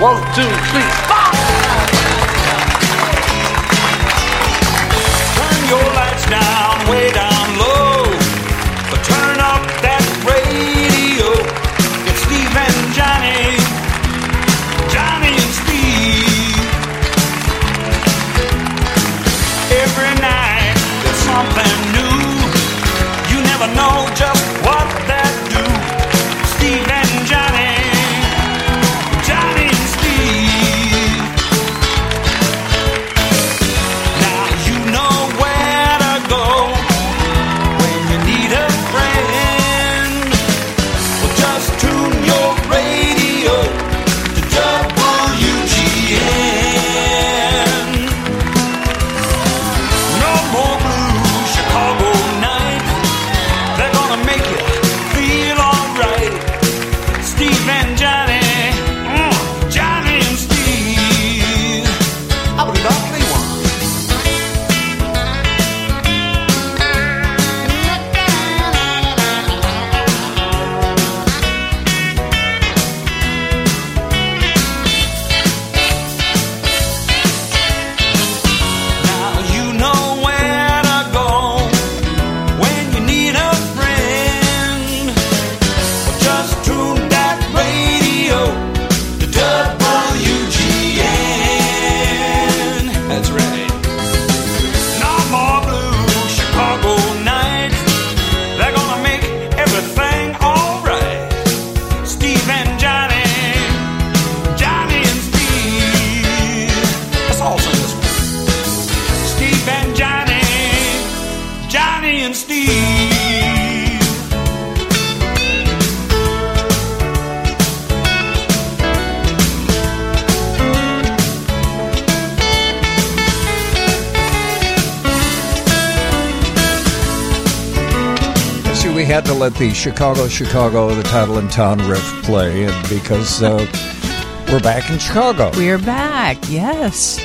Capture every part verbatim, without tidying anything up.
One, two, three, four. Turn your lights down, way down low. But turn up that radio. It's Steve and Johnny. Johnny and Steve. Every night there's something new. You never know just what that do. Steve and Johnny. Johnny and Steve. Now you know where to go when you need a friend. Well, just tune your radio to W G N. No more blue Chicago nights. They're gonna make you feel alright. Steve and Johnny. Mm, Johnny and Steve. How about that play one? Now you know where to go when you need a friend. Well, just tune that radio to W G N. That's right. No more blue Chicago nights. They're gonna make everything alright. Steve and Johnny. Johnny and Steve. Let's all sing this one. Steve and Johnny, Johnny and Steve. See, we had to let the Chicago, Chicago, the Title in Town riff play, and because uh, we're back in Chicago. We're back, yes.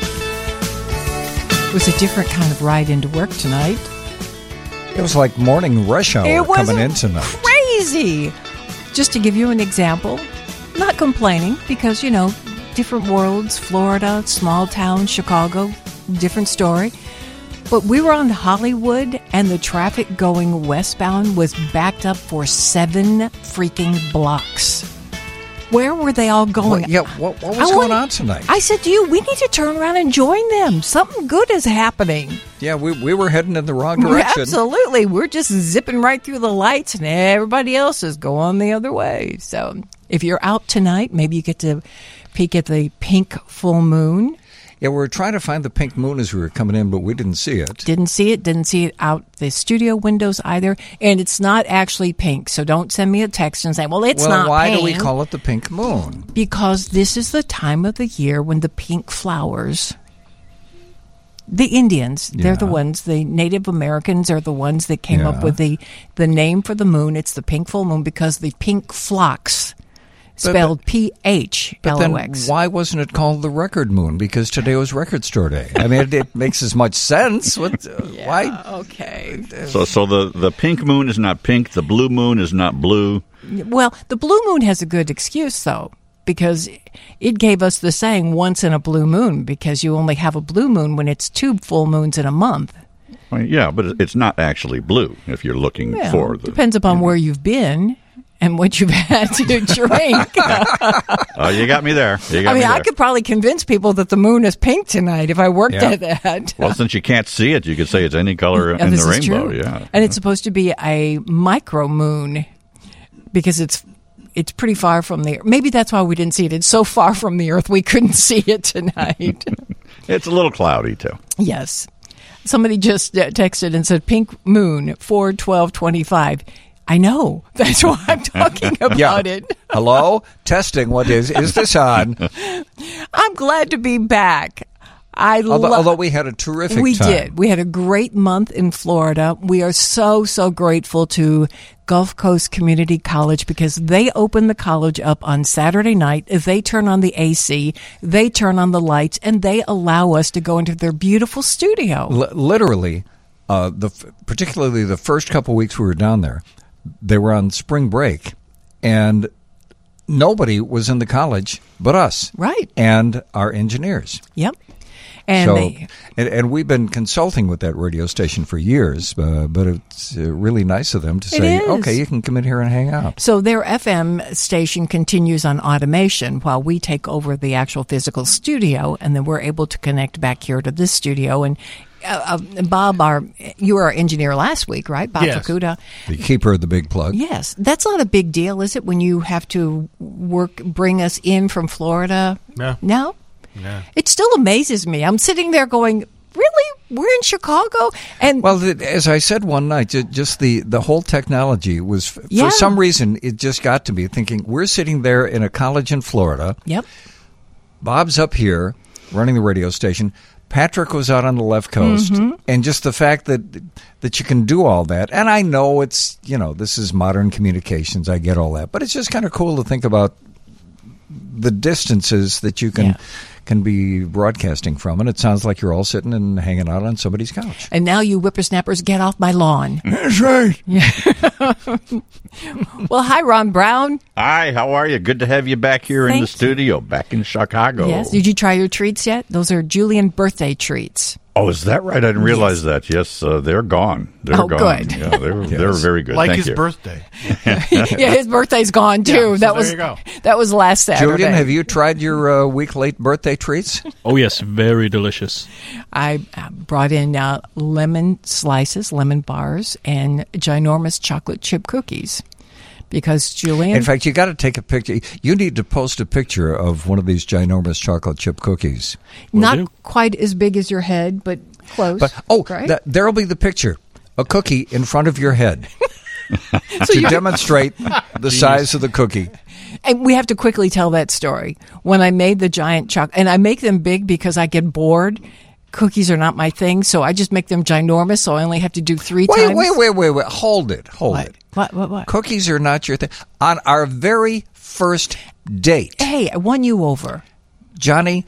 It was a different kind of ride into work tonight. It was like morning rush hour It was coming in tonight. Crazy. Just to give you an example, not complaining because, you know, different worlds, Florida, small town, Chicago, different story. But we were on Hollywood and the traffic going westbound was backed up for seven freaking blocks. Where were they all going? What, yeah, what, what was I going wanna- on tonight? I said to you, we need to turn around and join them. Something good is happening. yeah, we we were heading in the wrong direction. Absolutely. We're just zipping right through the lights and everybody else is going the other way. So if you're out tonight, maybe you get to peek at the pink full moon. Yeah, we were trying to find the pink moon as we were coming in, but we didn't see it. Didn't see it. Didn't see it out the studio windows either. And it's not actually pink. So don't send me a text and say, well, it's well, not why pink. do we call it the pink moon? Because this is the time of the year when the pink flowers, the Indians, they're the Yeah. ones, the Native Americans are the ones that came Yeah. up with the, the name for the moon. It's the pink full moon because the pink phlox, spelled P H But L then O X. why wasn't it called the record moon? Because today was record store day. I mean, it, it makes as much sense. What, uh, Why? Okay. So, so the, the pink moon is not pink. The blue moon is not blue. Well, the blue moon has a good excuse, though, because it gave us the saying once in a blue moon, because you only have a blue moon when it's two full moons in a month. Well, yeah, but it's not actually blue if you're looking Well, for the. depends upon where you've been and what you've had to drink. Oh, you got me there. You got I mean, me I there. could probably convince people that the moon is pink tonight if I worked Yeah. at that. Well, since you can't see it, you could say it's any color Yeah, in this the is rainbow. true. Yeah, And it's supposed to be a micro moon because it's it's pretty far from the earth. Maybe that's why we didn't see it. It's so far from the earth we couldn't see it tonight. it's a little cloudy too. Yes. Somebody just uh, texted and said, pink moon, four twelve twenty-five. I know. That's why I'm talking about Yeah. it. Hello? Testing. What is is this on? I'm glad to be back. I Although, love. although we had a terrific We time. did. We had a great month in Florida. We are so, so grateful to Gulf Coast Community College because they open the college up on Saturday night. They turn on the A C, they turn on the lights, and they allow us to go into their beautiful studio. L- literally, uh, the f- particularly the first couple weeks we were down there, they were on spring break, and nobody was in the college but us. Right. And our engineers. Yep. And so, they, and, and we've been consulting with that radio station for years, uh, but it's uh, really nice of them to say, is. okay, you can come in here and hang out. So their F M station continues on automation while we take over the actual physical studio, and then we're able to connect back here to this studio. And uh, uh, Bob, our you were our engineer last week, right? Bob Yes. Fukuda. The keeper of the big plug. Yes, that's not a big deal, is it? When you have to work, bring us in from Florida? No. No. Yeah. It still amazes me. I'm sitting there going, really? We're in Chicago? And Well, th- as I said one night, ju- just the, the whole technology was, f- Yeah. for some reason, it just got to me thinking, we're sitting there in a college in Florida. Yep. Bob's up here running the radio station. Patrick was out on the left coast. Mm-hmm. And just the fact that that you can do all that. And I know it's, you know, this is modern communications. I get all that. But it's just kind of cool to think about the distances that you can Yeah. can be broadcasting from. And it sounds like you're all sitting and hanging out on somebody's couch. And now you whippersnappers get off my lawn. That's right. Well, hi, Ron Brown. Hi, how are you? Good to have you back here in Thank the studio, back in Chicago. Yes. Did you try your treats yet? Those are Julian birthday treats. Oh, is that right? I didn't realize that. Yes, uh, they're gone. They're Oh, gone. good. Yeah, they're they're very good. Like Thank his you. birthday. Yeah, his birthday's gone too. Yeah, so that there was you go. that was last Saturday. Julian, have you tried your uh, week late birthday treats? Oh, yes, very delicious. I uh, brought in uh, lemon slices, lemon bars, and ginormous chocolate chip cookies. Because Julian, In fact, you got to take a picture. You need to post a picture of one of these ginormous chocolate chip cookies. not do. quite as big as your head, but close. But oh, right? that, there'll be the picture. A cookie in front of your head so to you, demonstrate the size of the cookie. and we have to quickly tell that story. When I made the giant chocolate, and I make them big because I get bored. Cookies are not my thing, so I just make them ginormous. So I only have to do three Wait, times. wait, wait, wait, wait. Hold it, hold What? it. What? What? What? Cookies are not your thing. On our very first date, Hey, I won you over. Johnny.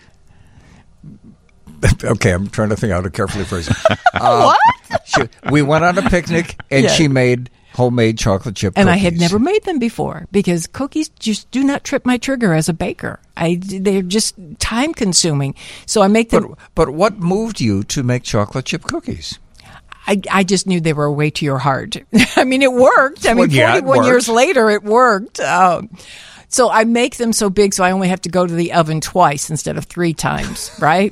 Okay, I'm trying to think how to carefully phrase it. Uh, What? she, we went on a picnic, and Yeah. she made homemade chocolate chip And cookies. I had never made them before because cookies just do not trip my trigger as a baker. I they're just time consuming. So I make But, them. but what moved you to make chocolate chip cookies? I, I just knew they were way to your heart. I mean, it worked. I mean, Well, yeah, it forty-one years worked. later, it worked. Um, so I make them so big, so I only have to go to the oven twice instead of three times, right?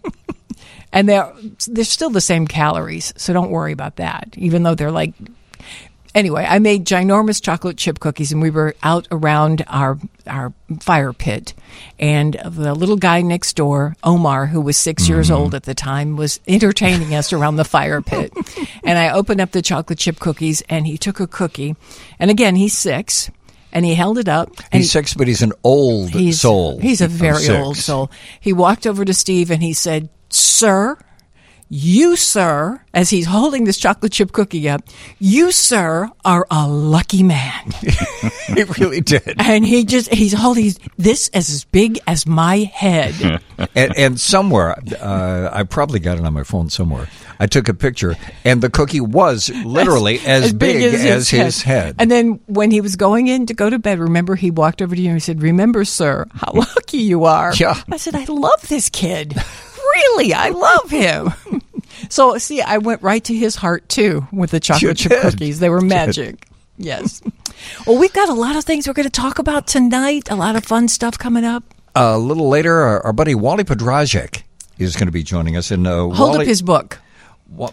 And they're they're still the same calories, so don't worry about that. Even though they're like. Anyway, I made ginormous chocolate chip cookies, and we were out around our our fire pit, and the little guy next door, Omar, who was six Mm-hmm. years old at the time, was entertaining us around the fire pit. And I opened up the chocolate chip cookies, and he took a cookie, and again, he's six, and he held it up. And He's six, but he's an old he's, soul. He's a of very six. old soul. He walked over to Steve, and he said, "Sir." You, sir, as he's holding this chocolate chip cookie up, you, sir, are a lucky man. He really did. And he just, he's holding this as big as my head. and, and somewhere, uh, I probably got it on my phone somewhere. I took a picture, and the cookie was literally as, big, as, his head. And then when he was going in to go to bed, remember, he walked over to you and he said, "Remember, sir, how lucky you are." Yeah. I said, "I love this kid. Really, I love him." So, see, I went right to his heart, too, with the chocolate You chip did. cookies. They were magic. Yes. Well, we've got a lot of things we're going to talk about tonight, a lot of fun stuff coming up. A little later, our, our buddy Wally Podrazik is going to be joining us. And uh, Hold Wally, up his book. Wa-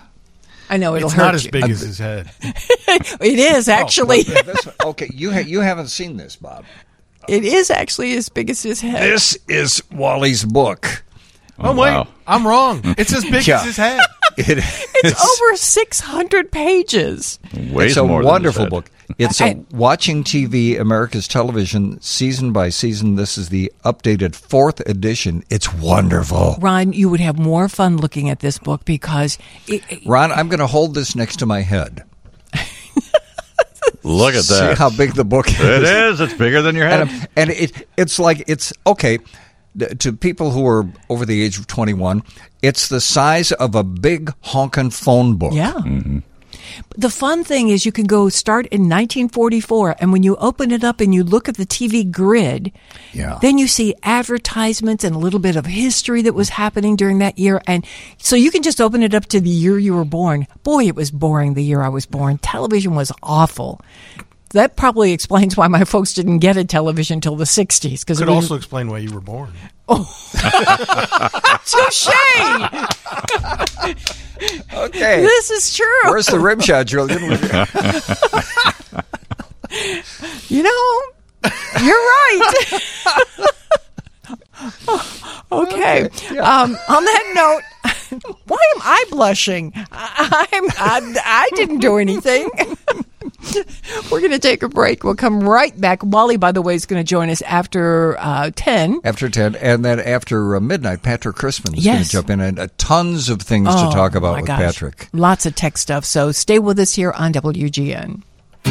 I know it'll It's hurt not as you. big as his head. It is, actually. Yeah, this- okay, you ha- you haven't seen this, Bob. It is actually as big as his head. This is Wally's book. Oh, wait. wow. I'm wrong. It's as big Yeah. as his head. It It's over six hundred pages. Way It's a more than wonderful you said. book. It's I- a Watching T V, America's Television, season by season. This is the updated fourth edition. It's wonderful. Ron, you would have more fun looking at this book because it, it- Ron, I'm going to hold this next to my head. Look at See that. how big the book is. It is. It's bigger than your head. And, and it it's like, it's, okay, th- to people who are over the age of twenty-one, it's the size of a big honkin' phone book. yeah. The fun thing is you can go start in nineteen forty-four, and when you open it up and you look at the T V grid, Yeah. then you see advertisements and a little bit of history that was happening during that year. And so you can just open it up to the year you were born. Boy, it was boring the year I was born. Television was awful. That probably explains why my folks didn't get a television until the sixties. Could we, also explain why you were born. touche! Okay. This is true. Where's the rim shot, Julian? You know, you're right. Okay. Okay, yeah. Um, on that note, why am I blushing? I, I'm, I, I didn't do anything. We're going to take a break. We'll come right back. Wally, by the way, is going to join us after uh, ten. After ten, and then after uh, midnight, Patrick Crispin is going Yes. to jump in, and uh, tons of things Oh, to talk about my with gosh. Patrick. Lots of tech stuff. So stay with us here on W G N.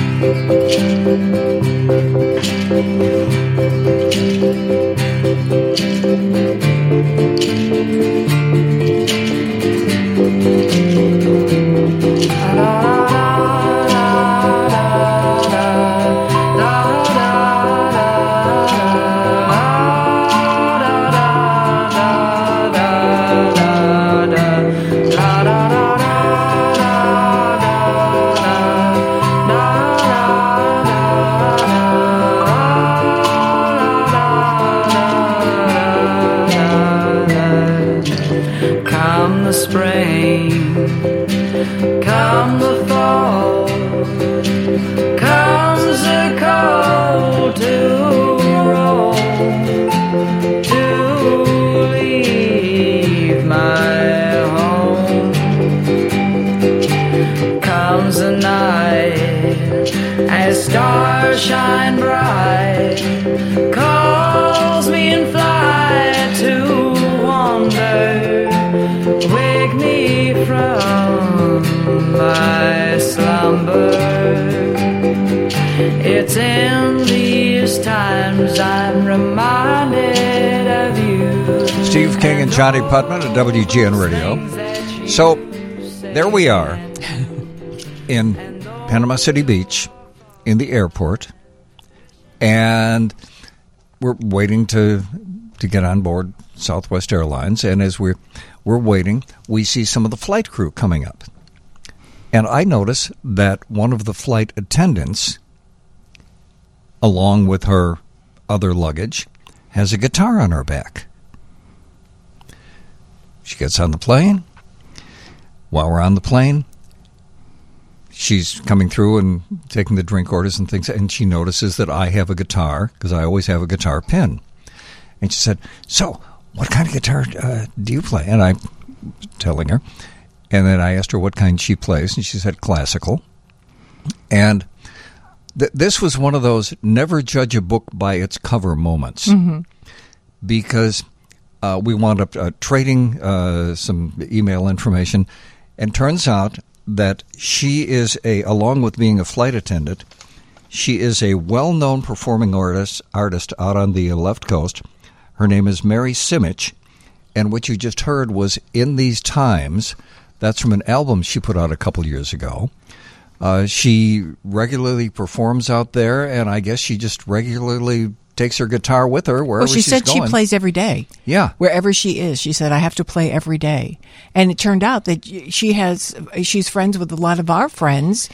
Come the spring, come the fall, comes the cold to roll, to leave my home. Comes the night as stars shine bright, calls me in flight to wander. Wake me from my slumber. It's in these times I'm reminded of you. Steve King and Johnny Putman at W G N Radio. So, there we are in Panama City Beach, in the airport, and we're waiting to to get on board Southwest Airlines, and as we're we're waiting, we see some of the flight crew coming up. And I notice that one of the flight attendants, along with her other luggage, has a guitar on her back. She gets on the plane. While we're on the plane, she's coming through and taking the drink orders and things, and she notices that I have a guitar, because I always have a guitar pin. And she said, "So, what kind of guitar uh, do you play?" And I'm telling her. And then I asked her what kind she plays, and she said classical. And th- this was one of those never judge a book by its cover moments. Mm-hmm. Because uh, we wound up uh, trading uh, some email information, and turns out that she is a, along with being a flight attendant, she is a well-known performing artist, artist out on the left coast. Her name is Mary Simich, and what you just heard was In These Times. That's from an album she put out a couple years ago. Uh, she regularly performs out there, and I guess she just regularly takes her guitar with her wherever Well, she she's said going. she plays every day. Yeah. Wherever she is. She said, I have to play every day. And it turned out that she has, she's friends with a lot of our friends.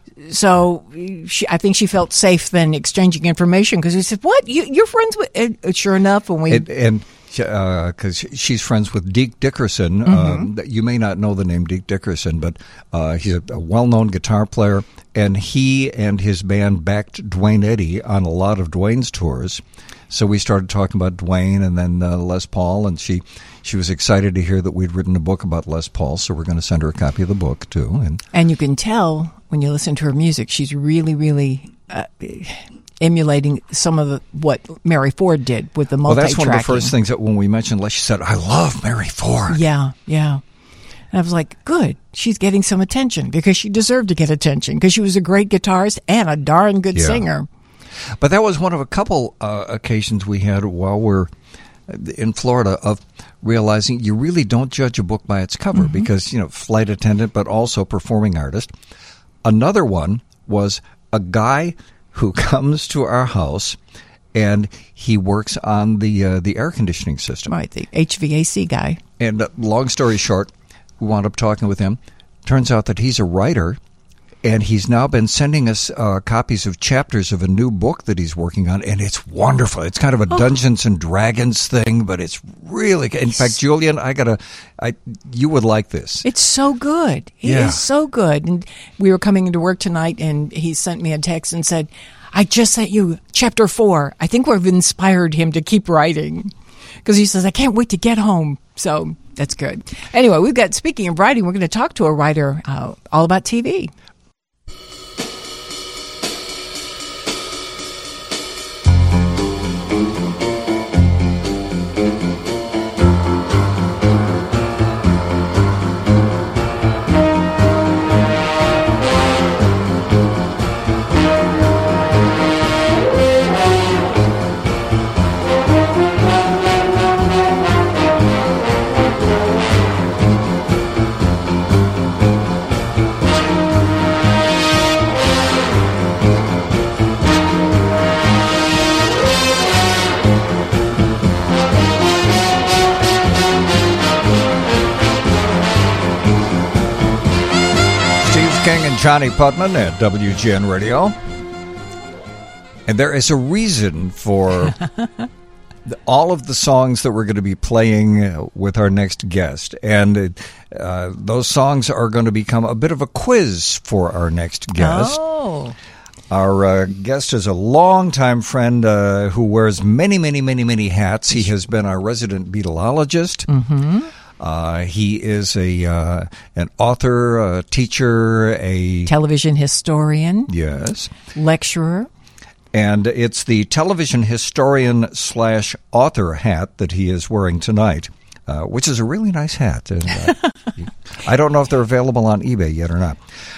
So she, I think she felt safe then exchanging information, because we said, what? You, you're friends with, and sure enough, when we... And, and because uh, she's friends with Deke Dickerson. Mm-hmm. Um, you may not know the name Deke Dickerson, but uh, he's a, a well-known guitar player, and he and his band backed Dwayne Eddy on a lot of Dwayne's tours. So we started talking about Dwayne and then uh, Les Paul, and she she was excited to hear that we'd written a book about Les Paul, so we're going to send her a copy of the book, too. And, and you can tell when you listen to her music, she's really, really... Uh, emulating some of the, what Mary Ford did with the multi-tracking. Well, that's one of the first things that when we mentioned Les, she said, I love Mary Ford. Yeah, yeah. And I was like, good. She's getting some attention, because she deserved to get attention, because she was a great guitarist and a darn good Yeah. singer. But that was one of a couple uh, occasions we had while we're in Florida of realizing you really don't judge a book by its cover, mm-hmm. because, you know, flight attendant, but also performing artist. Another one was a guy who comes to our house, and he works on the uh, the air conditioning system. Right, the H V A C guy. And uh, long story short, we wound up talking with him. Turns out that he's a writer, and he's now been sending us uh, copies of chapters of a new book that he's working on, and it's wonderful. It's kind of a Oh. Dungeons and Dragons thing, but it's really good. In fact, Julian, I gotta, I you would like this. It's so good. He Yeah. is so good. And we were coming into work tonight, and he sent me a text and said, I just sent you chapter four. I think we've inspired him to keep writing. Because he says, I can't wait to get home. So that's good. Anyway, we've got, speaking of writing, we're going to talk to a writer uh, all about T V. King and Johnny Putman at W G N Radio. And there is a reason for the, all of the songs that we're going to be playing uh, with our next guest. And uh, those songs are going to become a bit of a quiz for our next guest. Oh. Our uh, guest is a longtime friend uh, who wears many, many, many, many hats. He has been our resident Beatleologist. Mm-hmm. Uh, he is a uh, an author, a teacher, a Television historian, yes, lecturer. And it's the television historian slash author hat that he is wearing tonight, uh, which is a really nice hat. And, uh, I don't know if they're available on eBay yet or not.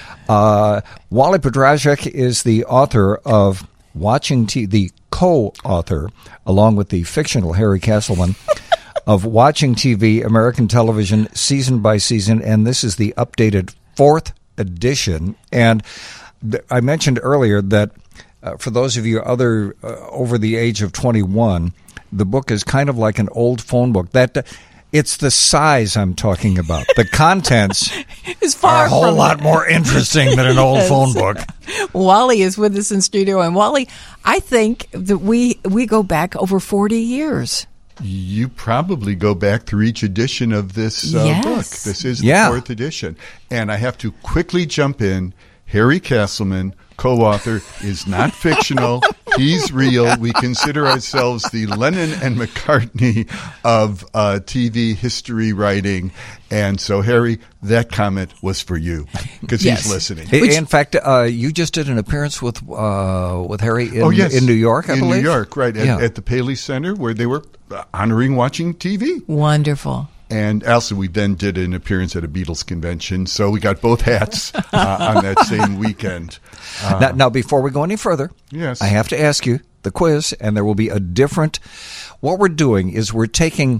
Uh, Wally Podrasek is the author of Watching T V, the co-author, along with the fictional Harry Castleman, of Watching T V, American Television, Season by Season, and this is the updated fourth edition. And th- I mentioned earlier that uh, for those of you other uh, over the age of twenty-one, the book is kind of like an old phone book. That uh, it's the size I'm talking about. The contents It's far are a whole from lot it. more interesting than an old Yes. phone book. Wally is with us in studio, and Wally, I think that we we go back over forty years. You probably go back through each edition of this uh, Yes. book. This is the Yeah. fourth edition. And I have to quickly jump in. Harry Castleman, co-author, is not fictional. He's real. We consider ourselves the Lennon and McCartney of uh, T V history writing. And so, Harry, that comment was for you because Yes. he's listening. I- In fact, uh, you just did an appearance with uh, with Harry in, oh, yes. in New York, I in believe. New York, right, at, Yeah. at the Paley Center where they were uh, honoring Watching T V. Wonderful. And also, we then did an appearance at a Beatles convention, so we got both hats uh, on that same weekend. Uh, Now, now, before we go any further, Yes. I have to ask you the quiz, and there will be a different. What we're doing is we're taking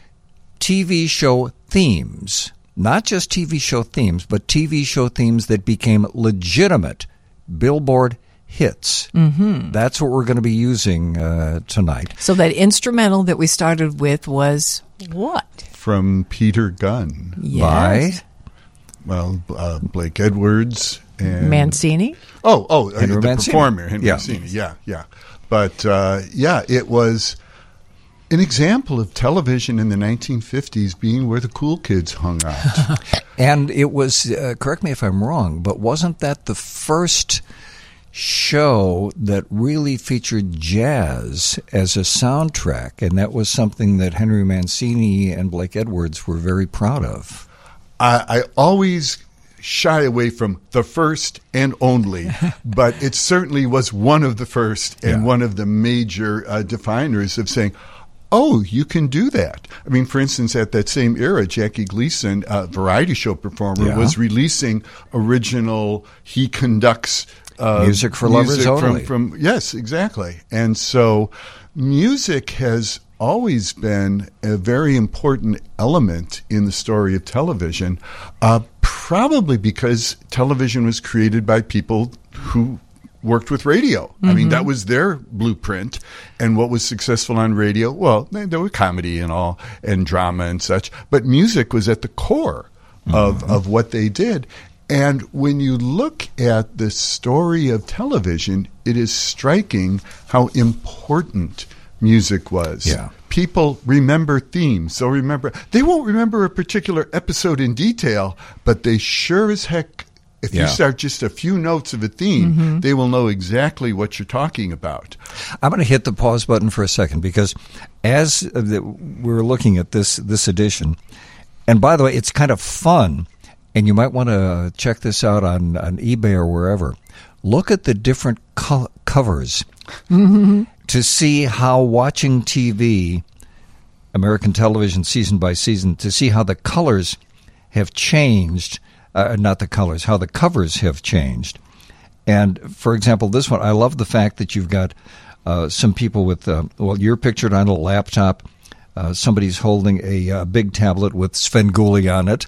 T V show themes, not just T V show themes, but T V show themes that became legitimate Billboard hits. Mm-hmm. That's what we're going to be using uh, tonight. So that instrumental that we started with was what? from Peter Gunn, Yes. well, uh, Blake Edwards and Mancini. Oh, oh, uh, Henry the Mancini. performer, Henry Yeah. Mancini. Yeah, yeah. But uh, yeah, it was an example of television in the nineteen fifties being where the cool kids hung out. And it was, uh, correct me if I'm wrong, but wasn't that the first show that really featured jazz as a soundtrack? And that was something that Henry Mancini and Blake Edwards were very proud of. I, I always shy away from the first and only, but it certainly was one of the first and Yeah. one of the major uh, definers of saying, oh, you can do that. I mean, for instance, at that same era, Jackie Gleason, a variety show performer, Yeah. was releasing original, he conducts uh, Music for lovers music from, only. From, yes, exactly. And so music has always been a very important element in the story of television. Uh, probably because television was created by people who worked with radio. Mm-hmm. I mean, that was their blueprint. And what was successful on radio? Well, there was comedy and all, and drama and such. But music was at the core mm-hmm. of, of what they did. And when you look at the story of television, it is striking how important music was. Yeah. People remember themes. They'll remember. They won't remember a particular episode in detail, but they sure as heck, if Yeah. you start just a few notes of a theme, Mm-hmm. they will know exactly what you're talking about. I'm going to hit the pause button for a second because as the, we're looking at this this edition, and by the way, it's kind of fun, and you might want to check this out on, on eBay or wherever. Look at the different co- covers Mm-hmm. to see how watching T V, American television season by season, to see how the colors have changed, uh, not the colors, how the covers have changed. And, for example, this one, I love the fact that you've got uh, some people with, uh, well, you're pictured on a laptop. Uh, somebody's holding a uh, big tablet with Svengoolie on it.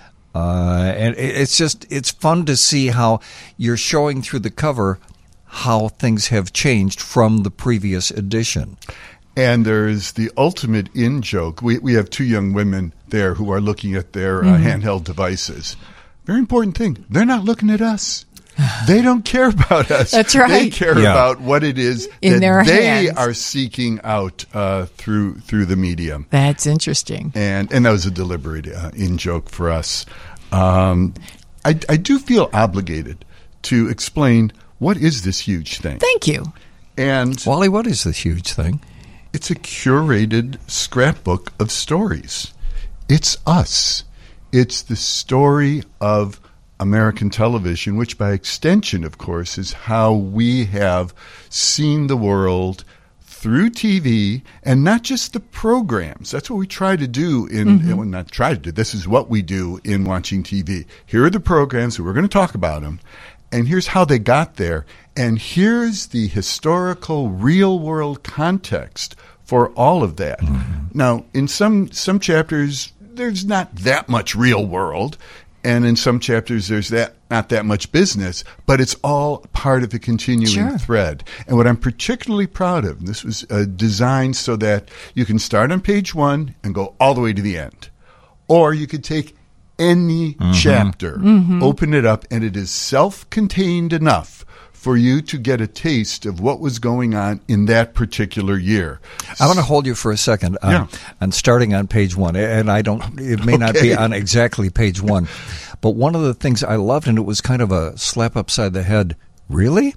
Uh, and it- it's just, it's fun to see how you're showing through the cover how things have changed from the previous edition. And there's the ultimate in-joke. We, we have two young women there who are looking at their uh, handheld devices. Very important thing. They're not looking at us. They don't care about us. That's right. They care Yeah. about what it is In that their they hands. are seeking out uh, through through the medium. That's interesting. And and that was a deliberate uh, in-joke for us. Um, I, I do feel obligated to explain what is this huge thing. Thank you. And Wally, what is this huge thing? it's a curated scrapbook of stories. It's us. It's the story of American television, which by extension, of course, is how we have seen the world through T V, and not just the programs. That's what we try to do in, Mm-hmm. well, not try to do, this is what we do in watching T V. Here are the programs, and we're going to talk about them, and here's how they got there, and here's the historical, real-world context for all of that. Mm-hmm. Now, in some some chapters, there's not that much real world, and in some chapters, there's that not that much business, but it's all part of a continuing Sure. thread. And what I'm particularly proud of, and this was uh, designed so that you can start on page one and go all the way to the end. Or you could take any Mm-hmm. chapter, open it up, and it is self-contained enough for you to get a taste of what was going on in that particular year. I want to hold you for a second on, Yeah. on starting on page one, and I don't. It may not be Okay. on exactly page one, but one of the things I loved, and it was kind of a slap upside the head. Really,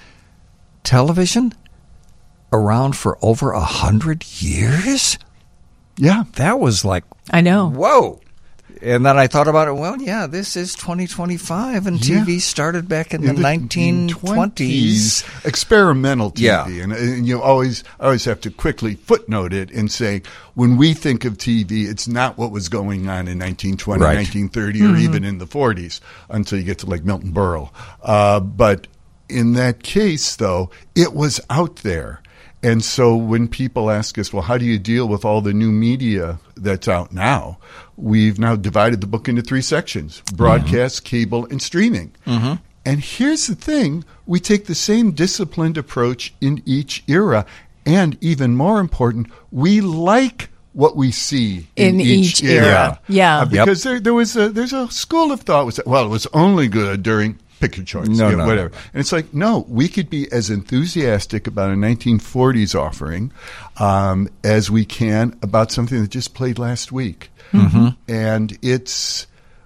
television around for over a hundred years? Yeah. That was like, I know. whoa. And then I thought about it. Well, yeah, this is twenty twenty-five, and Yeah. T V started back in, In the nineteen twenties. experimental T V, Yeah. and, and you always always have to quickly footnote it and say when we think of T V, it's not what was going on in nineteen twenty, Right. nineteen thirty, or even in the forties until you get to like Milton Berle. Uh, but in that case, though, it was out there. And so when people ask us, well, how do you deal with all the new media that's out now? We've now divided the book into three sections: broadcast, cable, and streaming. And here's the thing. We take the same disciplined approach in each era. And even more important, we like what we see in, In each era. Yeah. Uh, because there, there was a, there's a school of thought, was that, well, it was only good during pick your choice, No, you know, no, whatever. no. And it's like, no, we could be as enthusiastic about a nineteen forties offering um, as we can about something that just played last week. Mm-hmm. And it's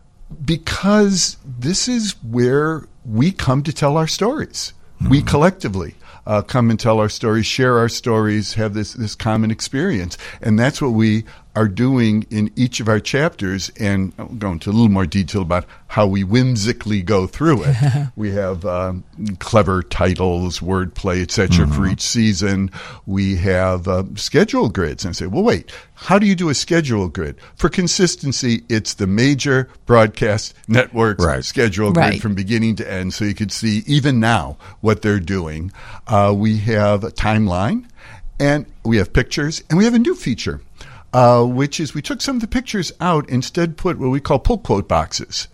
because this is where we come to tell our stories. Mm-hmm. We collectively uh, come and tell our stories, share our stories, have this, this common experience. And that's what we are doing in each of our chapters, and I'll go into a little more detail about how we whimsically go through it. We have um, clever titles, wordplay, et cetera, mm-hmm. for each season. We have uh, schedule grids. And I say, well, wait, how do you do a schedule grid? For consistency, it's the major broadcast networks Right. schedule grid Right. from beginning to end, so you could see even now what they're doing. Uh, we have a timeline, and we have pictures, and we have a new feature. Uh, which is we took some of the pictures out, instead put what we call pull quote boxes.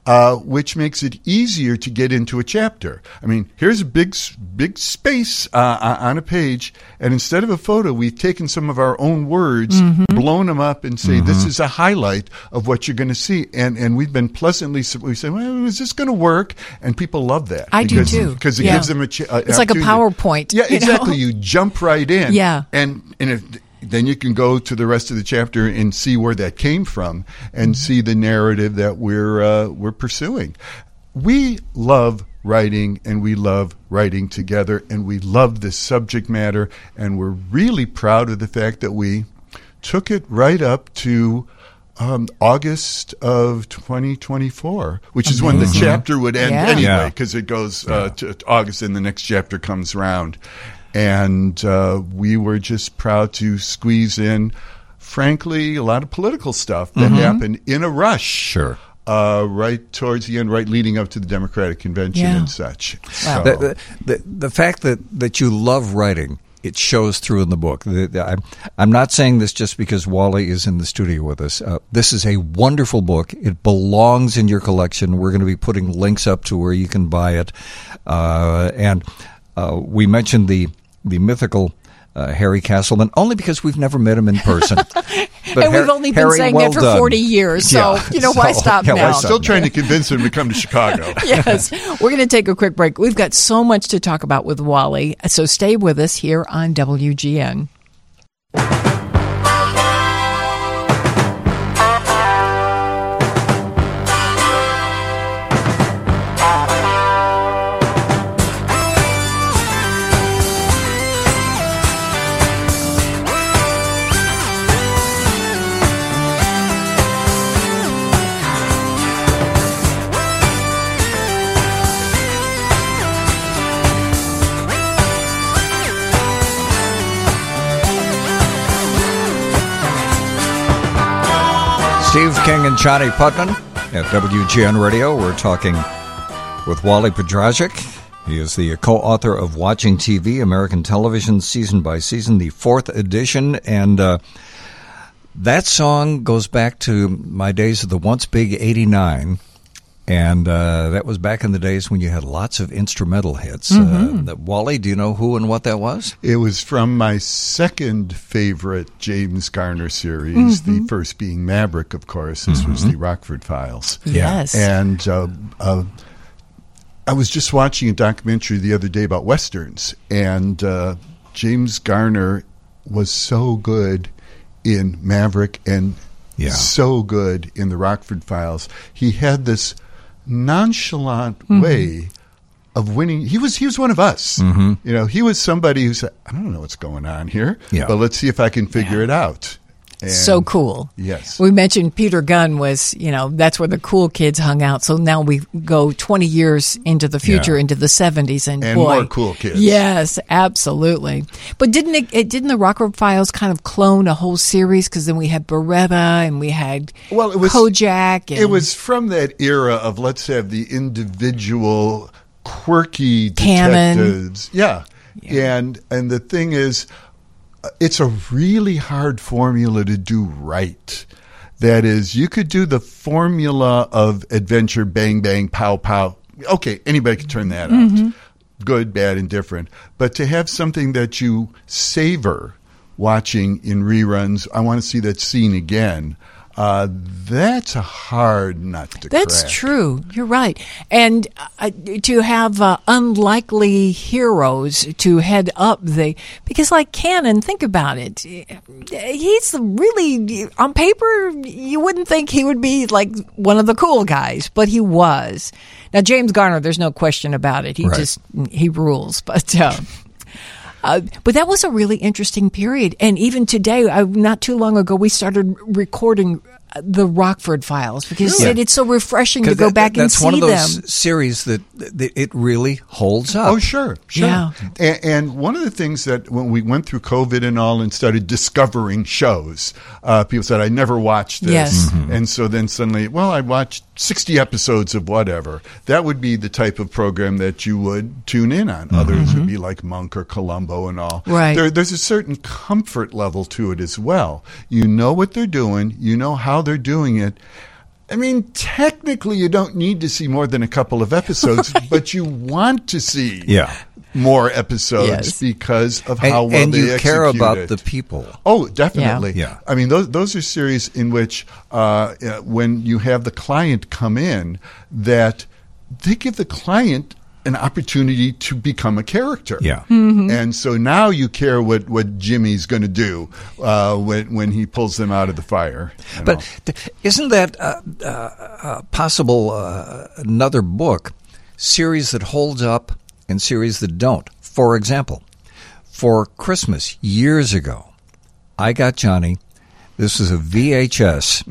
uh, which makes it easier to get into a chapter. I mean, here's a big, s- big space uh, on a page, and instead of a photo, we've taken some of our own words, Mm-hmm. blown them up, and say, this is a highlight of what you're going to see. And and we've been pleasantly, su- we say, well, is this going to work? And people love that. I do because, too. Because it Yeah. gives them a ch- It's like a PowerPoint, Yeah, you know? exactly. You jump right in. Yeah. And, and if, then you can go to the rest of the chapter and see where that came from and see the narrative that we're uh, we're pursuing. We love writing, and we love writing together, and we love this subject matter, and we're really proud of the fact that we took it right up to um, August of twenty twenty-four, which is when the chapter would end Yeah. anyway, Yeah. because it goes uh, to, to August and the next chapter comes around. And uh, we were just proud to squeeze in, frankly, a lot of political stuff that happened in a rush. Sure. Uh, right towards the end, right leading up to the Democratic Convention Yeah. and such. Wow. So, The, the, the, the fact that, that you love writing, it shows through in the book. The, the, I'm, I'm not saying this just because Wally is in the studio with us. Uh, this is a wonderful book. It belongs in your collection. We're going to be putting links up to where you can buy it. Uh, and uh, we mentioned the, the mythical uh, Harry Castleman only because we've never met him in person. But and we've only been Harry, saying well it for done. forty years, so, Yeah. you know, why So, stop yeah, why now? stop? still trying to convince him to come to Chicago. Yes. We're going to take a quick break. We've got so much to talk about with Wally, so stay with us here on W G N. Steve King and Johnny Putman at W G N Radio. We're talking with Wally Podrazik. He is the co-author of Watching T V, American Television, Season by Season, the fourth edition. And uh, that song goes back to my days of the Once Big eighty-nine. And uh, that was back in the days when you had lots of instrumental hits. Mm-hmm. Uh, Wally, do you know who and what that was? It was from my second favorite James Garner series, Mm-hmm. the first being Maverick, of course. This was the Rockford Files. Yes. And uh, uh, I was just watching a documentary the other day about Westerns, and uh, James Garner was so good in Maverick and Yeah. so good in the Rockford Files. He had this nonchalant Mm-hmm. way of winning. He was he was one of us. Mm-hmm. You know, he was somebody who said, I don't know what's going on here, Yeah. but let's see if I can figure it out. And So cool. Yes. We mentioned Peter Gunn was, you know, that's where the cool kids hung out. So now we go twenty years into the future, Yeah. into the seventies, and, And boy, more cool kids. Yes, absolutely. But didn't it, it didn't the Rockford Files kind of clone a whole series? Because then we had Beretta and we had Well, it was Kojak. And It was from that era of let's have the individual quirky Cannon. detectives. Yeah. And and the thing is, uh, it's a really hard formula to do right. That is, you could do the formula of adventure, bang, bang, pow, pow. Okay, anybody can turn that Mm-hmm. out. Good, bad, and different. But to have something that you savor watching in reruns, I want to see that scene again. Uh, that's a hard nut to That's crack. true. You're right. And uh, to have uh, unlikely heroes to head up the, because like Cannon, think about it. He's really, on paper, you wouldn't think he would be like one of the cool guys, but he was. Now, James Garner, there's no question about it. He Right. just, he rules. But, uh, Uh, but that was a really interesting period. And even today, I, not too long ago, we started recording uh, the Rockford Files because Really? it, it's so refreshing to 'Cause go that- back and that's see one of those them. series that, that it really holds up. Oh, sure, sure. Yeah. And, and one of the things that when we went through COVID and all and started discovering shows, uh, people said, I never watched this. Yes. Mm-hmm. And so then suddenly, well, I watched sixty episodes of whatever. That would be the type of program that you would tune in on. Mm-hmm. Others would be like Monk or Columbo and all. Right. There, there's a certain comfort level to it as well. You know what they're doing. You know how they're doing it. I mean, technically, you don't need to see more than a couple of episodes, but you want to see Yeah. more episodes Yes. because of And, how well and they you care execute about it. the people. Oh, definitely. Yeah. I mean, those those are series in which uh, uh, when you have the client come in, that they give the client an opportunity to become a character. Yeah. And so now you care what, what Jimmy's going to do uh, when when he pulls them out of the fire. and all. But th- isn't that uh, uh, uh, possible uh, another book, series that holds up and series that don't? For example, for Christmas years ago, I got Johnny, this was a V H S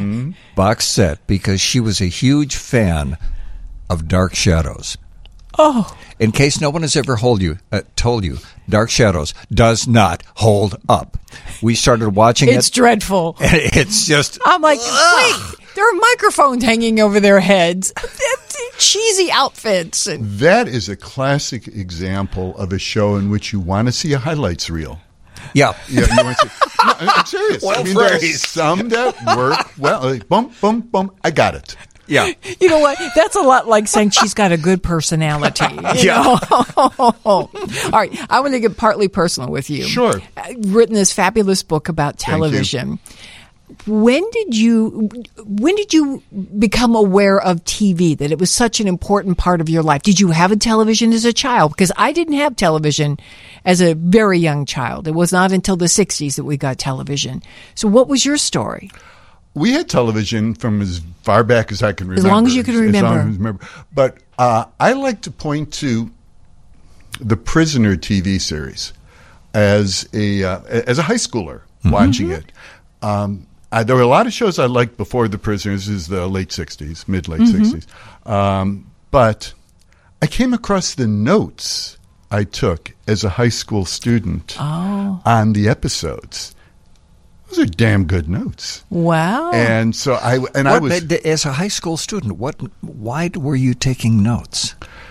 box set because she was a huge fan of Dark Shadows. Oh, In case no one has ever hold you, uh, told you, Dark Shadows does not hold up. We started watching it's it, dreadful. and it's just I'm like, wait, there are microphones hanging over their heads. Cheesy outfits. And That is a classic example of a show in which you want to see a highlights reel. yeah. Yeah, you want to see, no, I'm serious. Well I mean, there's phrased. some that work well. Like, bum, bum, bum. I got it. Yeah. you know what? That's a lot like saying she's got a good personality. you Yeah. know? All right. I want to get partly personal with you. Sure. I've written this fabulous book about Thank you. television. When did you when did you become aware of T V, that it was such an important part of your life? Did you have a television as a child? Because I didn't have television as a very young child. It was not until the sixties that we got television. So what was your story? We had television from as far back as I can remember. long as you can As long remember. as I remember. But uh, I like to point to the Prisoner T V series as a uh, as a high schooler watching it. Um, I, there were a lot of shows I liked before The Prisoners. This is the late sixties, mid late sixties. Um, but I came across the notes I took as a high school student Oh. on the episodes. Those are damn good notes. Wow. And so I and I What, was but as a high school student, what? Why were you taking notes?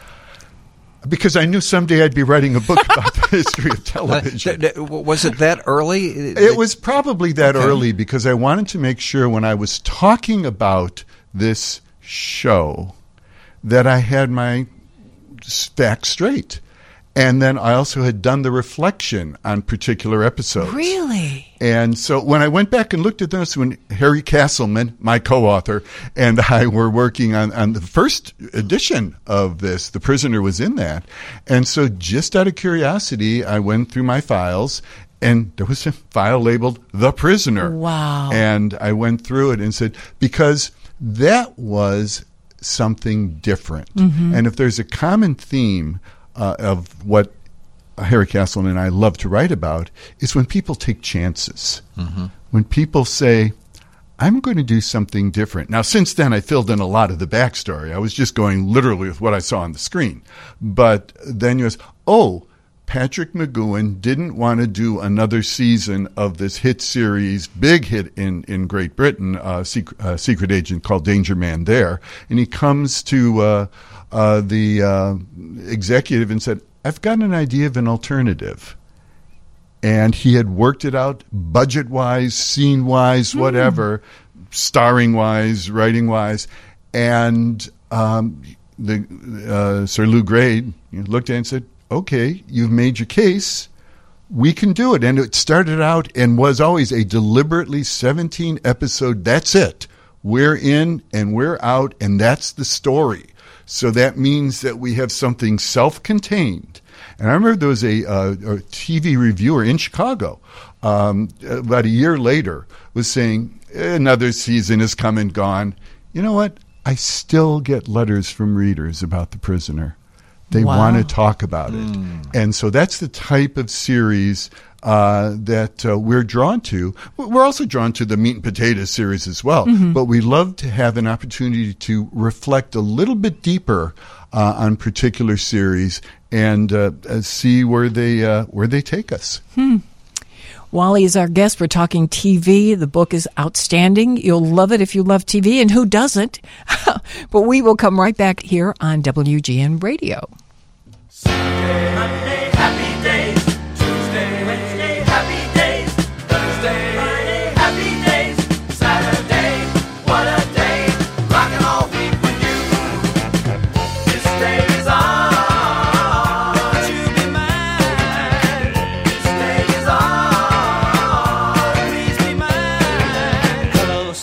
because I knew someday I'd be writing a book about the history of Uh, television. th- th- was it that early? It was probably that Okay. early because I wanted to make sure when I was talking about this show that I had my facts straight. And then I also had done the reflection on particular episodes. Really? And so when I went back and looked at this, when Harry Castleman, my co-author, and I were working on, on the first edition of this, The Prisoner was in that. And so just out of curiosity, I went through my files, and there was a file labeled The Prisoner. Wow. And I went through it and said, because that was something different. And if there's a common theme uh, of what Harry Castleman and I love to write about, is when people take chances. When people say, I'm going to do something different. Now, since then, I filled in a lot of the backstory. I was just going literally with what I saw on the screen. But then you was, oh, Patrick McGowan didn't want to do another season of this hit series, big hit in, in Great Britain, uh, Secret, uh, Secret Agent called Danger Man there. And he comes to uh, uh, the uh, executive and said, I've got an idea of an alternative. And he had worked it out budget-wise, scene-wise, whatever, starring-wise, writing-wise. And um, the uh, Sir Lou Grade you know, looked at it and said, okay, you've made your case. We can do it. And it started out and was always a deliberately seventeen episode, that's it. We're in and we're out, and that's the story. So that means that we have something self-contained. And I remember there was a, uh, a T V reviewer in Chicago um, about a year later was saying, another season has come and gone. You know what? I still get letters from readers about The Prisoner. They Wow. want to talk about it. And so that's the type of series uh, that uh, we're drawn to. We're also drawn to the meat and potatoes series as well. But we love to have an opportunity to reflect a little bit deeper uh, on particular series and uh, uh, see where they uh, where they take us. Wally is our guest. We're talking T V. The book is outstanding. You'll love it if you love T V, and who doesn't? But we will come right back here on W G N Radio. Monday, happy days. Tuesday, Wednesday, happy days. Thursday, Friday, happy days. Saturday, what a day.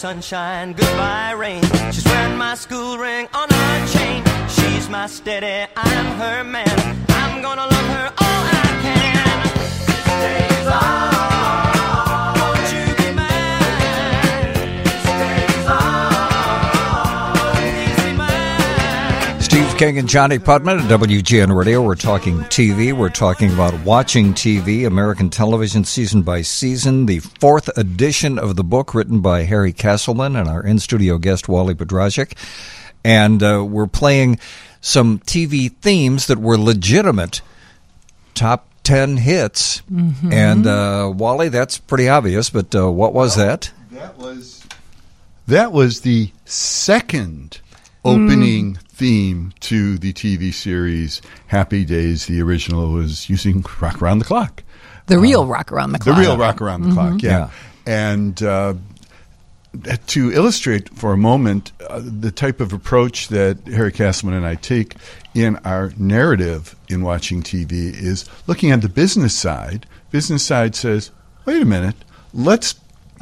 sunshine, goodbye rain. She's wearing my school ring on her chain. She's my steady, I'm her man. I'm gonna love her all I can. This day's on, won't you be mine? This day's on, please be mine. Steve King and Johnny Putman at W G N Radio. We're talking T V. We're talking about watching T V, American television season by season. The fourth edition of the book written by Harry Castleman and our in-studio guest, Wally Podrasik. And uh, we're playing some T V themes that were legitimate top ten hits. Mm-hmm. And, uh, Wally, that's pretty obvious, but uh, what was well, that? That was, that was the second opening mm. theme to the T V series Happy Days. The original was using Rock Around the Clock. The real uh, Rock Around the Clock. The real Rock Around the mm-hmm. Clock, yeah. yeah. And uh, to illustrate for a moment uh, the type of approach that Harry Castleman and I take in our narrative in watching T V is looking at the business side. Business side says, wait a minute, let's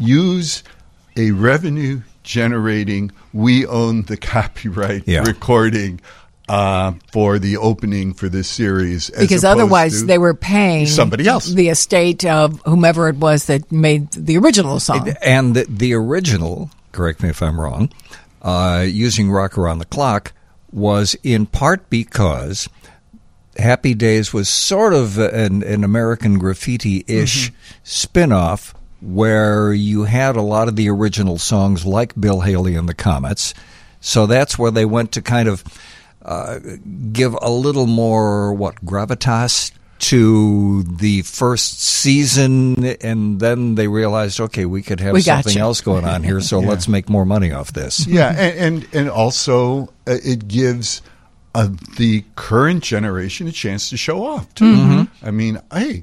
use a revenue generating, we own the copyright yeah. recording uh, for the opening for this series. As because otherwise they were paying somebody else, the estate of whomever it was that made the original song. And the, the original, correct me if I'm wrong, uh, using Rock Around the Clock was in part because Happy Days was sort of an, an American Graffiti-ish mm-hmm. spin-off where you had a lot of the original songs like Bill Haley and the Comets. So that's where they went to kind of uh, give a little more, what, gravitas to the first season, and then they realized, okay, we could have we something gotcha. else going on here, so yeah. let's make more money off this. Yeah, and, and, and also uh, it gives uh, the current generation a chance to show off, too. Mm-hmm. I mean, hey,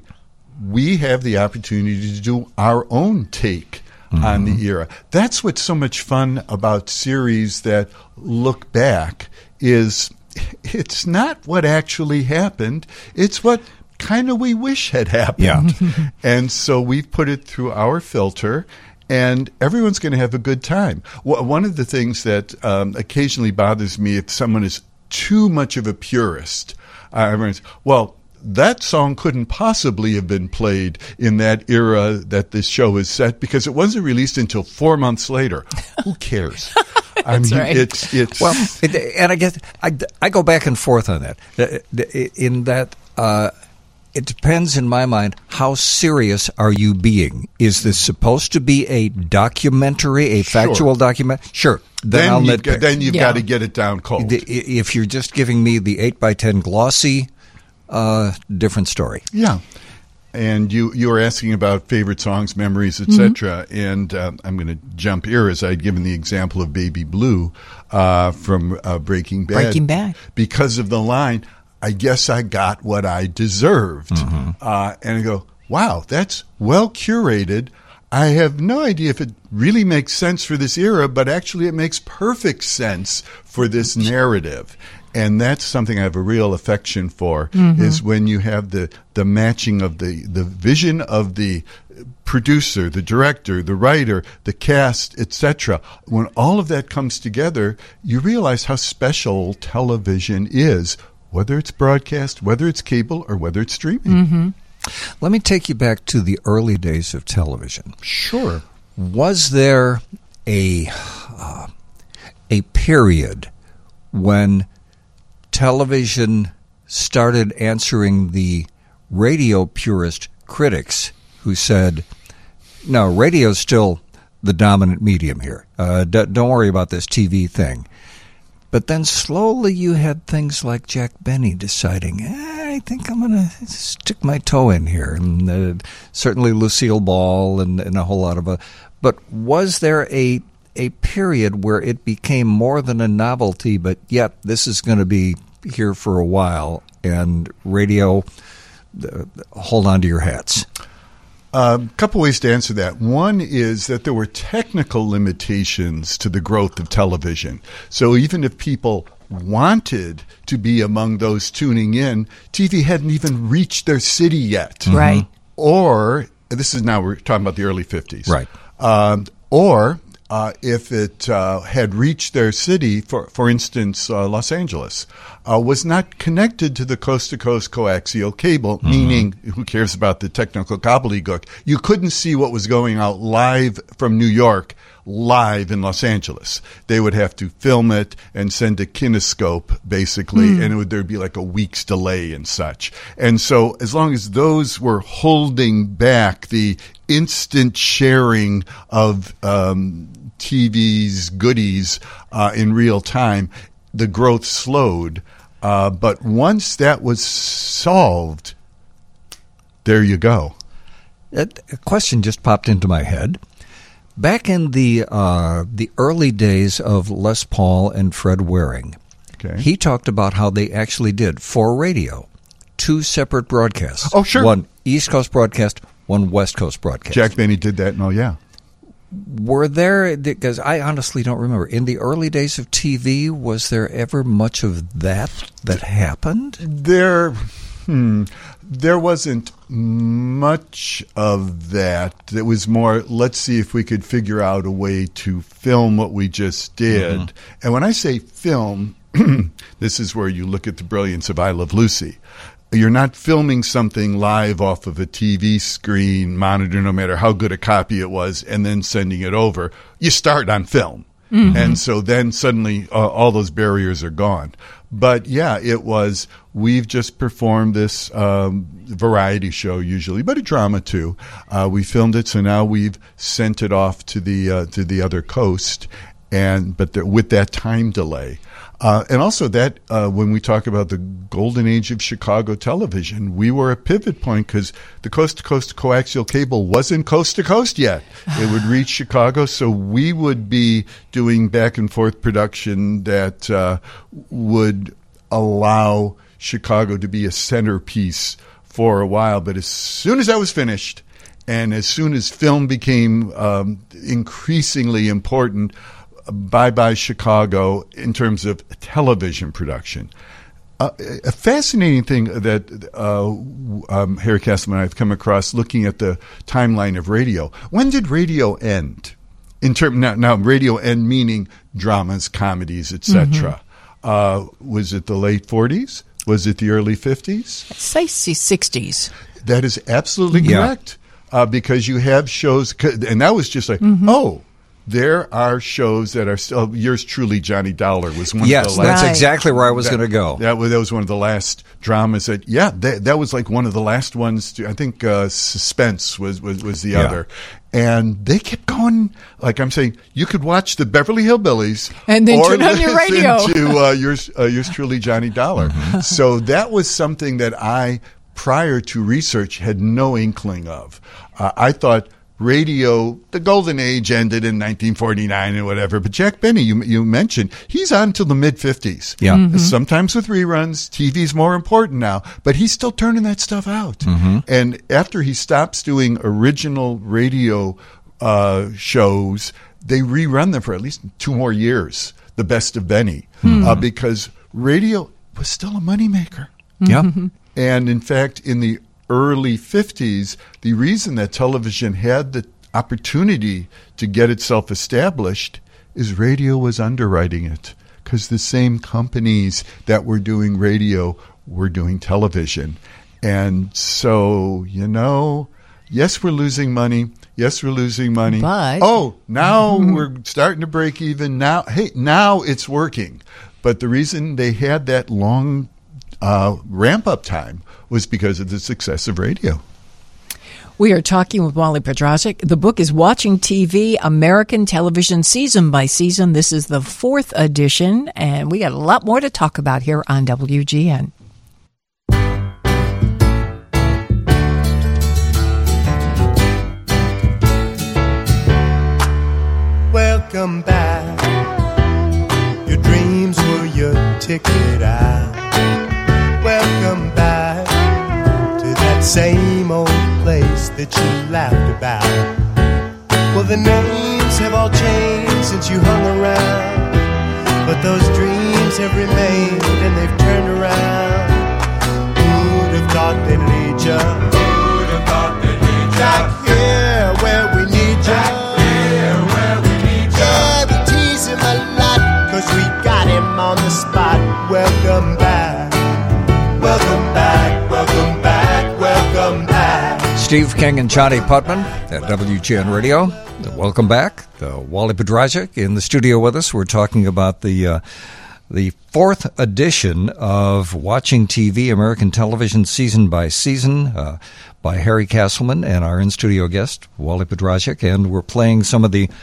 we have the opportunity to do our own take mm-hmm. on the era. That's what's so much fun about series that look back is it's not what actually happened. It's what kind of we wish had happened. Yeah. And so we've put it through our filter, and everyone's going to have a good time. One of the things that um, occasionally bothers me if someone is too much of a purist, I uh, well, that song couldn't possibly have been played in that era that this show is set because it wasn't released until four months later. Who cares? I mean, right. it's it's well, it, and I guess I, I go back and forth on that. In that, uh, it depends in my mind how serious are you being? Is this supposed to be a documentary, a factual sure. document? Sure. Then, then I'll you've, nitpick. got, then you've yeah. got to get it down cold. If you're just giving me the eight by ten glossy. Uh, different story. Yeah. And you, you were asking about favorite songs, memories, et cetera. Mm-hmm. And uh, I'm going to jump eras. I'd given the example of Baby Blue uh, from uh, Breaking Bad. Breaking Bad. Because of the line, I guess I got what I deserved. Mm-hmm. Uh, and I go, wow, that's well curated. I have no idea if it really makes sense for this era, but actually it makes perfect sense for this narrative. And that's something I have a real affection for, mm-hmm. is when you have the, the matching of the, the vision of the producer, the director, the writer, the cast, et cetera. When all of that comes together, you realize how special television is, whether it's broadcast, whether it's cable, or whether it's streaming. Mm-hmm. Let me take you back to the early days of television. Sure. Was there a uh, a period when television started answering the radio purist critics who said, no, radio's still the dominant medium here. Uh, d- don't worry about this T V thing. But then slowly you had things like Jack Benny deciding, eh, I think I'm going to stick my toe in here. And uh, certainly Lucille Ball and, and a whole lot of... A, but was there a a period where it became more than a novelty, but yet this is going to be here for a while, and radio, uh, hold on to your hats? A uh, couple ways to answer that. One is that there were technical limitations to the growth of television. So even if people wanted to be among those tuning in, T V hadn't even reached their city yet. Right. Or, this is now we're talking about the early fifties. Right. Um, or uh, if it uh, had reached their city, for for instance, uh, Los Angeles, uh, was not connected to the coast-to-coast coaxial cable, mm-hmm. meaning, who cares about the technical gobbledygook? You couldn't see what was going out live from New York, live in Los Angeles. They would have to film it and send a kinescope, basically, mm. and it would, there'd be like a week's delay and such. And so as long as those were holding back the instant sharing of um, T V's goodies uh, in real time, the growth slowed. Uh, but once that was solved, there you go. A question just popped into my head. Back in the uh, the early days of Les Paul and Fred Waring, okay. he talked about how they actually did, for radio, two separate broadcasts. Oh, sure. One East Coast broadcast, one West Coast broadcast. Jack Benny did that, no, yeah. Were there, because I honestly don't remember, in the early days of T V, was there ever much of that that happened? There, hmm, there wasn't much of that. It was more, let's see if we could figure out a way to film what we just did. Mm-hmm. And when I say film, this is where you look at the brilliance of I Love Lucy. You're not filming something live off of a T V screen monitor, no matter how good a copy it was, and then sending it over. You start on film. Mm-hmm. And so then suddenly uh, all those barriers are gone. But yeah, it was, we've just performed this um, variety show usually, but a drama too. Uh, we filmed it, so now we've sent it off to the uh, to the other coast, and but there, with that time delay. Uh, and also that uh, when we talk about the golden age of Chicago television, we were a pivot point because the coast-to-coast coaxial cable wasn't coast-to-coast yet. It would reach Chicago, so we would be doing back-and-forth production that uh, would allow Chicago to be a centerpiece for a while. But as soon as that was finished, and as soon as film became um, increasingly important, bye-bye Chicago in terms of television production. Uh, a fascinating thing that uh, um, Harry Castleman and I have come across looking at the timeline of radio. When did radio end? In term, now, now radio end meaning dramas, comedies, et cetera. Mm-hmm. Uh, was it the late forties? Was it the early fifties? I'd say sixties. That is absolutely yeah. correct. Uh, because you have shows, and that was just like, mm-hmm. oh, there are shows that are still, yours truly, Johnny Dollar, was one yes, of the last. Yes, that's exactly where I was going to go. That was, that was one of the last dramas that, yeah, that, that was like one of the last ones. To, I think uh, Suspense was, was, was the yeah. other. And they kept going, like I'm saying, you could watch the Beverly Hillbillies. And then or turn on your radio. to uh, yours, uh, yours truly, Johnny Dollar. Mm-hmm. So that was something that I, prior to research, had no inkling of. Uh, I thought, radio, the golden age ended in nineteen forty-nine and whatever. But Jack Benny, you you mentioned, he's on till the mid-fifties. Yeah. Mm-hmm. Sometimes with reruns. T V's more important now. But he's still turning that stuff out. Mm-hmm. And after he stops doing original radio uh, shows, they rerun them for at least two more years, the best of Benny. Mm-hmm. Uh, because radio was still a moneymaker. Yeah. Mm-hmm. And in fact, in the early fifties, the reason that television had the opportunity to get itself established is radio was underwriting it, because the same companies that were doing radio were doing television. And so, you know, yes, we're losing money. Yes, we're losing money. But oh, now we're starting to break even. Now, hey, now it's working. But the reason they had that long uh, ramp-up time was because of the success of radio. We are talking with Wally Pedrasic. The book is Watching T V, American Television Season by Season. This is the fourth edition, and we got a lot more to talk about here on W G N. Welcome back. Your dreams were your ticket out. Welcome back to that same old place that you laughed about. Well, the names have all changed since you hung around, but those dreams have remained and they've turned around. Who'd have thought they'd lead ya? Who'd have thought they'd lead ya? Back here where we need ya. Back here where we need ya. welcome back. Welcome back, welcome back, welcome back. Steve King and Johnny Putman at W G N Radio. Welcome back. Uh, Wally Podrazik in the studio with us. We're talking about the uh, the fourth edition of Watching T V, American Television Season by Season, uh, by Harry Castleman and our in-studio guest, Wally Podrazik. And we're playing some of the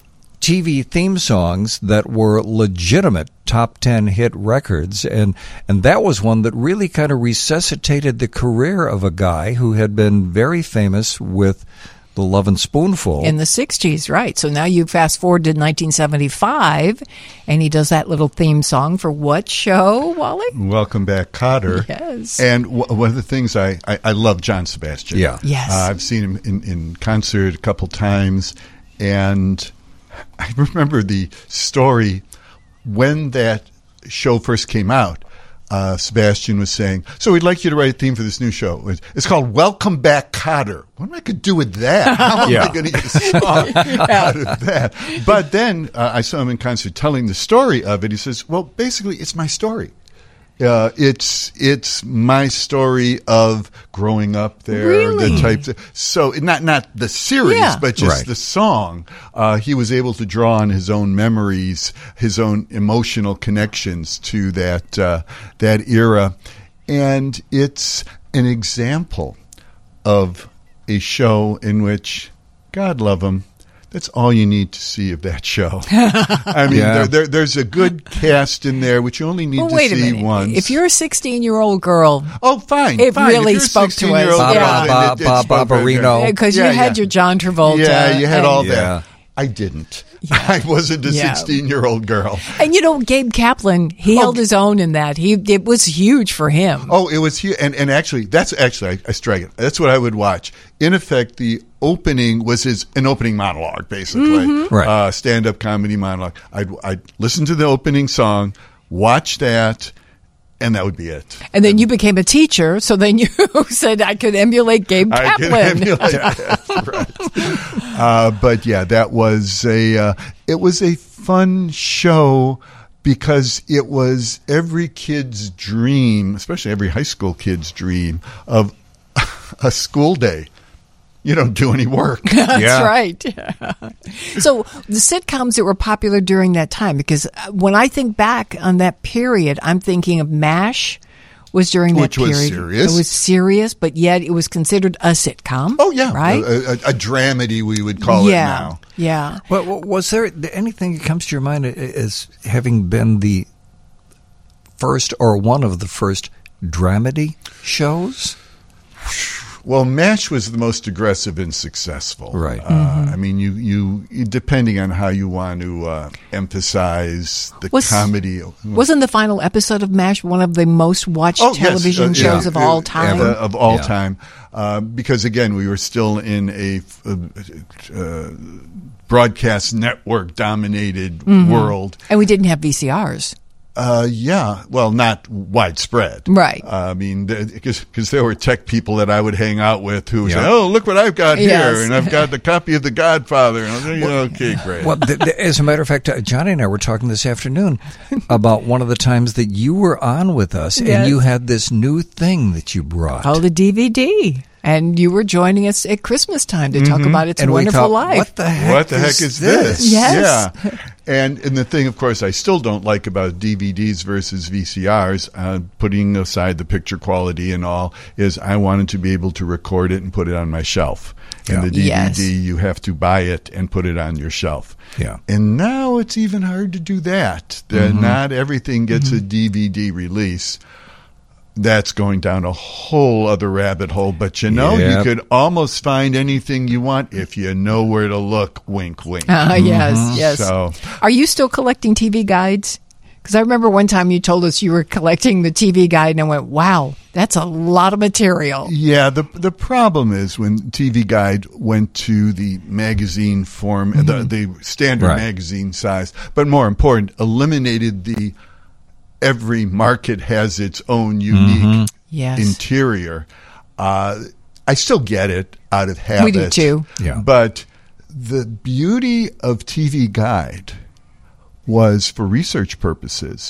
T V theme songs that were legitimate top ten hit records, and and that was one that really kind of resuscitated the career of a guy who had been very famous with The Lovin' Spoonful in the sixties, right? So now you fast forward to nineteen seventy-five, and he does that little theme song for what show, Wally? Welcome Back, Kotter. Yes. And w- one of the things I, I, I love John Sebastian. Yeah. Yes. Uh, I've seen him in, in concert a couple times, and I remember the story when that show first came out. Uh, Sebastian was saying, so we'd like you to write a theme for this new show. It's called Welcome Back, Kotter. What am I going to do with that? How am Yeah. I going to get a song out of that? But then uh, I saw him in concert telling the story of it. He says, well, basically, it's my story. Uh, it's it's my story of growing up there, Really? the types. Of, so not not the series, Yeah. but just Right. the song. Uh, he was able to draw on his own memories, his own emotional connections to that uh, that era, and it's an example of a show in which, God love him, that's all you need to see of that show. I mean, Yeah. there, there, there's a good cast in there, which you only need Well, to wait a see minute. once. If you're a sixteen-year-old girl, oh, fine, It fine. If really you're a spoke to us. sixteen-year-old Ba- girl, ba- then ba- it- it ba- spoke right Barbarino. there. because Yeah, you had yeah. your John Travolta. Yeah, you had and, all Yeah. that. I didn't. I wasn't a Yeah. sixteen-year-old girl. And you know, Gabe Kaplan, he held his own in that. He it was huge for him. Oh, it was huge. And, and actually, that's actually, I, I strike it. That's what I would watch. In effect, the opening was his an opening monologue, basically. Mm-hmm. Right. Uh, stand-up comedy monologue. I'd, I'd listen to the opening song, watch that, and that would be it. And then you became a teacher, so then you said I could emulate Gabe I can Kaplan. emulate that, right. Uh, but yeah, that was a uh, it was a fun show because it was every kid's dream, especially every high school kid's dream of a school day. You don't do any work. That's Yeah. right. So the sitcoms that were popular during that time, because when I think back on that period, I'm thinking of MASH was during that Which was period. serious. It was serious, but yet it was considered a sitcom. Oh yeah, right. A, a, a dramedy we would call yeah, it now. yeah. Well, w- was there anything that comes to your mind as having been the first or one of the first dramedy shows? Well, MASH was the most aggressive and successful. Right. Uh, I mean, you, you you depending on how you want to uh, emphasize the Was- comedy. Wasn't the final episode of MASH one of the most watched Oh, yes, television uh, shows yeah, of all uh, time? uh, of all Yeah. time, uh, because again, we were still in a uh, uh, broadcast network dominated Mm-hmm. world. And we didn't have V C Rs. Uh, yeah, well, not widespread, Right. Uh, I mean, because there were tech people that I would hang out with who would Yeah. say, "Oh, look what I've got Yes. here, and I've got the copy of The Godfather." And I was like, "Okay, great." Well, th- th- as a matter of fact, uh, Johnny and I were talking this afternoon about one of the times that you were on with us, Yes. and you had this new thing that you brought. Oh, the D V D. And you were joining us at Christmas time to talk about It's and a we Wonderful thought, Life. what the heck? What the heck is this? Yes. Yeah. And and the thing, of course, I still don't like about D V Ds versus V C Rs, uh, putting aside the picture quality and all, is I wanted to be able to record it and put it on my shelf. Yeah. And the D V D, Yes. you have to buy it and put it on your shelf. Yeah. And now it's even hard to do that. The- Mm-hmm. Not everything gets a D V D release. That's going down a whole other rabbit hole. But you know, Yep. you could almost find anything you want if you know where to look. Wink, wink. Uh, yes, yes. So, Are you still collecting T V guides? Because I remember one time you told us you were collecting the T V guide, and I went, wow, that's a lot of material. yeah, the the problem is when T V Guide went to the magazine form, the, the standard Right. magazine size, but more important, eliminated the every market has its own unique Yes. interior. Uh, I still get it out of habit. We do too. Yeah. But the beauty of T V Guide was for research purposes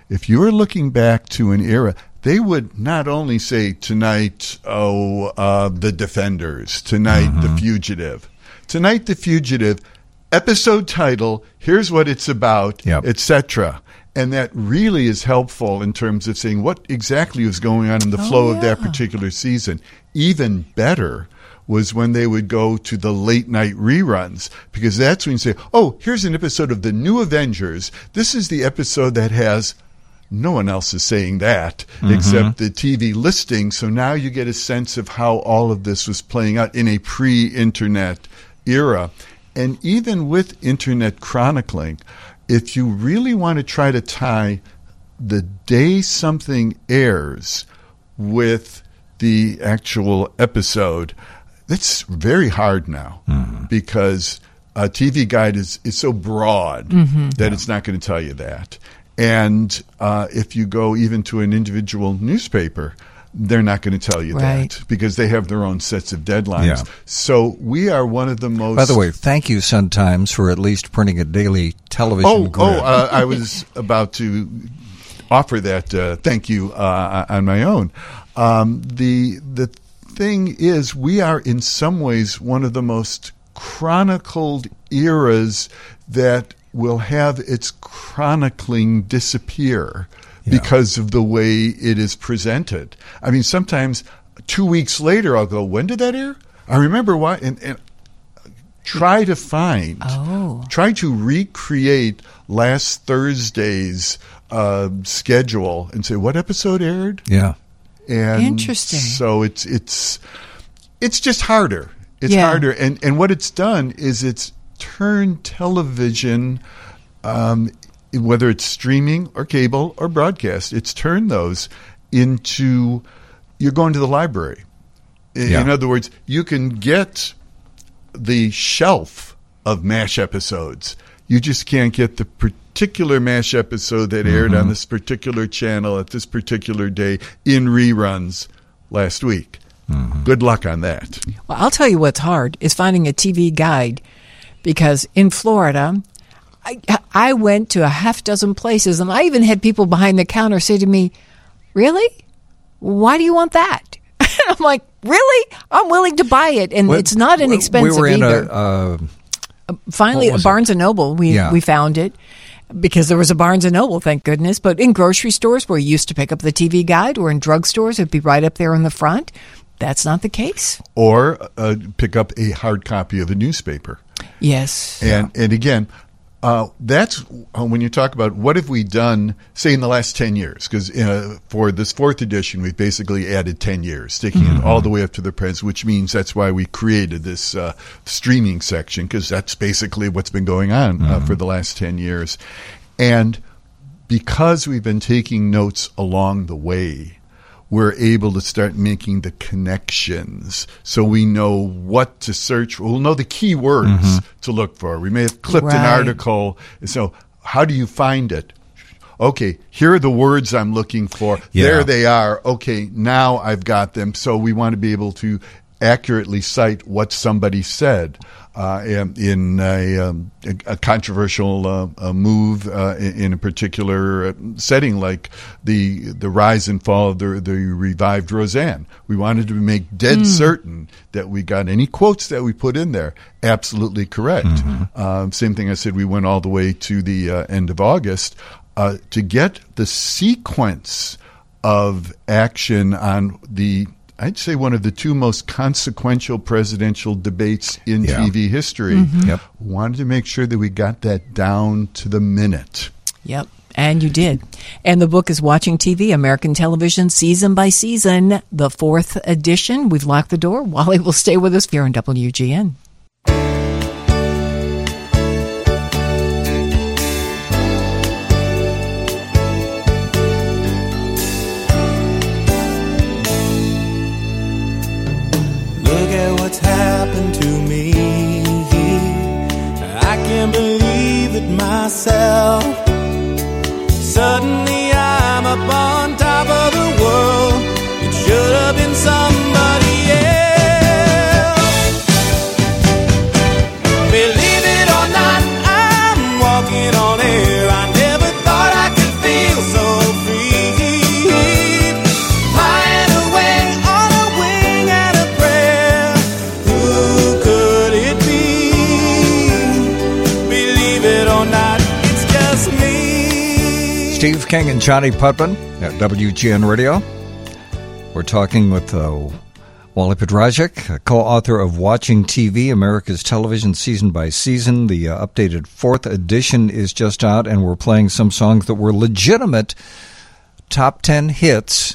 if you were looking back to an era, they would not only say tonight, oh, uh, The Defenders, tonight, Mm-hmm. The Fugitive, tonight, The Fugitive, episode title, here's what it's about, Yep. et cetera. And that really is helpful in terms of saying what exactly was going on in the flow Oh, of that yeah. particular season. Even better was when they would go to the late night reruns, because that's when you say, oh, here's an episode of The New Avengers. This is the episode that has, no one else is saying that Mm-hmm. except the T V listing. So now you get a sense of how all of this was playing out in a pre-internet era. And even with internet chronicling, if you really want to try to tie the day something airs with the actual episode, that's very hard now Mm-hmm. because a T V guide is, is so broad Mm-hmm. that it's not going to tell you that. And uh, if you go even to an individual newspaper, they're not going to tell you Right. that because they have their own sets of deadlines. Yeah. So we are one of the most... By the way, thank you, Sun Times, for at least printing a daily television Oh, grid. oh uh, I was about to offer that uh, thank you uh, on my own. Um, the the thing is, we are in some ways one of the most chronicled eras that will have its chronicling disappear Yeah. because of the way it is presented. I mean, sometimes two weeks later, I'll go, when did that air? I remember why, and, and try to find, Oh. try to recreate last Thursday's uh, schedule and say, what episode aired? Yeah. And Interesting. So it's it's it's just harder. It's Yeah. harder, and and what it's done is it's turned television, um, whether it's streaming or cable or broadcast, it's turned those into you're going to the library. In, Yeah. in other words, you can get the shelf of MASH episodes. You just can't get the particular MASH episode that aired on this particular channel at this particular day in reruns last week. Good luck on that. Well, I'll tell you what's hard is finding a T V guide, because in Florida, I, I went to a half dozen places, and I even had people behind the counter say to me, "Really? Why do you want that?" I'm like, "Really? I'm willing to buy it, and Well, it's not inexpensive we were in either." A, uh, Finally, what at was Barnes and Noble, we Yeah. we found it. Because there was a Barnes and Noble, thank goodness. But in grocery stores where you used to pick up the T V guide, or in drugstores, it'd be right up there in the front. That's not the case. Or uh, pick up a hard copy of a newspaper. Yes. And and again, uh, that's uh, when you talk about what have we done, say, in the last ten years, because uh, for this fourth edition, we've basically added ten years, taking it all the way up to the present, which means that's why we created this uh, streaming section, because that's basically what's been going on uh, for the last ten years. And because we've been taking notes along the way, we're able to start making the connections so we know what to search. We'll know the keywords to look for. We may have clipped an Right. article. So how do you find it? Okay, here are the words I'm looking for. Yeah. There they are. Okay, now I've got them. So we want to be able to accurately cite what somebody said uh, in, in a, um, a, a controversial uh, a move uh, in, in a particular uh, setting, like the the rise and fall of the, the revived Roseanne. We wanted to make dead certain that we got any quotes that we put in there absolutely correct. Um, same thing I said, we went all the way to the uh, end of August uh, to get the sequence of action on the, I'd say, one of the two most consequential presidential debates in Yeah. T V history. Yep. Wanted to make sure that we got that down to the minute. Yep. And you did. And the book is Watching T V, American Television, Season by Season, the fourth edition. We've locked the door. Wally will stay with us here on W G N. Look at what's happened to me. I can't believe it myself. Suddenly I'm up on top of the world. It should have been somebody else. Believe it or not, I'm walking on air. I never thought I could feel so Steve King and Johnny Putman at W G N Radio. We're talking with uh, Wally Pedrajic, co-author of Watching T V, America's Television Season by Season. The uh, updated fourth edition is just out, and we're playing some songs that were legitimate top ten hits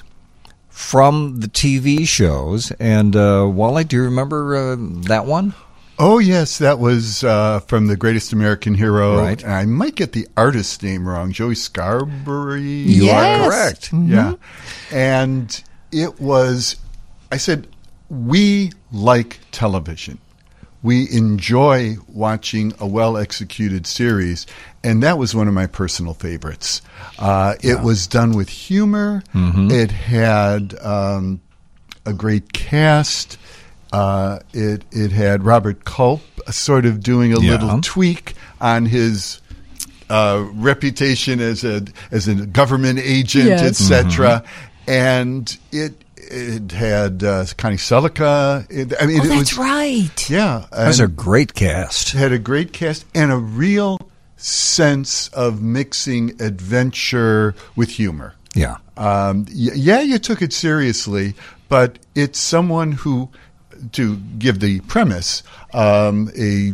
from the T V shows. And uh, Wally, do you remember uh, that one? Oh, yes, that was uh, from The Greatest American Hero. Right. And I might get the artist's name wrong. Joey Scarberry? You Yes. are correct. Mhm. Yeah. And it was, I said, we like television. We enjoy watching a well-executed series, and that was one of my personal favorites. Uh, it was done with humor. Mhm. It had um, a great cast. Uh, it it had Robert Culp sort of doing a Yeah. little tweak on his uh, reputation as a as a government agent, Yes. et cetera. And it it had uh, Connie Selica. It, I mean, Oh, it that's was right. yeah. That was a and great cast. had a great cast and a real sense of mixing adventure with humor. Yeah. Um, y- yeah, you took it seriously, but it's someone who, to give the premise, um, a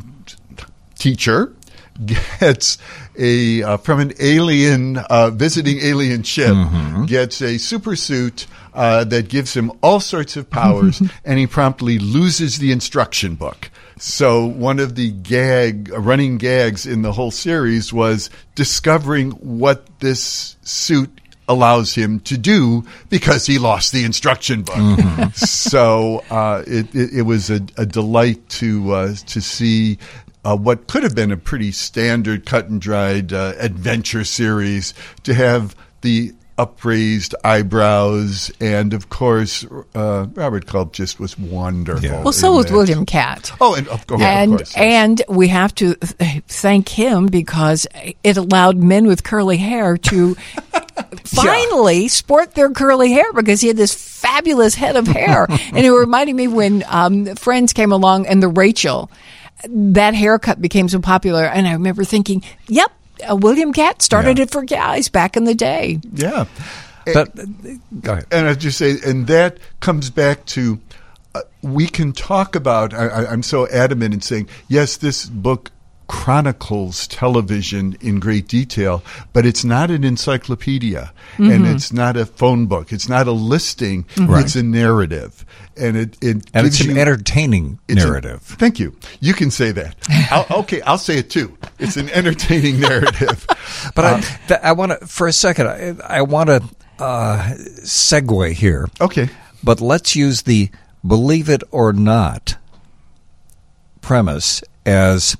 teacher gets a uh, from an alien uh, visiting alien ship gets a super suit uh, that gives him all sorts of powers, and he promptly loses the instruction book. So one of the gag running gags in the whole series was discovering what this suit allows him to do because he lost the instruction book. So uh, it, it, it was a, a delight to uh, to see uh, what could have been a pretty standard cut and dried uh, adventure series to have the upraised eyebrows, and of course uh, Robert Culp just was wonderful. Yeah. Well, so in was that. William Catt. Oh, and of, course, and of course, yes. and we have to th- thank him because it allowed men with curly hair to finally sport their curly hair because he had this fabulous head of hair. And it reminded me when um, Friends came along and the Rachel, that haircut became so popular. And I remember thinking, yep, uh, William Catt started Yeah. it for guys back in the day. yeah. But go ahead. And I just say, and that comes back to uh, we can talk about. I, I, I'm so adamant in saying yes, this book chronicles television in great detail, but it's not an encyclopedia, and it's not a phone book. It's not a listing. Right. It's a narrative, and it, it And gives it's an you, entertaining it's a- narrative. thank you. You can say that. I'll, okay, I'll say it too. It's an entertaining narrative. But Uh, I, th- I want to, for a second, I, I want to uh, segue here. Okay. But let's use the believe it or not premise as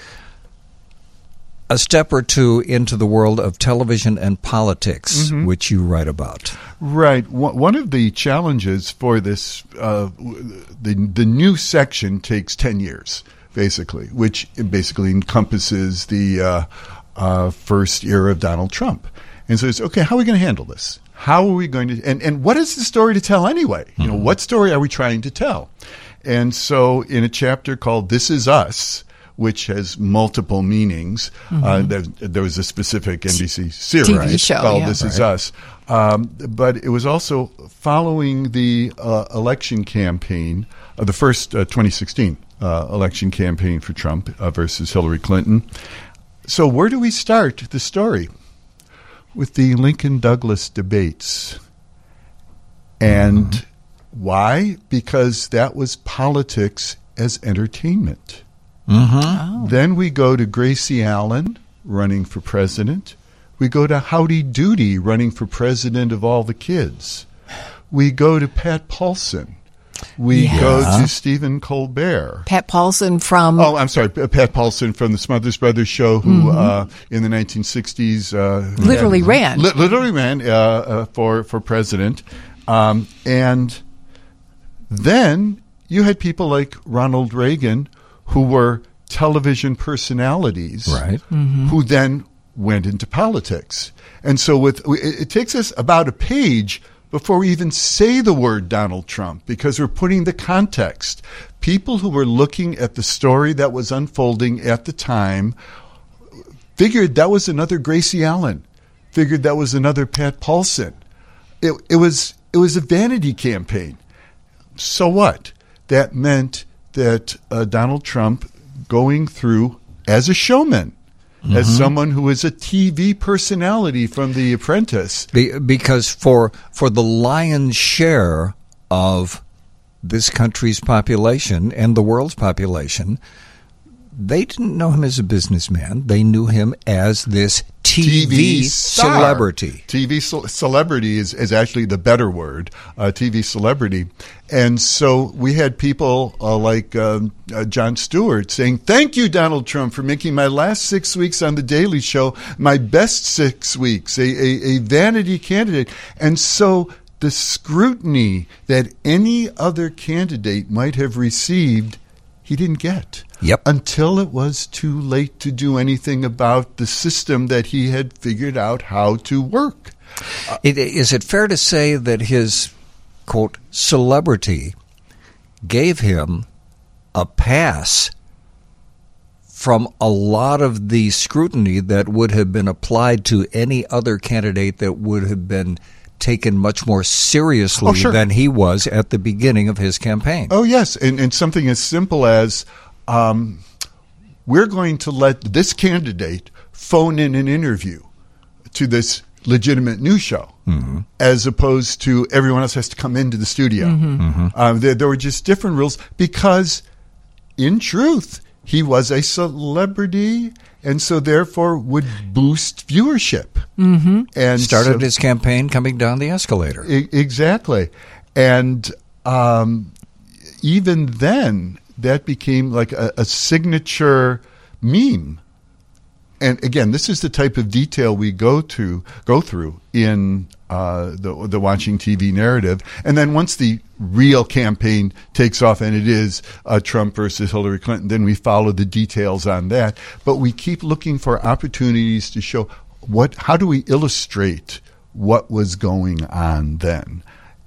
a step or two into the world of television and politics, Mm-hmm. which you write about. Right. One one of the challenges for this, uh, the the new section takes ten years, basically, which basically encompasses the uh, uh, first era of Donald Trump. And so it's, okay, how are we going to handle this? How are we going to, and, and what is the story to tell anyway? You know, what story are we trying to tell? And so in a chapter called This Is Us, which has multiple meanings. Uh, there, there was a specific N B C series T V show, called yeah. This Is Us. Um, but it was also following the uh, election campaign, uh, the first uh, twenty sixteen uh, election campaign for Trump uh, versus Hillary Clinton. So where do we start the story? With the Lincoln-Douglas debates. And why? Because that was politics as entertainment. Mm-hmm. Then we go to Gracie Allen running for president. We go to Howdy Doody running for president of all the kids. We go to Pat Paulson. We Yeah. go to Stephen Colbert. Pat Paulson from Oh, I'm sorry, P- Pat Paulson from the Smothers Brothers show, who uh, in the nineteen sixties uh, Literally had- ran. li- literally ran uh, uh, for for president, um, and then you had people like Ronald Reagan, who were television personalities, Right. who then went into politics. And so with it, it takes us about a page before we even say the word Donald Trump, because we're putting the context. People who were looking at the story that was unfolding at the time figured that was another Gracie Allen, figured that was another Pat Paulson. It, it was it was a vanity campaign. So what? That meant that uh, Donald Trump going through as a showman, mm-hmm. as someone who is a T V personality from The Apprentice. Be, because for for the lion's share of this country's population and the world's population, they didn't know him as a businessman. They knew him as this T V, T V celebrity. T V ce- celebrity is, is actually the better word, uh, T V celebrity. And so we had people uh, like um, uh, Jon Stewart saying, thank you, Donald Trump, for making my last six weeks on The Daily Show my best six weeks, a, a, a vanity candidate. And so the scrutiny that any other candidate might have received, he didn't get. Yep. Until it was too late to do anything about the system that he had figured out how to work. Uh, it, is it fair to say that his, quote, celebrity gave him a pass from a lot of the scrutiny that would have been applied to any other candidate that would have been taken much more seriously oh, sure. than he was at the beginning of his campaign? Oh, yes. And, and something as simple as um, we're going to let this candidate phone in an interview to this legitimate news show, mm-hmm. as opposed to everyone else has to come into the studio. Mm-hmm. Mm-hmm. Um, there, there were just different rules because, in truth, he was a celebrity and so therefore would boost viewership. Mm-hmm. And started so, his campaign coming down the escalator. I- exactly. And um, even then, that became like a, a signature meme. And again, this is the type of detail we go to go through in uh, the the watching T V narrative. And then once the real campaign takes off, and it is uh, Trump versus Hillary Clinton, then we follow the details on that. But we keep looking for opportunities to show what. How do we illustrate what was going on then?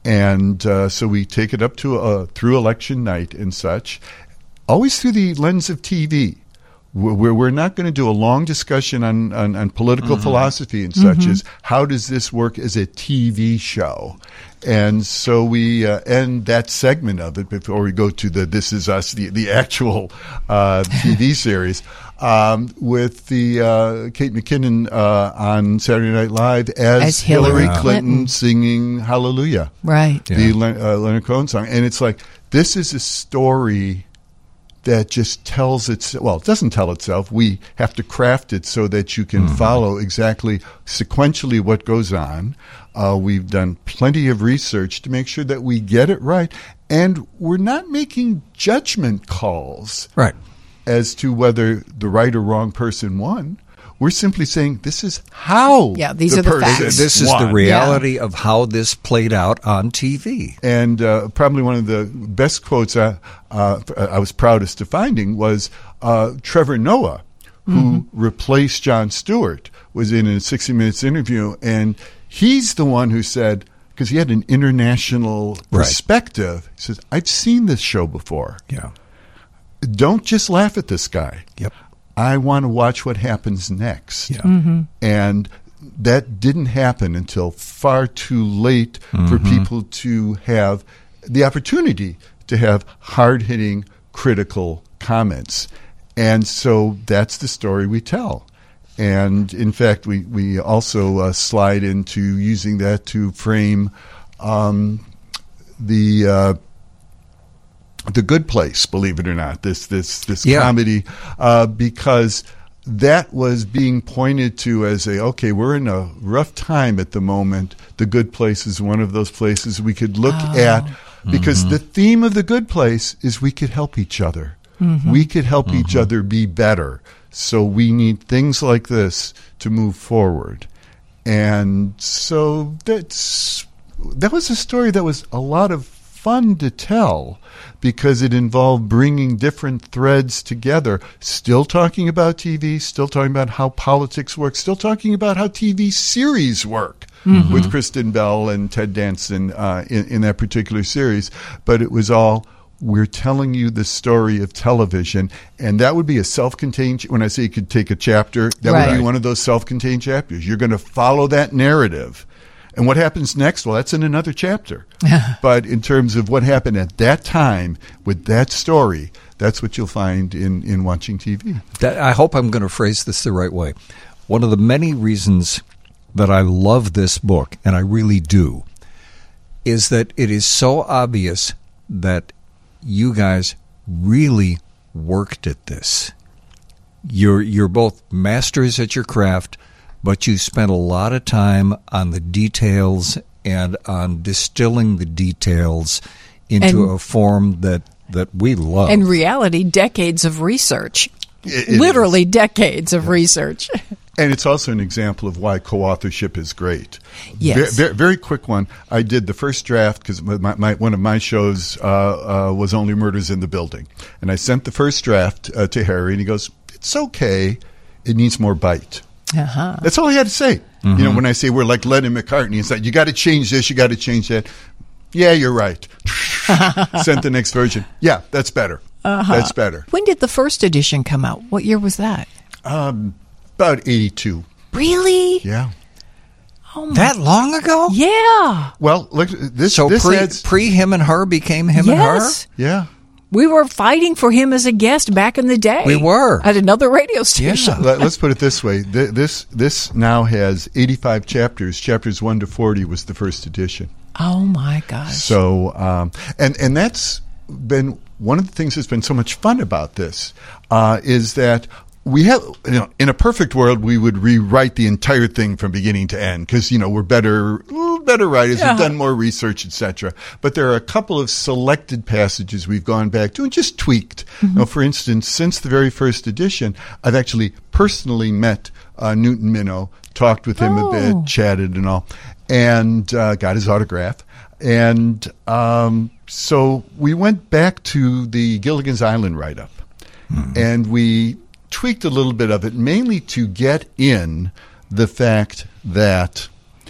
And uh, so we take it up to uh, through election night and such, always through the lens of T V. We're, we're not going to do a long discussion on, on, on political mm-hmm. philosophy and such mm-hmm. as how does this work as a T V show. And so we uh, end that segment of it before we go to the This Is Us, the, the actual uh, T V series, um, with the uh, Kate McKinnon uh, on Saturday Night Live as, as Hillary, Hillary Clinton, Clinton singing Hallelujah. Right. Yeah. The uh, Leonard Cohen song. And it's like, this is a story that just tells itself. Well, it doesn't tell itself. We have to craft it so that you can mm-hmm. follow exactly sequentially what goes on. Uh, we've done plenty of research to make sure that we get it right. And we're not making judgment calls right. as to whether the right or wrong person won. We're simply saying this is how. Yeah, these the are the person facts. This is won. the reality yeah. of how this played out on T V. And uh, probably one of the best quotes I, uh, I was proudest of finding was uh, Trevor Noah, who mm-hmm. replaced Jon Stewart, was in a sixty minutes interview, and he's the one who said, because he had an international right. perspective, he says, I've seen this show before. Yeah. Don't just laugh at this guy. Yep. I want to watch what happens next. Yeah. Mm-hmm. And that didn't happen until far too late mm-hmm. for people to have the opportunity to have hard-hitting, critical comments. And so that's the story we tell. And in fact, we, we also uh, slide into using that to frame um, the uh, the Good Place, believe it or not, this this this yeah. comedy, uh, because that was being pointed to as a, okay, we're in a rough time at the moment. The Good Place is one of those places we could look oh. at, because mm-hmm. the theme of The Good Place is we could help each other. Mm-hmm. We could help mm-hmm. each other be better. So we need things like this to move forward. And so that's that was a story that was a lot of fun to tell, because it involved bringing different threads together, still talking about T V, still talking about how politics work, still talking about how T V series work mm-hmm. with Kristen Bell and Ted Danson uh, in, in that particular series. But it was all we're telling you the story of television, and that would be a self-contained. When I say you could take a chapter, that Right. would be one of those self-contained chapters. You're going to follow that narrative, and what happens next? Well, that's in another chapter. But in terms of what happened at that time with that story, that's what you'll find in, in watching T V. That, I hope I'm going to phrase this the right way. One of the many reasons that I love this book, and I really do, is that it is so obvious that you guys really worked at this. You're you're both masters at your craft, but you spent a lot of time on the details and on distilling the details into And- a form that, that we love. In reality, decades of research. It- it Literally decades of research. And it's also an example of why co-authorship is great. Yes. Very, very quick one. I did the first draft because my, my, one of my shows uh, uh, was Only Murders in the Building. And I sent the first draft uh, to Harry, and he goes, it's okay. It needs more bite. Uh-huh. That's all he had to say. You know, when I say we're like Lennon McCartney, it's like, you got to change this, you got to change that. Yeah, you're right. Sent the next version. Yeah, that's better. Uh-huh. That's better. When did the first edition come out? What year was that? Um, about eighty-two. Really? Yeah. Oh my. That long ago? Yeah. Well, look, this, So this pre, adds... pre him and her became him Yes. Yeah. We were fighting for him as a guest back in the day. We were. At another radio station. Let, let's put it this way. Th- This this now has eighty-five chapters. Chapters one to forty was the first edition. Oh, my gosh. So, um, and, and that's been one of the things that's been so much fun about this uh, is that we have, you know, in a perfect world, we would rewrite the entire thing from beginning to end because, you know, we're better, better writers, Yeah. we've done more research, et cetera. But there are a couple of selected passages we've gone back to and just tweaked. Mm-hmm. Now, for instance, since the very first edition, I've actually personally met uh, Newton Minow, talked with him Oh. a bit, chatted and all, and uh, got his autograph. And um, so we went back to the Gilligan's Island write-up, and we tweaked a little bit of it, mainly to get in the fact that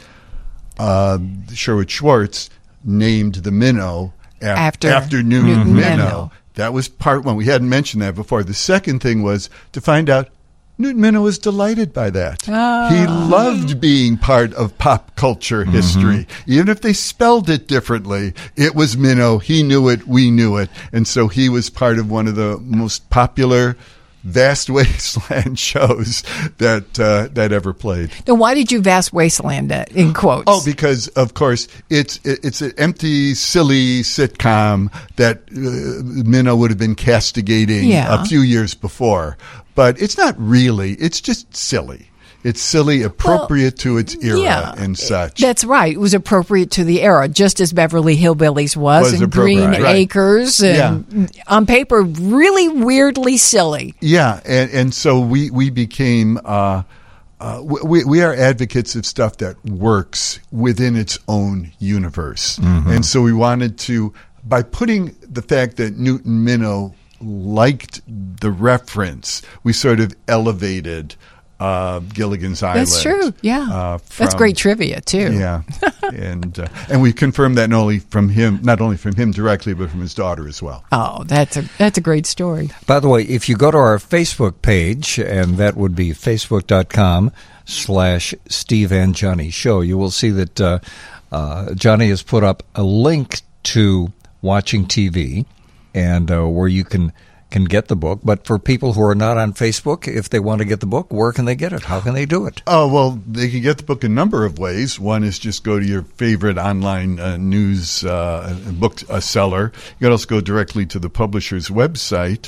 uh, Sherwood Schwartz named the Minnow af- After after Newton, Newton Minnow. Minnow. That was part one. We hadn't mentioned that before. The second thing was to find out Newton Minow was delighted by that. Oh. He loved being part of pop culture history. Even if they spelled it differently, it was Minow. He knew it. We knew it. And so he was part of one of the most popular Vast Wasteland shows that uh, that ever played. Now, why did you vast wasteland it, in quotes? Oh, because of course it's it, it's an empty, silly sitcom that uh, Minow would have been castigating Yeah. a few years before, but it's not really. It's just silly. It's silly, appropriate to its era yeah, and such. That's right. It was appropriate to the era, just as Beverly Hillbillies was, Was and Green appropriate, right. Acres, and on paper, really weirdly silly. Yeah, and, and so we we became uh, uh, we we are advocates of stuff that works within its own universe, and so we wanted to, by putting the fact that Newton Minow liked the reference, we sort of elevated uh, Gilligan's Island. That's true. Yeah, uh, that's from- great trivia too. Yeah, and uh, and we confirmed that not only from him, not only from him directly, but from his daughter as well. Oh, that's a that's a great story. By the way, if you go to our Facebook page, and that would be facebook.com slash Steve and Johnny Show, you will see that uh, uh, Johnny has put up a link to watching T V, and uh, where you can can get the book. But for people who are not on Facebook, if they want to get the book, where can they get it? How can they do it? Oh, well, they can get the book a number of ways. One is just go to your favorite online uh, news uh, book uh, seller. You can also go directly to the publisher's website.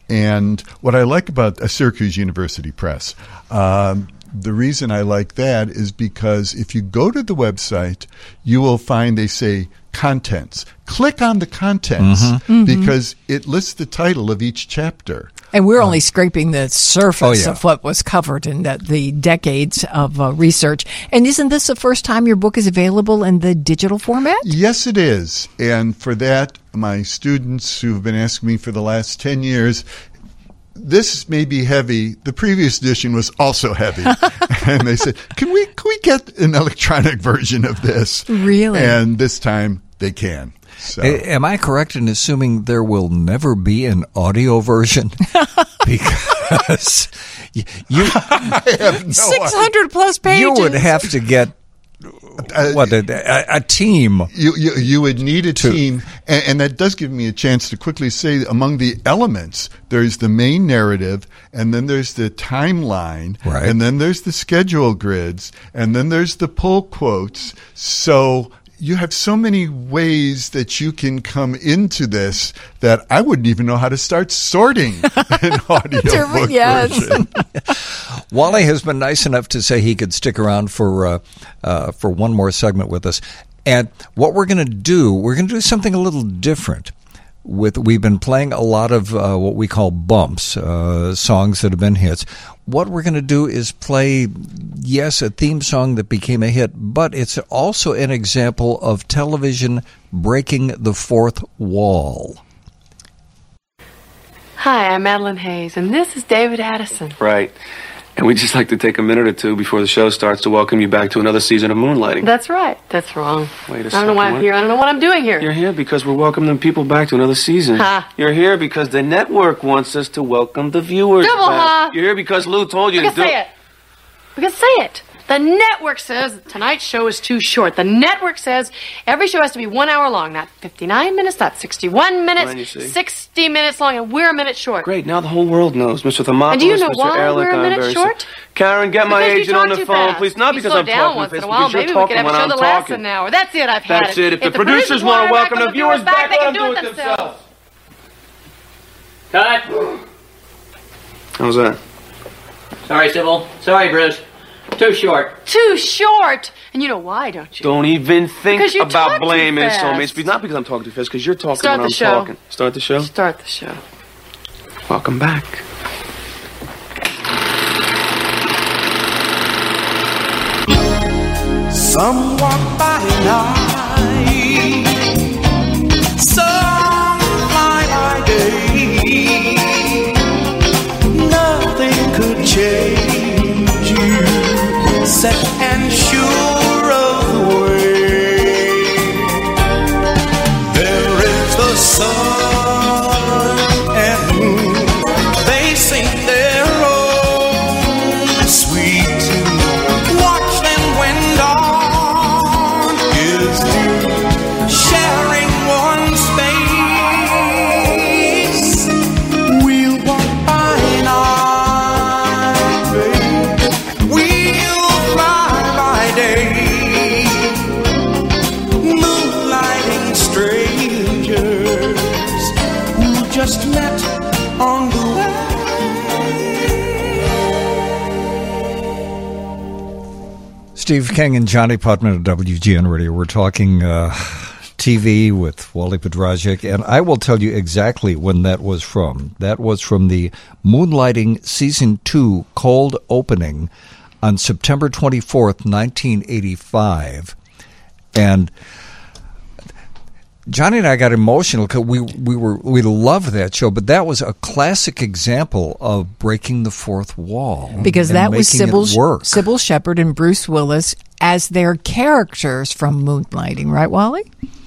And what I like about uh, Syracuse University Press, um, the reason I like that is because if you go to the website, you will find they say contents. Click on the contents Mm-hmm. because it lists the title of each chapter. And we're only scraping the surface Oh, yeah. of what was covered in the, the decades of uh, research. And isn't this the first time your book is available in the digital format? Yes, it is. And for that, my students who've been asking me for the last ten years, this may be heavy. The previous edition was also heavy. And they said, can we, can we get an electronic version of this? Really? And this time they can. So. A- am I correct in assuming there will never be an audio version? Because you, you I have no six hundred plus pages. you would have to get Uh, what a, a, a team. You, you you would need a team, and, and that does give me a chance to quickly say among the elements, there's the main narrative, and then there's the timeline, Right. and then there's the schedule grids, and then there's the pull quotes. So you have so many ways that you can come into this that I wouldn't even know how to start sorting an audio book yes. version. Wally has been nice enough to say he could stick around for uh, uh, for one more segment with us. And what we're going to do, we're going to do something a little different. With we've been playing a lot of uh, what we call bumps, uh, songs that have been hits. What we're going to do is play, yes, a theme song that became a hit, but it's also an example of television breaking the fourth wall. Hi, I'm Madeline Hayes, and this is David Addison. Right. And we'd just like to take a minute or two before the show starts to welcome you back to another season of Moonlighting. That's right. That's wrong. Wait a I second. don't know why I'm what? here. I don't know what I'm doing here. You're here because we're welcoming people back to another season. Ha. You're here because the network wants us to welcome the viewers Double back. ha. You're here because Lou told you We to can do say it. We can say it. The network says tonight's show is too short. The network says every show has to be one hour long, not fifty-nine minutes, not sixty-one minutes, Well, you see. sixty minutes long, and we're a minute short. Great, now the whole world knows. Mister Thermopolis, And do you know Mister why Ehrlich, we're a I'm minute very short? sorry. Karen, get my Because you agent on talk the too phone, fast. please. Not You because slow I'm down talking once fast, in a while. because you're Maybe we talking could have a when show I'm that lasts talking. an hour. That's it. I've had That's it. it. If the the producers want to welcome the viewers back, they let can them do it themselves. Cut. How's that? Sorry, Sybil. Sorry, Bruce. Too short. Too short. And you know why, don't you? Don't even think Because you about talk too blaming so fast. many. It's not because I'm talking too fast, because you're talking Start when the I'm show. talking. Start the show? Start the show. Welcome back. Some walk by night, some fly by day. Nothing could change you, set and sure of the way. There is the sun and moon, they sing their own sweet tune. Watch them when dawn is due, sharing one space. We'll walk by night, babe. We'll fly by day, moonlighting strangers who just met on the way. Steve King and Johnny Putman at W G N Radio. We're talking uh, T V with Wally Podrazik, and I will tell you exactly when that was from. That was from the Moonlighting Season two cold opening on September twenty-fourth, nineteen eighty-five. And Johnny and I got emotional because we we were we loved that show, but that was a classic example of breaking the fourth wall. Because and that was making it Sybil, work. Sybil Shepherd and Bruce Willis as their characters from Moonlighting, right, Wally?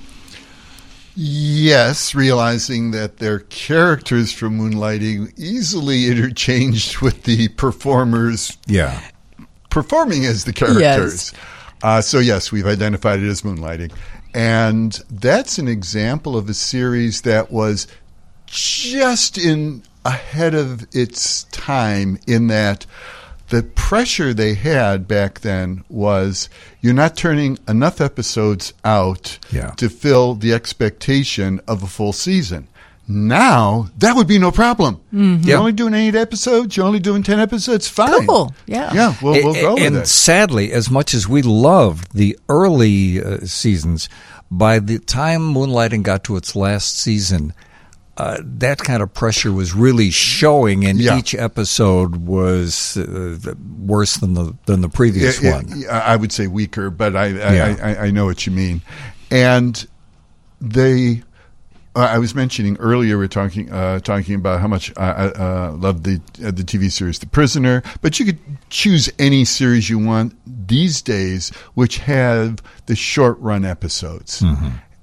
Yes, realizing that their characters from Moonlighting easily interchanged with the performers Yeah. performing as the characters. Uh, so, yes, we've identified it as Moonlighting. And that's an example of a series that was just in ahead of its time in that the pressure they had back then was you're not turning enough episodes out Yeah. to fill the expectation of a full season. Now, that would be no problem. Mhm. You're Yeah. only doing eight episodes, you're only doing ten episodes, fine. Cool. Yeah. Yeah, we'll, we'll go with and it. sadly, as much as we loved the early uh, seasons, by the time Moonlighting got to its last season, uh, that kind of pressure was really showing, and Yeah. each episode was uh, worse than the than the previous Yeah, one. yeah, I would say weaker, but I I, Yeah. I I know what you mean. And they, uh, I was mentioning earlier, we are talking uh, talking about how much I, I uh, love the uh, the T V series The Prisoner, but you could choose any series you want these days, which have the short run episodes. Mm-hmm.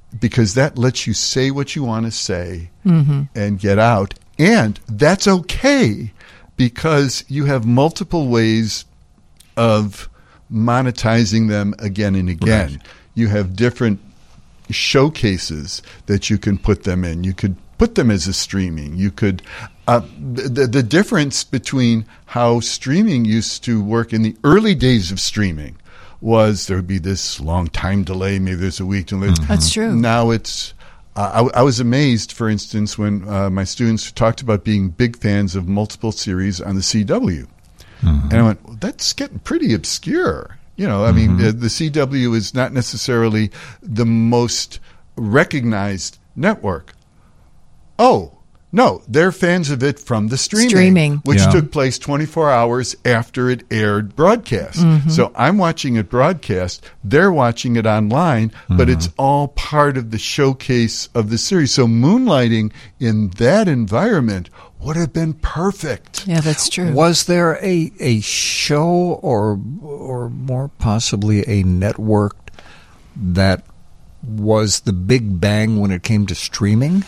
because that lets you say what you want to say Mhm. and get out. And that's okay because you have multiple ways of monetizing them again and again. Right. You have different showcases that you can put them in. You could put them as a streaming. You could uh, the the difference between how streaming used to work in the early days of streaming was there would be this long time delay. Maybe there's a week delay. Mm-hmm. That's true. Now it's. Uh, I, I was amazed, for instance, when uh, my students talked about being big fans of multiple series on the C W, Mm-hmm. and I went, well, "That's getting pretty obscure." You know, I mean, uh, the C W is not necessarily the most recognized network. Oh, no, they're fans of it from the streaming, Streaming. which Yeah. took place twenty-four hours after it aired broadcast. Mhm. So I'm watching it broadcast, they're watching it online, but Mm-hmm. it's all part of the showcase of the series. So moonlighting in that environment would have been perfect. Yeah, that's true. Was there a a show or or more possibly a network that was the big bang when it came to streaming?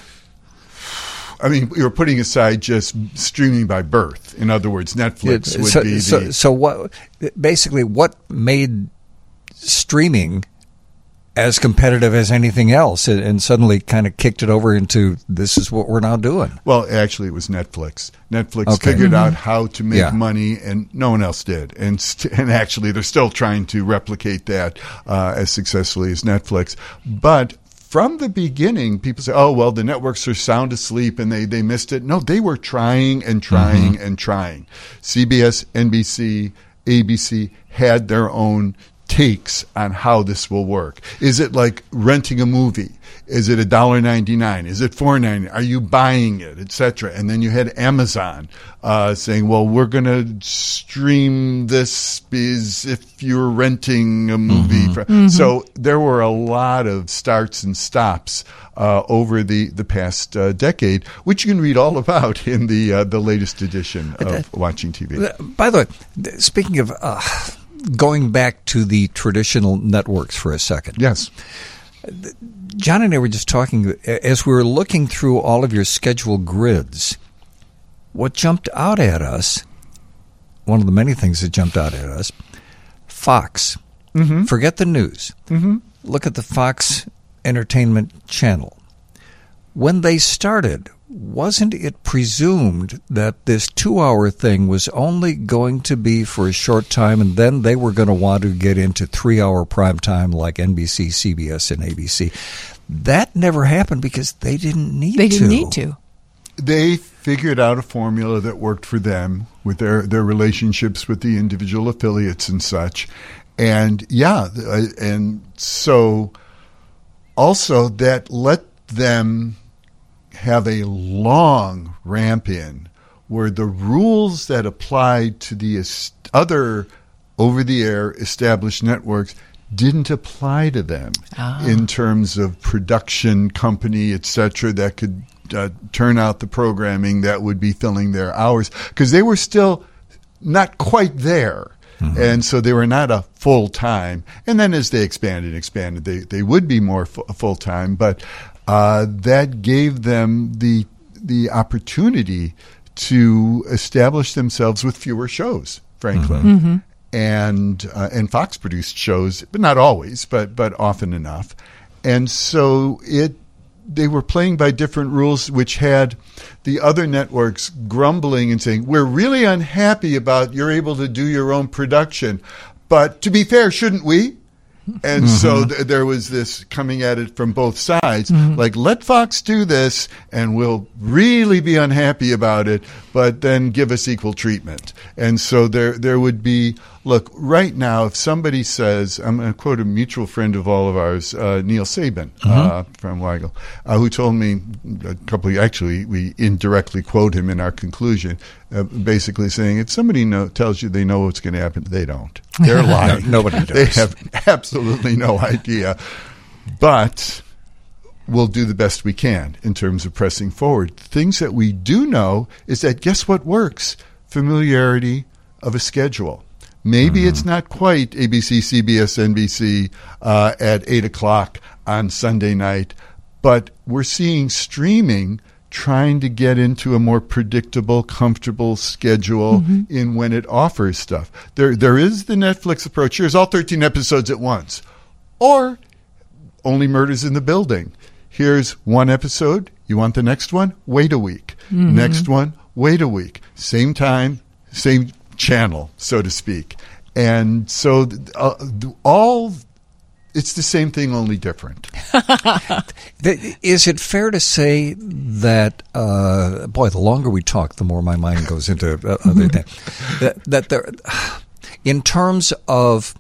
I mean, you're putting aside just streaming by birth. In other words, Netflix It's- would so, be so, the... so what? Basically, what made streaming as competitive as anything else, and, and suddenly kind of kicked it over into this is what we're now doing? Well, actually, it was Netflix. Netflix Okay. figured Mhm. out how to make Yeah. money, and no one else did. And st- and actually, they're still trying to replicate that uh, as successfully as Netflix. But from the beginning, people say, "Oh, well, the networks are sound asleep and they, they missed it." No, they were trying and trying and trying. C B S, N B C, A B C had their own takes on how this will work. Is it like renting a movie? Is it one dollar ninety-nine? Is it four ninety-nine? Are you buying it, et cetera? And then you had Amazon uh, saying, well, we're going to stream this as if you're renting a movie. Mm-hmm. For, Mm-hmm. So there were a lot of starts and stops uh, over the, the past uh, decade, which you can read all about in the, uh, the latest edition of Watching T V. By the way, th- speaking of uh, going back to the traditional networks for a second. Yes. John and I were just talking, as we were looking through all of your schedule grids, what jumped out at us, one of the many things that jumped out at us, Fox. Mm-hmm. Forget the news. Mm-hmm. Look at the Fox Entertainment Channel. When they started, wasn't it presumed that this two-hour thing was only going to be for a short time, and then they were going to want to get into three-hour prime time like N B C, C B S, and A B C? That never happened because they didn't need They to. didn't need to. They figured out a formula that worked for them with their, their relationships with the individual affiliates and such. And yeah, uh, and so also that let them have a long ramp in where the rules that applied to the est- other over-the-air established networks didn't apply to them Ah. in terms of production company, et cetera, that could uh, turn out the programming that would be filling their hours, because they were still not quite there. And so they were not a full time. And then as they expanded and expanded, they, they would be more fu- full time. But uh, that gave them the the opportunity to establish themselves with fewer shows, frankly. Mm-hmm. And uh, and Fox produced shows, but not always, but but often enough. And so it they were playing by different rules, which had the other networks grumbling and saying, we're really unhappy about you're able to do your own production. But to be fair, shouldn't we? And so th- there was this coming at it from both sides, Mhm. like, let Fox do this and we'll really be unhappy about it, but then give us equal treatment. And so there there would be, look, right now, if somebody says, I'm going to quote a mutual friend of all of ours, uh, Neil Sabin uh, from Weigel, uh, who told me a couple of, actually, we indirectly quote him in our conclusion, uh, basically saying, if somebody know, tells you they know what's going to happen, they don't. They're lying. No, nobody does. They have absolutely no idea. But we'll do the best we can in terms of pressing forward. Things that we do know is that guess what works? Familiarity of a schedule. Maybe Mm-hmm. it's not quite A B C, C B S, N B C uh, at eight o'clock on Sunday night, but we're seeing streaming trying to get into a more predictable, comfortable schedule Mhm. in when it offers stuff. There, There is the Netflix approach. Here's all thirteen episodes at once. Or Only Murders in the Building. Here's one episode. You want the next one? Wait a week. Mhm. Next one? Wait a week. Same time, same channel, so to speak. And so uh, all, it's the same thing, only different. Th- Is it fair to say that, uh, boy, the longer we talk, the more my mind goes into uh, other things. That, that there, in terms of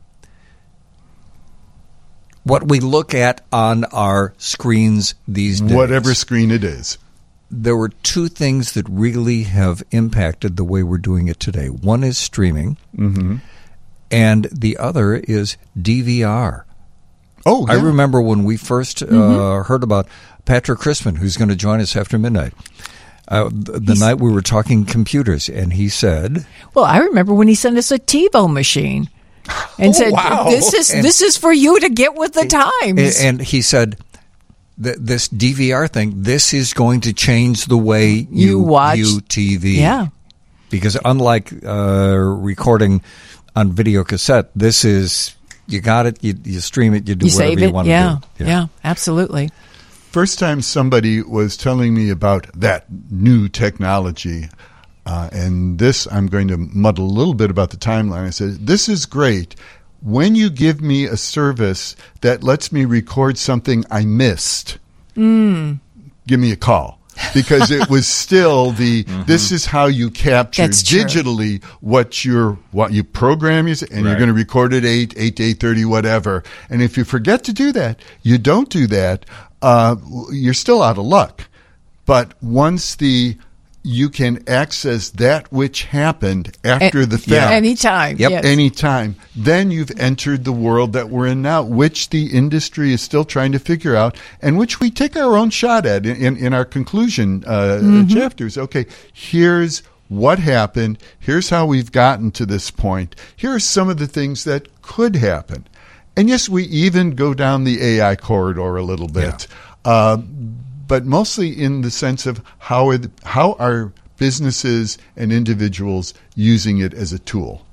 what we look at on our screens these days, Whatever screen it is. there were two things that really have impacted the way we're doing it today. One is streaming, Mm-hmm. and the other is D V R. Oh, I yeah. remember when we first uh, Mhm. heard about Patrick Crispin, who's going to join us after midnight. Uh, the the night we were talking computers, and he said, Well, I remember when he sent us a TiVo machine and Oh, said, wow. "This is And- this is for you to get with the times." and, and he said, th- this D V R thing, this is going to change the way you, You watch- view T V. Yeah. Because unlike uh, recording on video cassette, this is, you got it, you, you stream it, you do you whatever save you it, want yeah, to do. yeah, absolutely. First time somebody was telling me about that new technology, uh, and this, I'm going to muddle a little bit about the timeline. I said, this is great. When you give me a service that lets me record something I missed, Mm. give me a call. Because it was still the, Mm-hmm. this is how you capture That's true. digitally what you're, what you program, you, and you're Right. going to record at eight, eight to eight thirty, whatever. And if you forget to do that, you don't do that, uh, you're still out of luck. But once the, you can access that which happened after An- the fact. yeah. Anytime, Yep. yes. Anytime. Then you've entered the world that we're in now, which the industry is still trying to figure out, and which we take our own shot at in, in, in our conclusion uh, Mhm. chapters. Okay, here's what happened. Here's how we've gotten to this point. Here are some of the things that could happen. And yes, we even go down the A I corridor a little bit. Uh, but mostly in the sense of how are, the, how are businesses and individuals using it as a tool.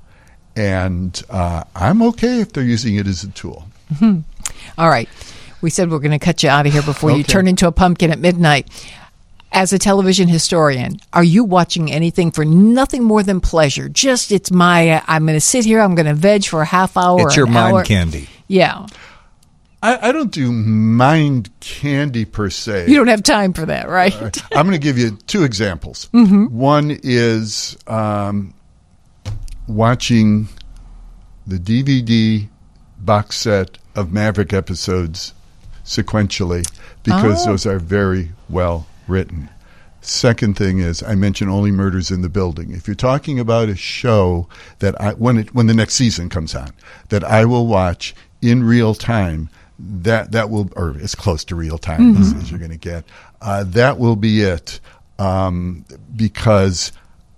And uh, I'm okay if they're using it as a tool. Mhm. All right. We said we're going to cut you out of here before you Okay. turn into a pumpkin at midnight. As a television historian, are you watching anything for nothing more than pleasure? Just, it's my, I'm going to sit here, I'm going to veg for a half hour. It's or your an mind hour. candy. Yeah. I, I don't do mind candy per se. You don't have time for that, right? Uh, I'm going to give you two examples. Mhm. One is um, watching the D V D box set of Maverick episodes sequentially because Oh. those are very well written. Second thing is, I mentioned Only Murders in the Building. If you're talking about a show that I, when it, when the next season comes on, that I will watch in real time, that that will, or as close to real time as, Mhm. as you're going to get, uh, that will be it. Um, because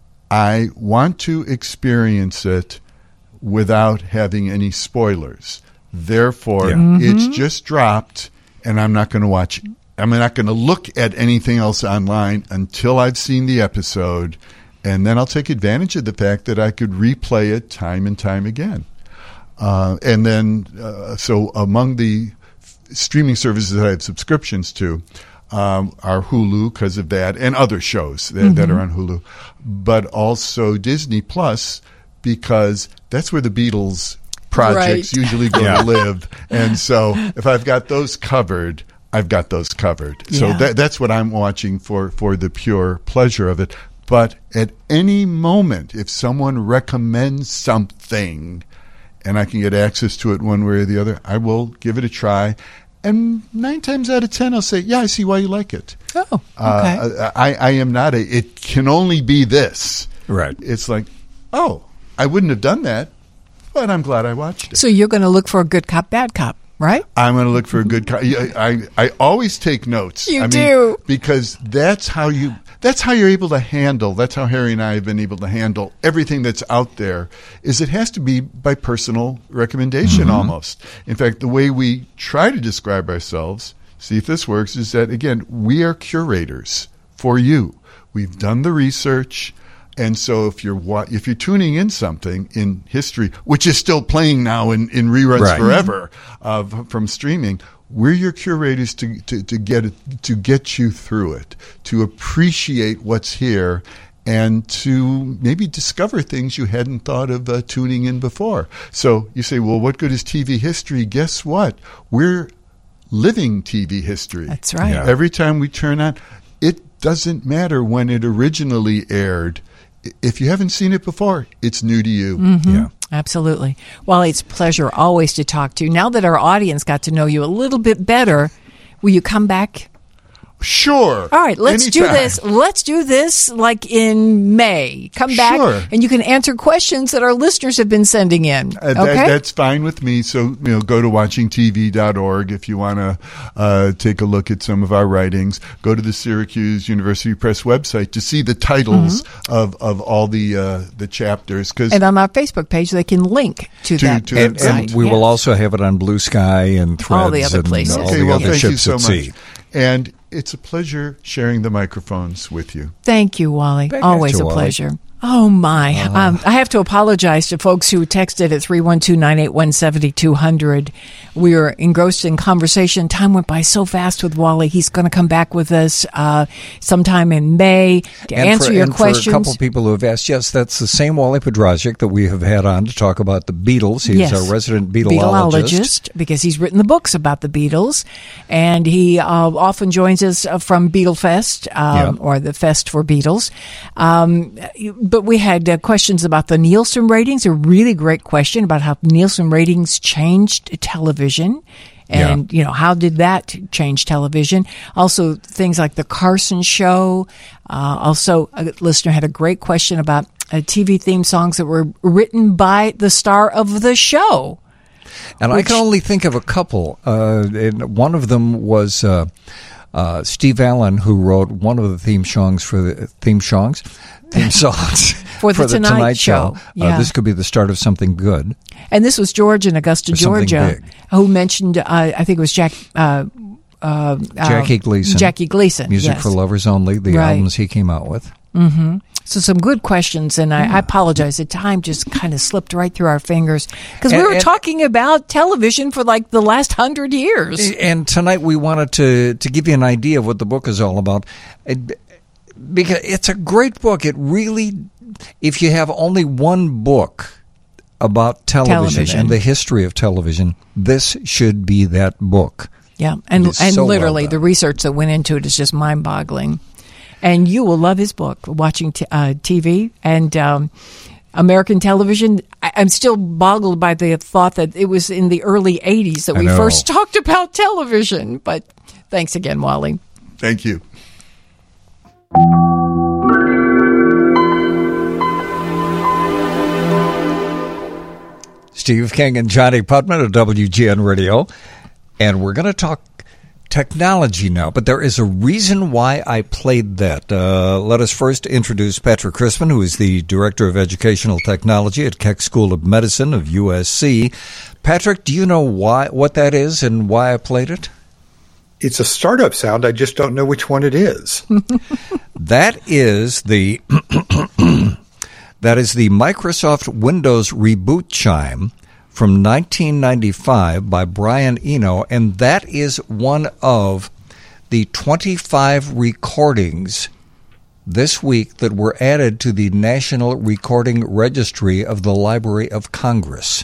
I want to experience it without having any spoilers. Therefore, Yeah. Mhm. it's just dropped, and I'm not going to watch. I'm not going to look at anything else online until I've seen the episode, and then I'll take advantage of the fact that I could replay it time and time again. Uh, and then, uh, so among the f- streaming services that I have subscriptions to um, are Hulu because of that, and other shows that, that Mhm. are on Hulu, but also Disney Plus because that's where the Beatles projects Right. usually go Yeah. to live. And so if I've got those covered, I've got those covered. So Yeah. that, that's what I'm watching for, for the pure pleasure of it. But at any moment, if someone recommends something and I can get access to it one way or the other, I will give it a try. And nine times out of ten, I'll say, yeah, I see why you like it. Oh, okay. Uh, I, I am not a, it can only be this. Right. It's like, oh, I wouldn't have done that, but I'm glad I watched it. So you're going to look for a good cop, bad cop. right? I'm going to look for a good. Co- I, I I always take notes. You I mean, do. because that's how you. That's how you're able to handle. That's how Harry and I have been able to handle everything that's out there. Is it has to be by personal recommendation Mm-hmm. almost. In fact, the way we try to describe ourselves, see if this works, is that again we are curators for you. We've done the research. And so if you're wa- if you're tuning in something in history, which is still playing now in, in reruns Right. forever uh, from streaming, we're your curators to, to, to get it, to get you through it, to appreciate what's here, and to maybe discover things you hadn't thought of uh, tuning in before. So you say, well, what good is T V history? Guess what? We're living T V history. That's right. Yeah. Every time we turn on, it doesn't matter when it originally aired. If you haven't seen it before, it's new to you. Mm-hmm. Yeah. Absolutely. Well, it's a pleasure always to talk to you. Now that our audience got to know you a little bit better, will you come back? Sure. All right, let's do Anytime. this. Let's do this like in May. Come back Sure. and you can answer questions that our listeners have been sending in. Uh, that, Okay? that's fine with me. So, you know, go to watching T V dot org if you want to uh, take a look at some of our writings. Go to the Syracuse University Press website to see the titles of, of all the uh, the chapters. Cause And on our Facebook page, they can link to, To- that to And, that website. and we will Yes. also have it on Blue Sky and Threads All the other and places. all okay, the well, other thank you ships so at much. sea. And it's a pleasure sharing the microphones with you. Thank you, Wally. Thank Always you, a Wally. pleasure. Oh, my. Uh-huh. Um, I have to apologize to folks who texted at three one two, nine eight one, seven two zero zero. We were engrossed in conversation. Time went by so fast with Wally. He's going to come back with us uh, sometime in May to And answer for, your and questions. For a couple people who have asked, yes, that's the same Wally Podrazik that we have had on to talk about the Beatles. He's Yes. our resident Beatleologist. Beatleologist, because he's written the books about the Beatles, and he uh, often joins us uh, from Beatlefest, um, Yeah. or the Fest for Beatles. Um, but we had uh, questions about the Nielsen ratings, a really great question about how Nielsen ratings changed television. And, Yeah. you know, how did that change television? Also, things like the Carson Show. Uh, also, a listener had a great question about uh, T V theme songs that were written by the star of the show. And I Which- can only think of a couple. Uh, and one of them was uh, uh, Steve Allen, who wrote one of the theme songs for the theme songs, theme songs For the Tonight Show. Yeah. Uh, this could be the start of something good. And this was George in Augusta, Or something Georgia, big. who mentioned, uh, I think it was Jack, uh, uh, Jackie uh, Gleason. Jackie Gleason. Music yes. for Lovers Only, the Right. albums he came out with. Mm-hmm. So some good questions, and I, I apologize. The time just kind of slipped right through our fingers because we And- were and- talking about television for like the last hundred years. And tonight we wanted to, to give you an idea of what the book is all about. It, because it's a great book. It really, if you have only one book about television, Television. and the history of television, this should be that book. Yeah, and It is and so well literally done. the research that went into it is just mind-boggling. And you will love his book, watching t- uh, T V and um, American television. I- I'm still boggled by the thought that it was in the early eighties that I we know. first talked about television. But thanks again, Wally. Thank you. Steve King and Johnny Putman of W G N Radio. And we're going to talk technology now, but there is a reason why I played that. Uh, let us first introduce Patrick Chrisman, who is the Director of Educational Technology at Keck School of Medicine of U S C. Patrick, do you know why what that is and why I played it? It's a startup sound. I just don't know which one it is. That is the that is the Microsoft Windows reboot chime from nineteen ninety-five by Brian Eno, and that is one of the twenty-five recordings this week that were added to the National Recording Registry of the Library of Congress.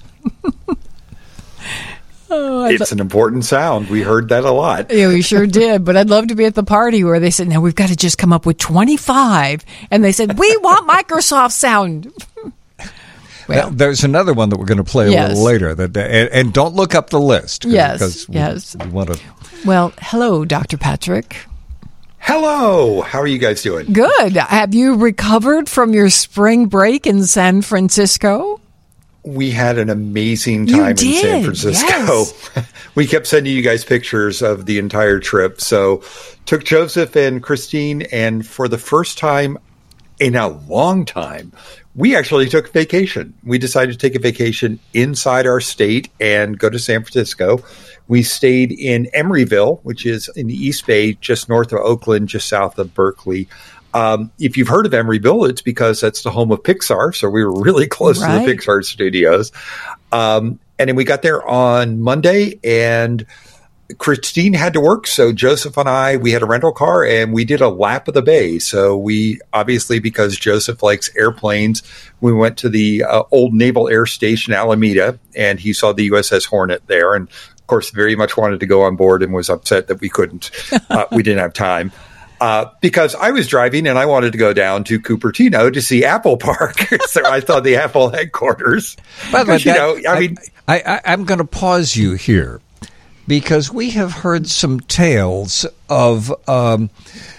Oh, I'd It's an important sound. We heard that a lot. Yeah, we sure did. But I'd love to be at the party where they said, now we've got to just come up with twenty-five. And they said, we want Microsoft sound. Well, there's another one that we're going to play a Yes. little later. That and, and don't look up the list. Yes, because we, yes. we want to. Well, hello, Doctor Patrick. Hello. How are you guys doing? Good. Have you recovered from your spring break in San Francisco? We had an amazing You time in did, San Francisco. yes. We kept sending you guys pictures of the entire trip. So took Joseph and Christine, and for the first time in a long time, we actually took vacation. We decided to take a vacation inside our state and go to San Francisco. We stayed in Emeryville, which is in the East Bay, just north of Oakland, just south of Berkeley. Um, if you've heard of Emeryville, it's because that's the home of Pixar. So we were really close Right. to the Pixar studios. Um, and then we got there on Monday, and Christine had to work. So Joseph and I, we had a rental car and we did a lap of the bay. So we obviously, because Joseph likes airplanes, we went to the uh, old Naval Air Station, Alameda, and he saw the U S S Hornet there. And of course, very much wanted to go on board and was upset that we couldn't, uh, we didn't have time. Uh, because I was driving and I wanted to go down to Cupertino to see Apple Park. So I saw the Apple headquarters. By the way, Because, you that- know, I mean, I, I, I'm going to pause you here because we have heard some tales of um,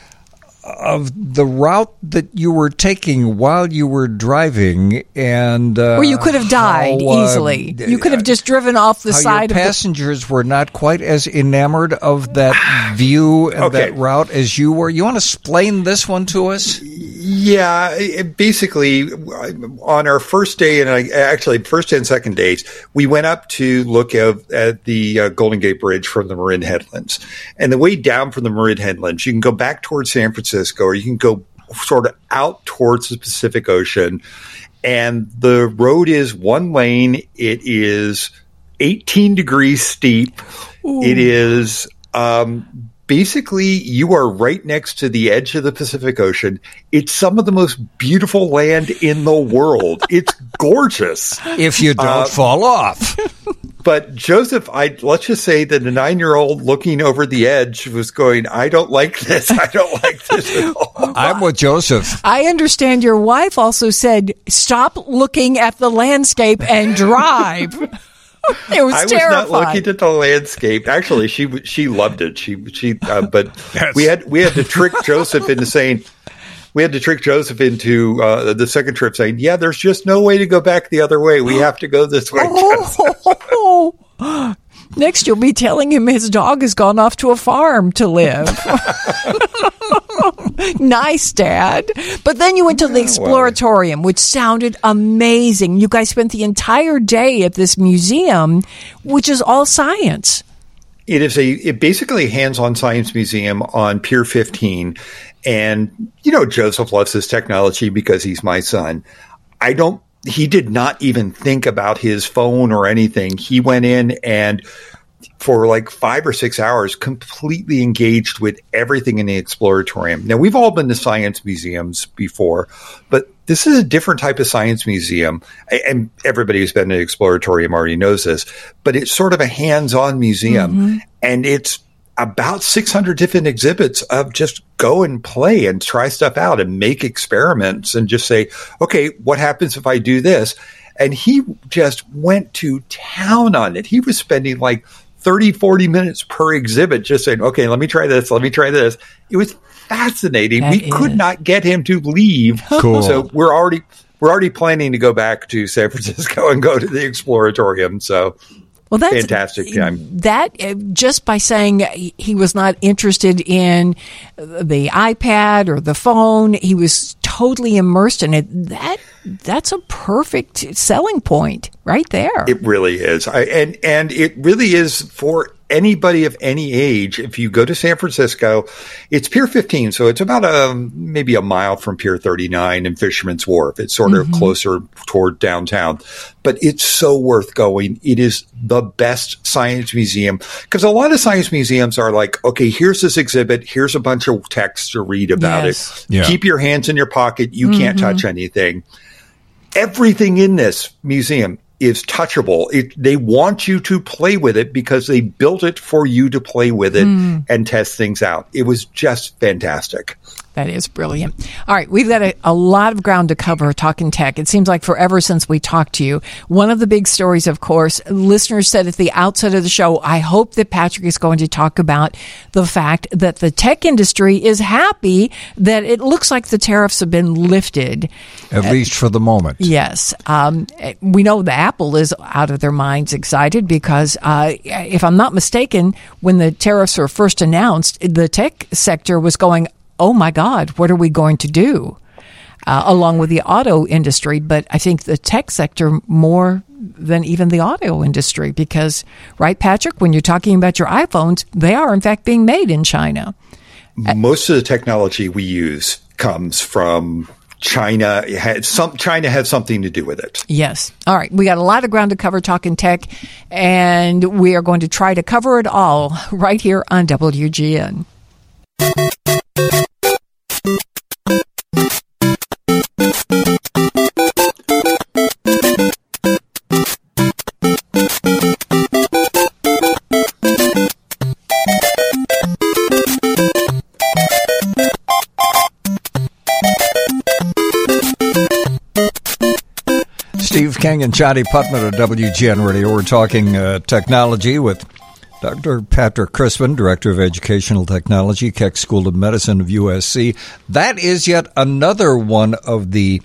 of the route that you were taking while you were driving, and uh, Where you could have died how, uh, easily. You could have just driven off the how side your of passengers were not quite as enamored of that view and Okay. that route as you were. You want to explain this one to us? Yeah, it, basically, on our first day, and I, actually first and second days, we went up to look at, at the uh, Golden Gate Bridge from the Marin Headlands. And the way down from the Marin Headlands, you can go back towards San Francisco, or you can go sort of out towards the Pacific Ocean. And the road is one lane. It is eighteen degrees steep. Ooh. It is... Um, Basically, you are right next to the edge of the Pacific Ocean. It's some of the most beautiful land in the world. It's gorgeous. If you don't Uh, fall off. But Joseph, I let's just say that a nine-year-old looking over the edge was going, I don't like this. I don't like this at all. I'm with Joseph. I understand your wife also said, stop looking at the landscape and drive. It was I was terrifying. not looking at the landscape. Actually, she she loved it. She she, uh, but Yes. we had we had to trick Joseph into saying we had to trick Joseph into uh, the second trip saying, yeah, there's just no way to go back the other way. We have to go this way. Oh. Next, you'll be telling him his dog has gone off to a farm to live. Nice, Dad. But then you went to the Exploratorium, which sounded amazing. You guys spent the entire day at this museum, which is all science. It is a it basically a hands-on science museum on Pier fifteen. And, you know, Joseph loves his technology because he's my son. I don't, he did not even think about his phone or anything. He went in and for like five or six hours, completely engaged with everything in the Exploratorium. Now, we've all been to science museums before, but this is a different type of science museum. And everybody who's been to the Exploratorium already knows this, but it's sort of a hands-on museum. Mm-hmm. And it's about six hundred different exhibits of just go and play and try stuff out and make experiments and just say, okay, what happens if I do this? And he just went to town on it. He was spending like thirty, forty minutes per exhibit just saying, okay, let me try this. Let me try this. It was fascinating. That we is. could not get him to leave. Cool. So we're already, we're already planning to go back to San Francisco and go to the Exploratorium. So Well, that's fantastic time. That uh, just by saying he was not interested in the iPad or the phone, he was totally immersed in it. That that's a perfect selling point right there. It really is. I, and, and it really is for anybody of any age. If you go to San Francisco, it's Pier fifteen. So it's about a, maybe a mile from Pier thirty-nine and Fisherman's Wharf. It's sort Mm-hmm. of closer toward downtown, but it's so worth going. It is the best science museum because a lot of science museums are like, okay, here's this exhibit. Here's a bunch of text to read about Yes. it. Yeah. Keep your hands in your pocket. You can't touch anything. Everything in this museum is touchable. It, they want you to play with it because they built it for you to play with it Mm. and test things out. It was just fantastic. That is brilliant. All right, we've got a, a lot of ground to cover talking tech. It seems like forever since we talked to you. One of the big stories, of course, listeners said at the outset of the show, I hope that Patrick is going to talk about the fact that the tech industry is happy that it looks like the tariffs have been lifted. At uh, least for the moment. Yes. Um, we know the Apple is out of their minds excited because, uh, if I'm not mistaken, when the tariffs were first announced, the tech sector was going, oh my God, what are we going to do? Uh, along with the auto industry, but I think the tech sector more than even the auto industry because, right, Patrick, when you're talking about your iPhones, they are in fact being made in China. Most of the technology we use comes from China. It had some, China had something to do with it. Yes. All right. We got a lot of ground to cover talking tech, and we are going to try to cover it all right here on W G N. Steve King and Johnny Putman at W G N Radio. We're talking uh, technology with Doctor Patrick Crispin, Director of Educational Technology, Keck School of Medicine of U S C. That is yet another one of the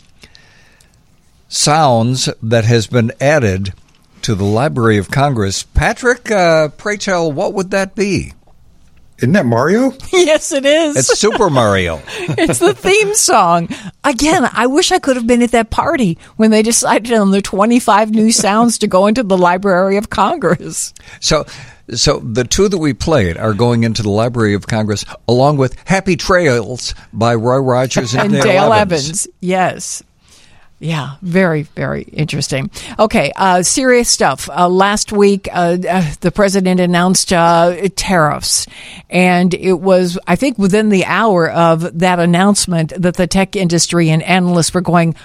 sounds that has been added to the Library of Congress. Patrick, uh, pray tell, what would that be? Isn't that Mario? Yes, it is. It's Super Mario. It's the theme song. Again, I wish I could have been at that party when they decided on the twenty-five new sounds to go into the Library of Congress. So so the two that we played are going into the Library of Congress along with Happy Trails by Roy Rogers and, and Dale, Dale Evans. Evans. Yes. Yeah, very, very interesting. Okay, uh, serious stuff. Uh, last week, uh, uh, the president announced uh, tariffs, and it was, I think, within the hour of that announcement that the tech industry and analysts were going,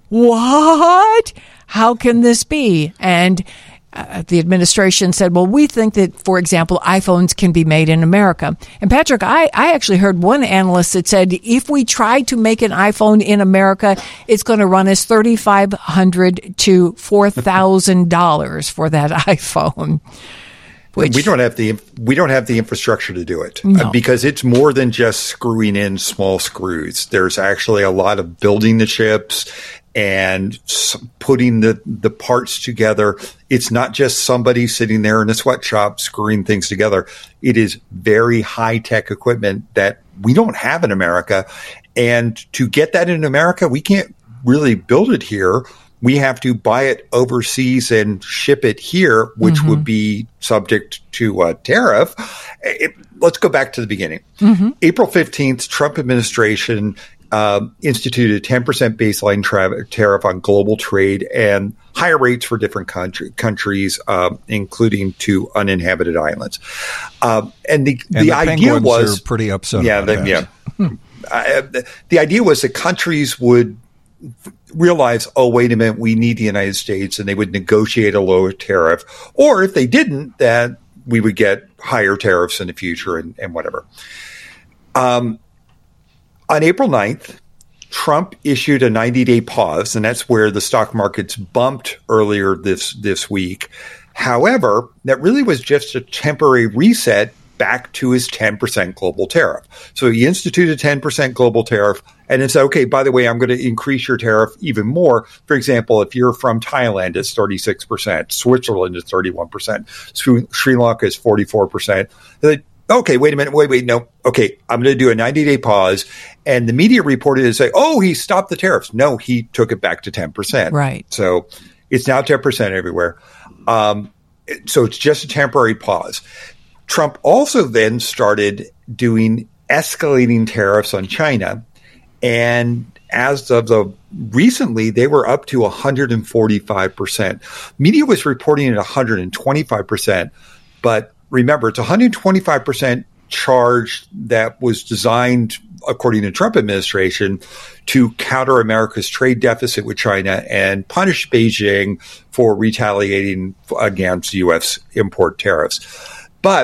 what? How can this be? And Uh, the administration said, well, we think that, for example, iPhones can be made in America. And Patrick, I, I actually heard one analyst that said if we try to make an iPhone in America, it's going to run us thirty-five hundred dollars to four thousand dollars for that iPhone. Which, we don't have the we don't have the infrastructure to do it no. uh, because it's more than just screwing in small screws. There's actually a lot of building the chips and putting the, the parts together. It's not just somebody sitting there in a sweatshop screwing things together. It is very high-tech equipment that we don't have in America. And to get that in America, we can't really build it here. We have to buy it overseas and ship it here, which mm-hmm. would be subject to a tariff. It, let's go back to the beginning. Mm-hmm. April fifteenth, Trump administration Uh, instituted a ten percent baseline tra- tariff on global trade and higher rates for different country- countries, uh, including two uninhabited islands. Um, and the, and the, the idea was are pretty upset. Yeah, about they, that. yeah. uh, the, the idea was that countries would realize, oh, wait a minute, we need the United States, and they would negotiate a lower tariff. Or if they didn't, that we would get higher tariffs in the future and, and whatever. Um, On April ninth, Trump issued a ninety-day pause, and that's where the stock markets bumped earlier this, this week. However, that really was just a temporary reset back to his ten percent global tariff. So he instituted a ten percent global tariff and then said, okay, by the way, I'm going to increase your tariff even more. For example, if you're from Thailand, it's thirty-six percent. Switzerland is thirty-one percent. Sri Lanka is forty-four percent. Okay, wait a minute. Wait, wait, no. Okay, I'm going to do a ninety-day pause. And the media reported and say, oh, he stopped the tariffs. No, he took it back to ten percent. Right. So it's now ten percent everywhere. Um, so it's just a temporary pause. Trump also then started doing escalating tariffs on China. And as of the recently, they were up to one hundred forty-five percent. Media was reporting at one hundred twenty-five percent, but remember, it's one hundred twenty-five percent charge that was designed, according to the Trump administration, to counter America's trade deficit with China and punish Beijing for retaliating against U S import tariffs. But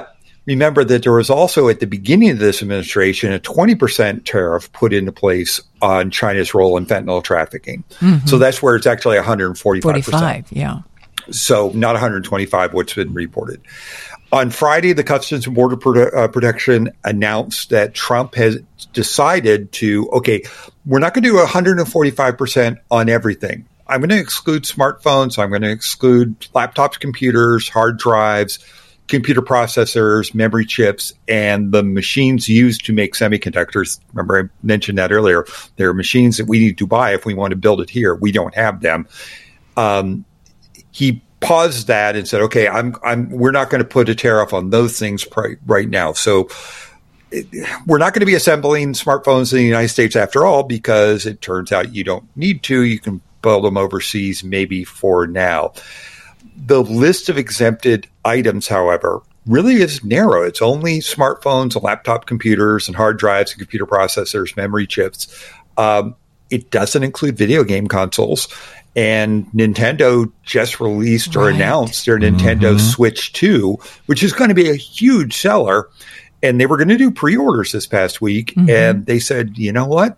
remember that there was also at the beginning of this administration a twenty percent tariff put into place on China's role in fentanyl trafficking. Mhm. So that's where it's actually one hundred forty-five percent. forty-five, yeah. So not one hundred twenty-five, what's been reported. On Friday, the Customs and Border Prote- uh, Protection announced that Trump has decided to, okay, we're not going to do one hundred forty-five percent on everything. I'm going to exclude smartphones. I'm going to exclude laptops, computers, hard drives, computer processors, memory chips, and the machines used to make semiconductors. Remember, I mentioned that earlier. There are machines that we need to buy if we want to build it here. We don't have them. Um, he paused that and said, "Okay, I'm, I'm, we're not going to put a tariff on those things pr- right now." So it, we're not going to be assembling smartphones in the United States after all, because it turns out you don't need to. You can build them overseas, maybe for now. The list of exempted items, however, really is narrow. It's only smartphones and laptop computers and hard drives and computer processors, memory chips. Um, it doesn't include video game consoles. And Nintendo just released or Right. announced their Nintendo Mhm. Switch two, which is going to be a huge seller. And they were going to do pre-orders this past week. Mhm. And they said, you know what?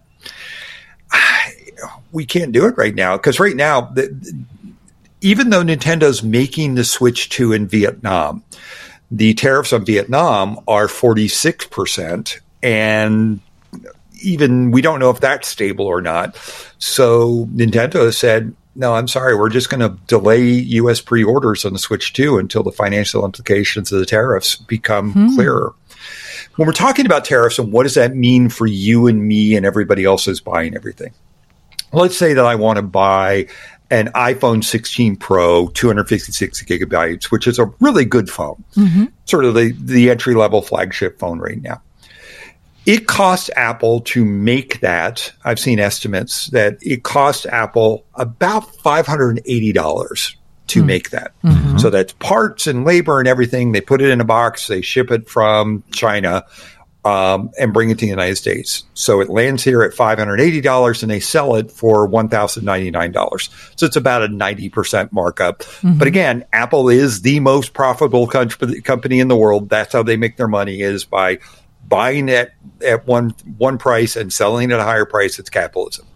We can't do it right now. Because right now, the, even though Nintendo's making the Switch two in Vietnam, the tariffs on Vietnam are forty-six percent. And even we don't know if that's stable or not. So Nintendo said, no, I'm sorry, we're just going to delay U S pre-orders on the Switch two until the financial implications of the tariffs become Hmm. clearer. When we're talking about tariffs and what does that mean for you and me and everybody else who's buying everything? Let's say that I want to buy an iPhone sixteen Pro, two hundred fifty-six gigabytes, which is a really good phone, Mm-hmm. sort of the, the entry-level flagship phone right now. It costs Apple to make that. I've seen estimates that it costs Apple about five hundred eighty dollars to Hmm. make that. Mhm. So that's parts and labor and everything. They put it in a box. They ship it from China um, and bring it to the United States. So it lands here at five hundred eighty dollars and they sell it for one thousand ninety-nine dollars. So it's about a ninety percent markup. Mhm. But again, Apple is the most profitable co- company in the world. That's how they make their money, is by buying it at one one price and selling at a higher price. It's capitalism.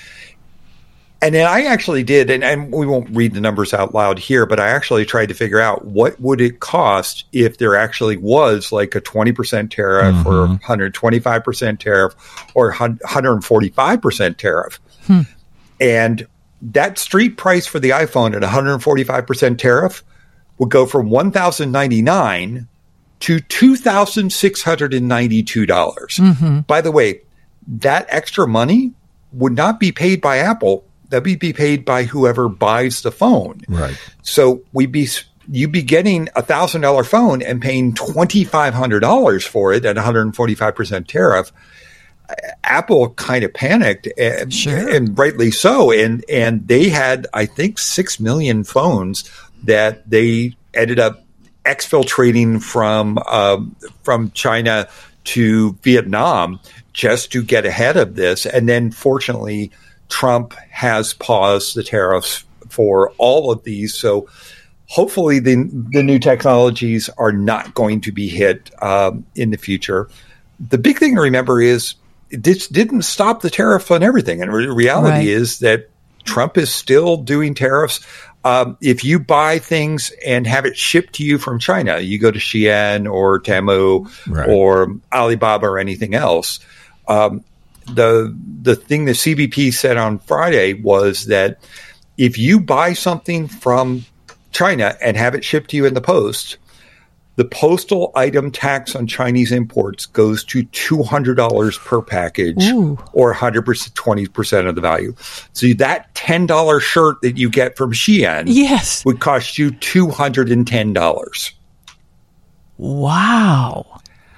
And then I actually did, and, and we won't read the numbers out loud here, but I actually tried to figure out what would it cost if there actually was like a twenty percent tariff or one hundred twenty-five percent tariff or one hundred forty-five percent tariff. Hmm. And that street price for the iPhone at one hundred forty-five percent tariff would go from one thousand ninety-nine dollars to two thousand six hundred ninety-two dollars. Mhm. By the way, that extra money would not be paid by Apple. That would be paid by whoever buys the phone. Right. So we'd be you'd be getting a thousand dollar phone and paying twenty five hundred dollars for it at one hundred forty five percent tariff. Apple kind of panicked, and, and rightly so. And and they had, I think, six million phones that they ended up exfiltrating from um, from China to Vietnam just to get ahead of this. And then, fortunately, Trump has paused the tariffs for all of these. So hopefully the, the new technologies are not going to be hit um, in the future. The big thing to remember is this didn't stop the tariffs on everything. And the reality Right. is that Trump is still doing tariffs. Um, if you buy things and have it shipped to you from China, you go to Shein or Temu Right. or Alibaba or anything else, um, the the thing the C B P said on Friday was that if you buy something from China and have it shipped to you in the post, the postal item tax on Chinese imports goes to two hundred dollars per package, Ooh. or one hundred percent, twenty percent of the value. So that ten dollars shirt that you get from Shein Yes. would cost you two hundred ten dollars. Wow.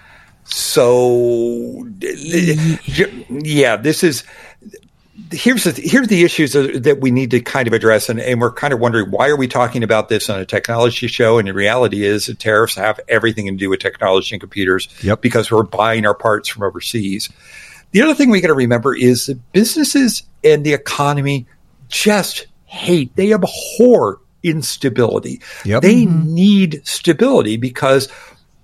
So, yeah, this is here's the here's the issues that we need to kind of address, and, and we're kind of wondering, why are we talking about this on a technology show? And the reality is that tariffs have everything to do with technology and computers, Yep. because we're buying our parts from overseas. The other thing we got to remember is that businesses and the economy just hate, they abhor instability. Yep. They need stability because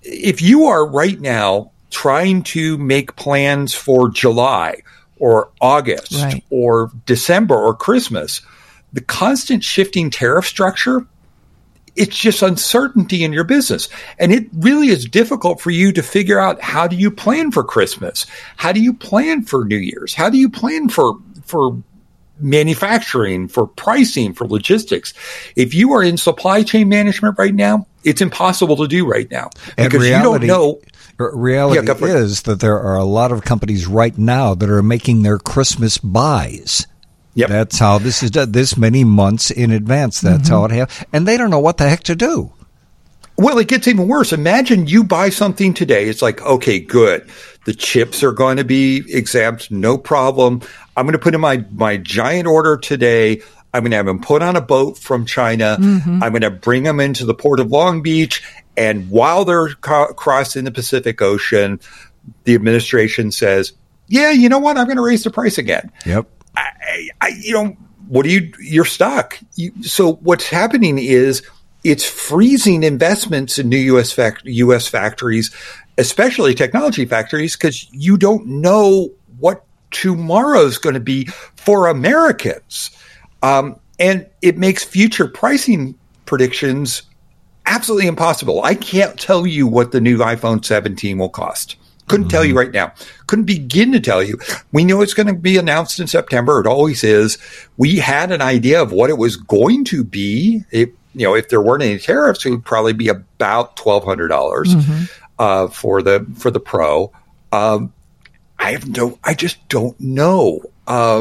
if you are right now trying to make plans for July or August Right. or December or Christmas, the constant shifting tariff structure, it's just uncertainty in your business. And it really is difficult for you to figure out, how do you plan for Christmas? How do you plan for New Year's? How do you plan for, for manufacturing, for pricing, for logistics? If you are in supply chain management right now, it's impossible to do right now And because reality- you don't know. R- Reality Yeah, go for it. is that there are a lot of companies right now that are making their Christmas buys. Yep. That's how this is done. This many months in advance. That's how it happens. And they don't know what the heck to do. Well, it gets even worse. Imagine you buy something today. It's like, okay, good. The chips are going to be exempt. No problem. I'm going to put in my, my giant order today. I'm going to have them put on a boat from China. Mm-hmm. I'm going to bring them into the port of Long Beach. And while they're co- crossing the Pacific Ocean, the administration says, yeah, you know what? I'm going to raise the price again. Yep. I, I, you know, what do you, you're stuck. You, so what's happening is it's freezing investments in new U S fac, U S factories, especially technology factories, because you don't know what tomorrow's going to be for Americans. Um, and it makes future pricing predictions absolutely impossible. I can't tell you what the new iPhone seventeen will cost. Couldn't tell you right now. Couldn't begin to tell you. We know it's going to be announced in September. It always is. We had an idea of what it was going to be. It, you know, if there weren't any tariffs, it would probably be about twelve hundred dollars Mm-hmm. uh, for the for the Pro. Um, I have no. I just don't know. Uh,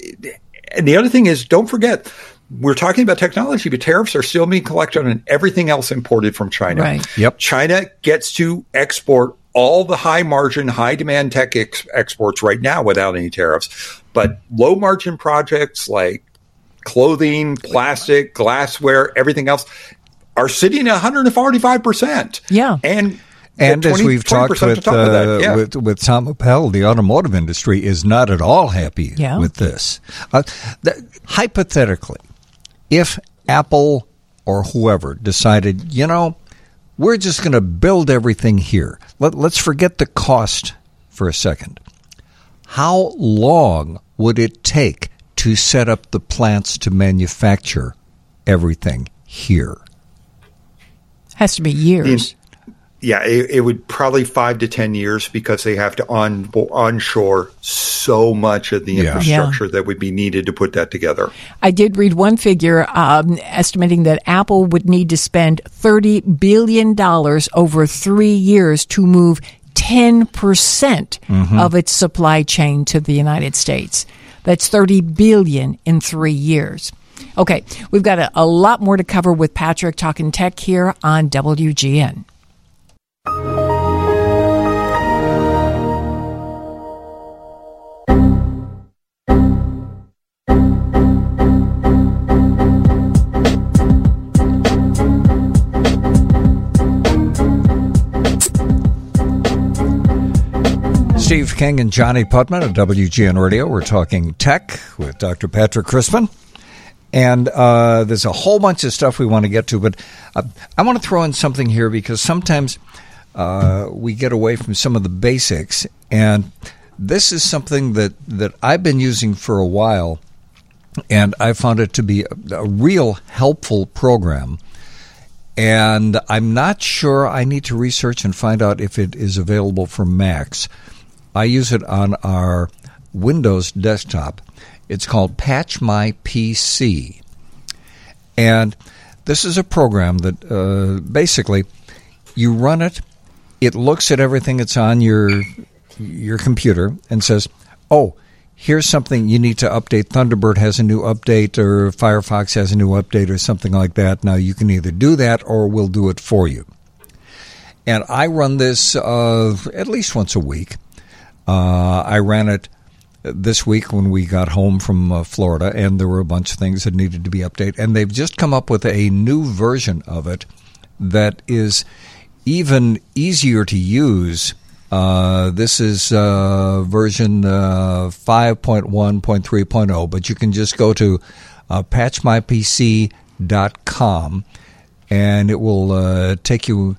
and the other thing is, don't forget, we're talking about technology, but tariffs are still being collected on everything else imported from China. Right. Yep. China gets to export all the high margin, high demand tech ex- exports right now without any tariffs. But low margin projects like clothing, plastic, glassware, everything else are sitting at one hundred forty-five percent. Yeah. And And as twenty we've talked twenty percent with, to top of that, uh, yeah. with with Tom Appel, the automotive industry is not at all happy Yeah. with this. Uh, th- hypothetically, if Apple or whoever decided, you know, we're just going to build everything here. Let, let's forget the cost for a second. How long would it take to set up the plants to manufacture everything here? Has to be years. Yeah, it, it would probably five to ten years because they have to on onshore so much of the Yeah. infrastructure that would be needed to put that together. I did read one figure um, estimating that Apple would need to spend thirty billion dollars over three years to move ten percent Mm-hmm. of its supply chain to the United States. That's thirty billion dollars in three years. Okay, we've got a, a lot more to cover with Patrick talking tech here on W G N. Steve King and Johnny Putman at W G N Radio. We're talking tech with Doctor Patrick Crispin. And uh, there's a whole bunch of stuff we want to get to, but uh, I want to throw in something here because sometimes uh, we get away from some of the basics. And this is something that, that I've been using for a while, and I found it to be a, a real helpful program. And I'm not sure. I need to research and find out if it is available for Macs. I use it on our Windows desktop. It's called Patch My P C. And this is a program that uh, basically you run it, it looks at everything that's on your your computer and says, oh, here's something you need to update. Thunderbird has a new update, or Firefox has a new update, or something like that. Now, you can either do that or we'll do it for you. And I run this uh, at least once a week. Uh, I ran it this week when we got home from uh, Florida, and there were a bunch of things that needed to be updated. And they've just come up with a new version of it that is even easier to use. Uh, this is uh, version uh, five point one point three point oh, but you can just go to uh, patch my p c dot com, and it will uh, take you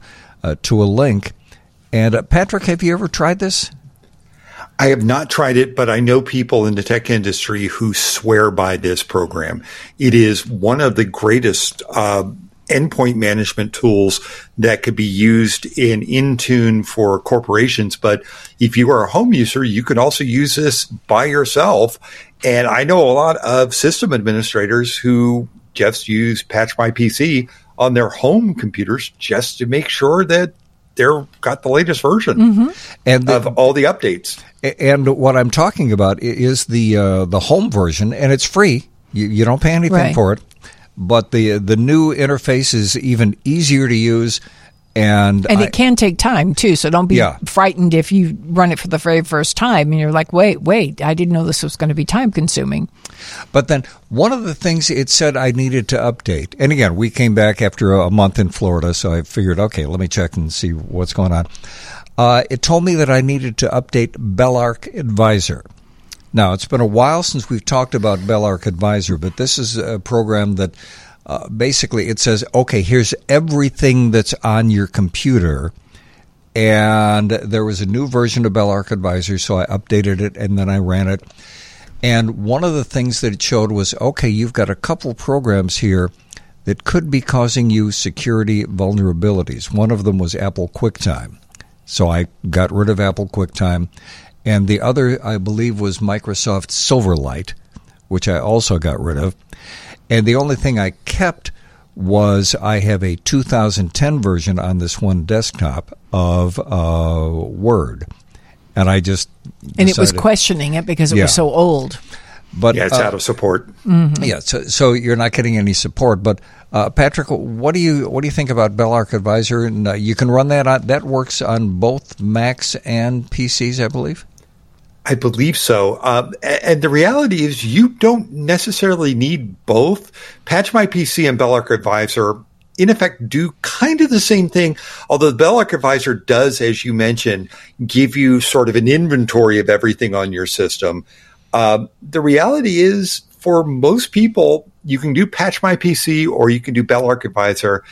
uh, to a link. And uh, Patrick, have you ever tried this? I have not tried it, but I know people in the tech industry who swear by this program. It is one of the greatest uh, endpoint management tools that could be used in Intune for corporations. But if you are a home user, you can also use this by yourself. And I know a lot of system administrators who just use Patch My P C on their home computers just to make sure that they're got the latest version mm-hmm. and the, of all the updates. And what I'm talking about is the uh, the home version, and it's free. You, you don't pay anything right. for it. But the the new interface is even easier to use. And, and I, it can take time, too, so don't be yeah. frightened if you run it for the very first time and you're like, wait, wait, I didn't know this was going to be time-consuming. But then one of the things it said I needed to update, and again, we came back after a month in Florida, so I figured, okay, let me check and see what's going on. Uh, it told me that I needed to update Belarc Advisor. Now, it's been a while since we've talked about Belarc Advisor, but this is a program that Uh, basically, it says, okay, here's everything that's on your computer. And there was a new version of Belarc Advisor, so I updated it, and then I ran it. And one of the things that it showed was, okay, you've got a couple programs here that could be causing you security vulnerabilities. One of them was Apple QuickTime. So I got rid of Apple QuickTime. And the other, I believe, was Microsoft Silverlight, which I also got rid of. And the only thing I kept was I have a two thousand ten version on this one desktop of uh, Word. And I just decided, And it was questioning it because it yeah. was so old. But, yeah, it's uh, out of support. Mm-hmm. Yeah, so, so you're not getting any support. But uh, Patrick, what do you what do you think about Belarc Advisor? And uh, you can run that on, that works on both Macs and P Cs, I believe. I believe so. Um, and the reality is you don't necessarily need both. Patch My P C and Belarc Advisor, in effect, do kind of the same thing, although the Belarc Advisor does, as you mentioned, give you sort of an inventory of everything on your system. Um, the reality is, for most people, you can do Patch My P C or you can do Belarc Advisor.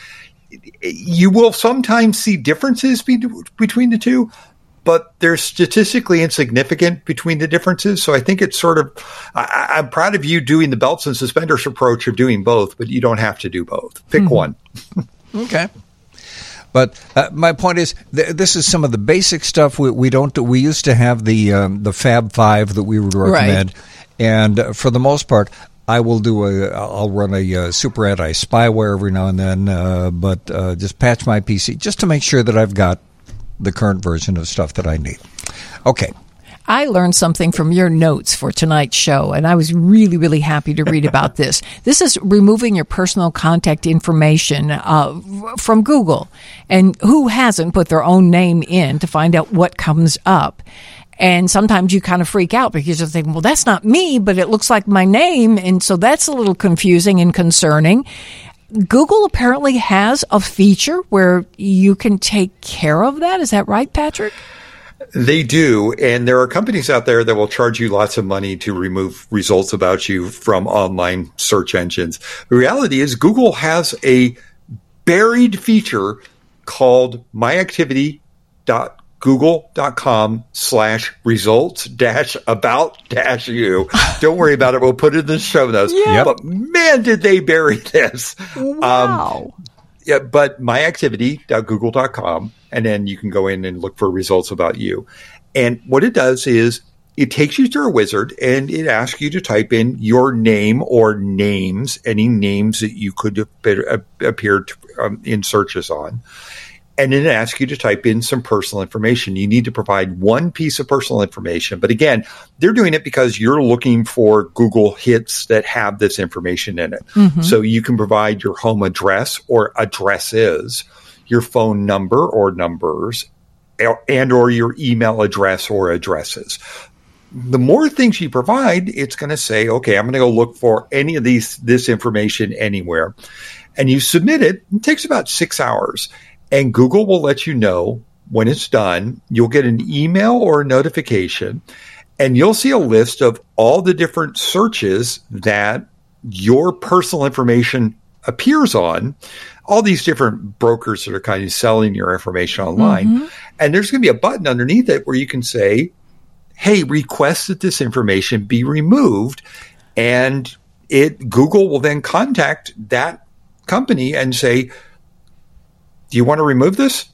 You will sometimes see differences be- between the two, but they're statistically insignificant between the differences. So I think it's sort of, I, I'm proud of you doing the belts and suspenders approach of doing both, but you don't have to do both. Pick mm-hmm. one. Okay. But uh, my point is, th- this is some of the basic stuff we, we don't do. We used to have the um, the Fab Five that we would recommend, right. and uh, for the most part, I will do a. I'll run a uh, super anti spyware every now and then, uh, but uh, just patch my P C just to make sure that I've got the current version of stuff that I need. Okay. I learned something from your notes for tonight's show, and I was really, really happy to read about this. This is removing your personal contact information uh, from Google. And who hasn't put their own name in to find out what comes up? And sometimes you kind of freak out because you think, well, that's not me, but it looks like my name. And so that's a little confusing and concerning. Google apparently has a feature where you can take care of that. Is that right, Patrick? They do, and there are companies out there that will charge you lots of money to remove results about you from online search engines. The reality is Google has a buried feature called myactivity.google.com slash results dash about dash you. Don't worry about it. We'll put it in the show notes. Yeah. But man, did they bury this. Wow. Um, yeah, but myactivity.google dot com. And then you can go in and look for results about you. And what it does is it takes you through a wizard and it asks you to type in your name or names, any names that you could appear, appear to, um, in searches on. And then it asks you to type in some personal information. You need to provide one piece of personal information. But again, they're doing it because you're looking for Google hits that have this information in it. Mm-hmm. So you can provide your home address or addresses, your phone number or numbers, and or your email address or addresses. The more things you provide, it's going to say, okay, I'm going to go look for any of these this information anywhere. And you submit it. It takes about six hours. And Google will let you know when it's done. You'll get an email or a notification, and you'll see a list of all the different searches that your personal information appears on all these different brokers that are kind of selling your information online. Mm-hmm. And there's going to be a button underneath it where you can say, hey, request that this information be removed. And it Google will then contact that company and say, do you want to remove this?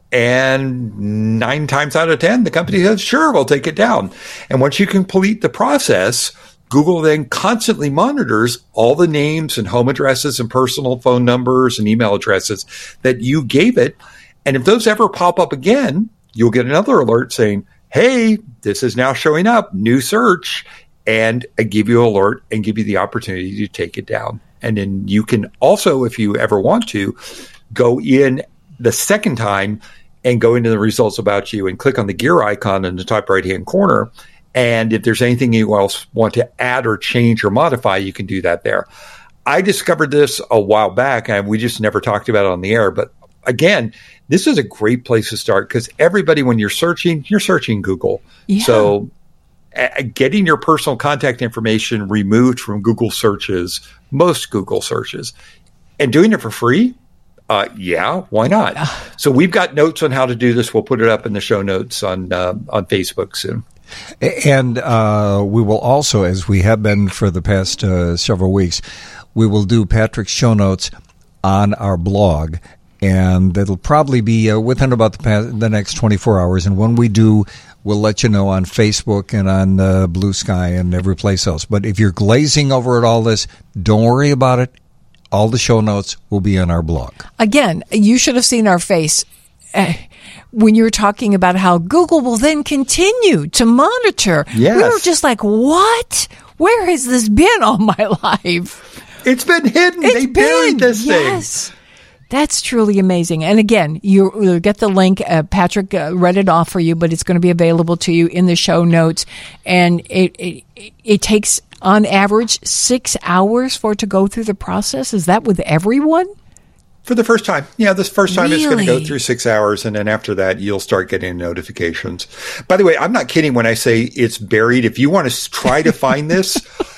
And nine times out of ten, the company says, sure, we'll take it down. And once you complete the process, Google then constantly monitors all the names and home addresses and personal phone numbers and email addresses that you gave it. And if those ever pop up again, you'll get another alert saying, hey, this is now showing up, new search, and I give you an alert and give you the opportunity to take it down. And then you can also, if you ever want to, go in the second time and go into the results about you and click on the gear icon in the top right-hand corner. And if there's anything you else want to add or change or modify, you can do that there. I discovered this a while back, and we just never talked about it on the air. But again, this is a great place to start because everybody, when you're searching, you're searching Google. Yeah. So uh, getting your personal contact information removed from Google searches, most Google searches, and doing it for free, Uh, yeah, why not? So we've got notes on how to do this. We'll put it up in the show notes on uh, on Facebook soon. And uh, we will also, as we have been for the past uh, several weeks, we will do Patrick's show notes on our blog, and it'll probably be uh, within about the, past, the next twenty-four hours. And when we do, we'll let you know on Facebook and on uh, Blue Sky and every place else. But if you're glazing over at all this, don't worry about it. All the show notes will be on our blog. Again, you should have seen our face uh, when you were talking about how Google will then continue to monitor. Yes. We were just like, what? Where has this been all my life? It's been hidden. It's they been, buried this yes. thing. That's truly amazing. And again, you, you'll get the link. Uh, Patrick uh, read it off for you, but it's going to be available to you in the show notes. And it it, it takes, on average, six hours for it to go through the process. Is that with everyone? For the first time. Yeah, this first time really? It's going to go through six hours, and then after that, you'll start getting notifications. By the way, I'm not kidding when I say it's buried. If you want to try to find this,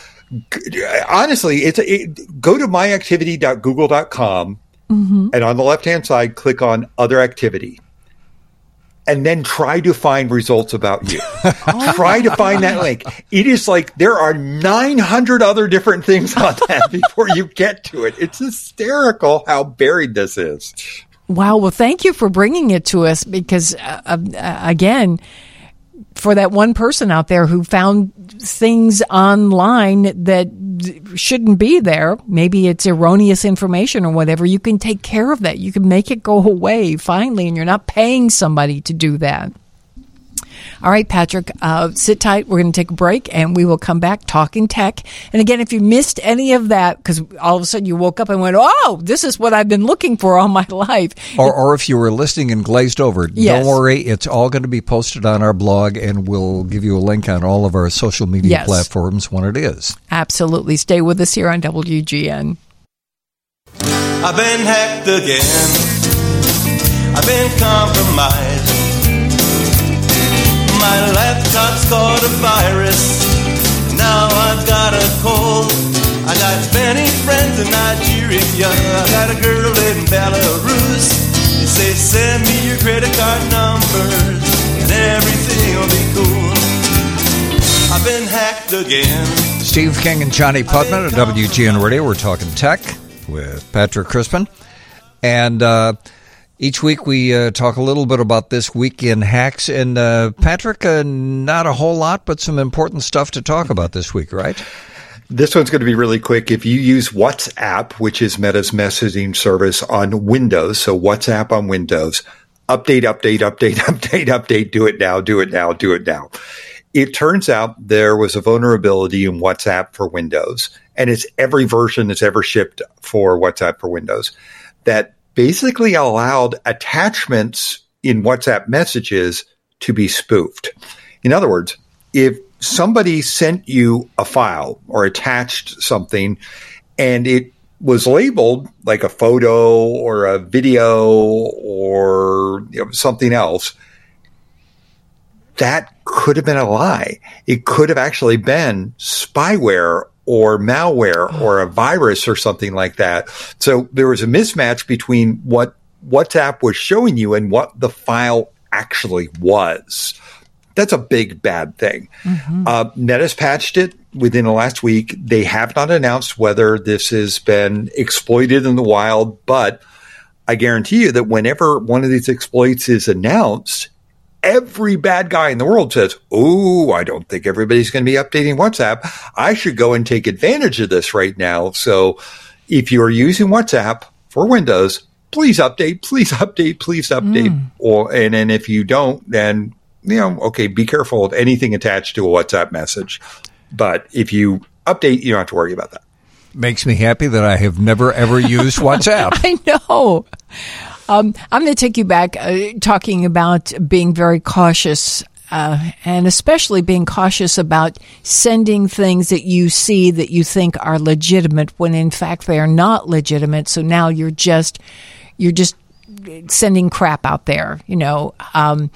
honestly, it's it, go to my activity dot google dot com. Mm-hmm. And on the left-hand side, click on Other Activity. And then try to find results about you. oh try to find that link. It is like there are nine hundred other different things on that before you get to it. It's hysterical how buried this is. Wow. Well, thank you for bringing it to us because, uh, uh, again, for that one person out there who found things online that shouldn't be there, maybe it's erroneous information or whatever, you can take care of that. You can make it go away finally, and you're not paying somebody to do that. All right, Patrick, uh, sit tight. We're going to take a break, and we will come back talking tech. And again, if you missed any of that, because all of a sudden you woke up and went, oh, this is what I've been looking for all my life. Or, or if you were listening and glazed over, yes. Don't worry. It's all going to be posted on our blog, and we'll give you a link on all of our social media yes. platforms when it is. Absolutely. Stay with us here on W G N. I've been hacked again. I've been compromised. My laptop's caught a virus. Now I've got a cold. I got many friends in Nigeria. I got a girl in Belarus. They say send me your credit card numbers and everything will be cool. I've been hacked again. Steve King and Johnny Putman at W G N Radio. We're talking tech with Patrick Crispin. And uh each week we uh, talk a little bit about this week in hacks. And uh, Patrick, uh, not a whole lot, but some important stuff to talk about this week, right? This one's going to be really quick. If you use WhatsApp, which is Meta's messaging service on Windows, so WhatsApp on Windows, update, update, update, update, update, do it now, do it now, do it now. It turns out there was a vulnerability in WhatsApp for Windows, and it's every version that's ever shipped for WhatsApp for Windows, that basically allowed attachments in WhatsApp messages to be spoofed. In other words, if somebody sent you a file or attached something and it was labeled like a photo or a video or you know, something else, that could have been a lie. It could have actually been spyware or malware or a virus or something like that. So there was a mismatch between what WhatsApp was showing you and what the file actually was. That's a big bad thing. Mm-hmm. Uh, Meta has patched it within the last week. They have not announced whether this has been exploited in the wild, but I guarantee you that whenever one of these exploits is announced, every bad guy in the world says, oh, I don't think everybody's going to be updating WhatsApp. I should go and take advantage of this right now. So if you are using WhatsApp for Windows, please update, please update, please update. Mm. Or, and then if you don't, then, you know, okay, be careful of anything attached to a WhatsApp message. But if you update, you don't have to worry about that. Makes me happy that I have never, ever used WhatsApp. I know. Um, I'm going to take you back uh, talking about being very cautious uh, and especially being cautious about sending things that you see that you think are legitimate when in fact they are not legitimate. So now you're just you're just sending crap out there, you know. Um,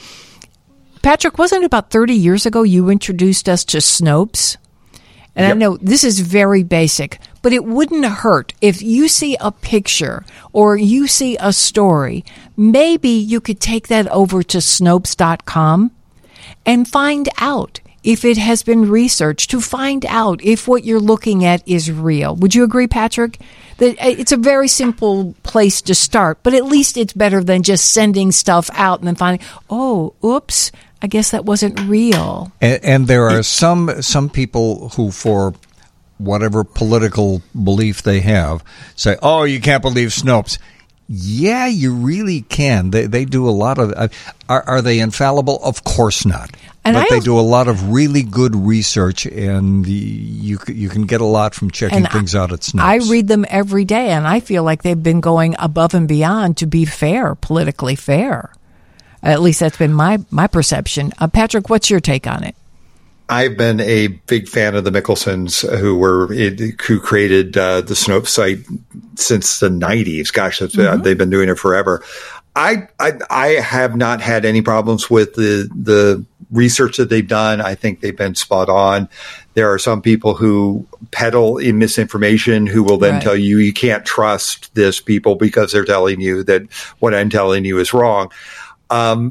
Patrick, wasn't it about thirty years ago you introduced us to Snopes? And yep. I know this is very basic, but it wouldn't hurt if you see a picture or you see a story. Maybe you could take that over to Snopes dot com and find out if it has been researched, to find out if what you're looking at is real. Would you agree, Patrick? That it's a very simple place to start, but at least it's better than just sending stuff out and then finding, oh, oops, I guess that wasn't real. And, and there are some some people who, for whatever political belief they have, say, oh, you can't believe Snopes. Yeah, you really can. They they do a lot of uh, – are, are they infallible? Of course not. And but I they do a lot of really good research, and you you can get a lot from checking things I, out at Snopes. I read them every day, and I feel like they've been going above and beyond to be fair, politically fair. At least that's been my, my perception. Uh, Patrick, what's your take on it? I've been a big fan of the Mickelsons, who were who created uh, the Snopes site since the nineties. Gosh, that's, mm-hmm. uh, they've been doing it forever. I, I I have not had any problems with the the research that they've done. I think they've been spot on. There are some people who peddle in misinformation who will then right. tell you you can't trust this people because they're telling you that what I'm telling you is wrong. Um,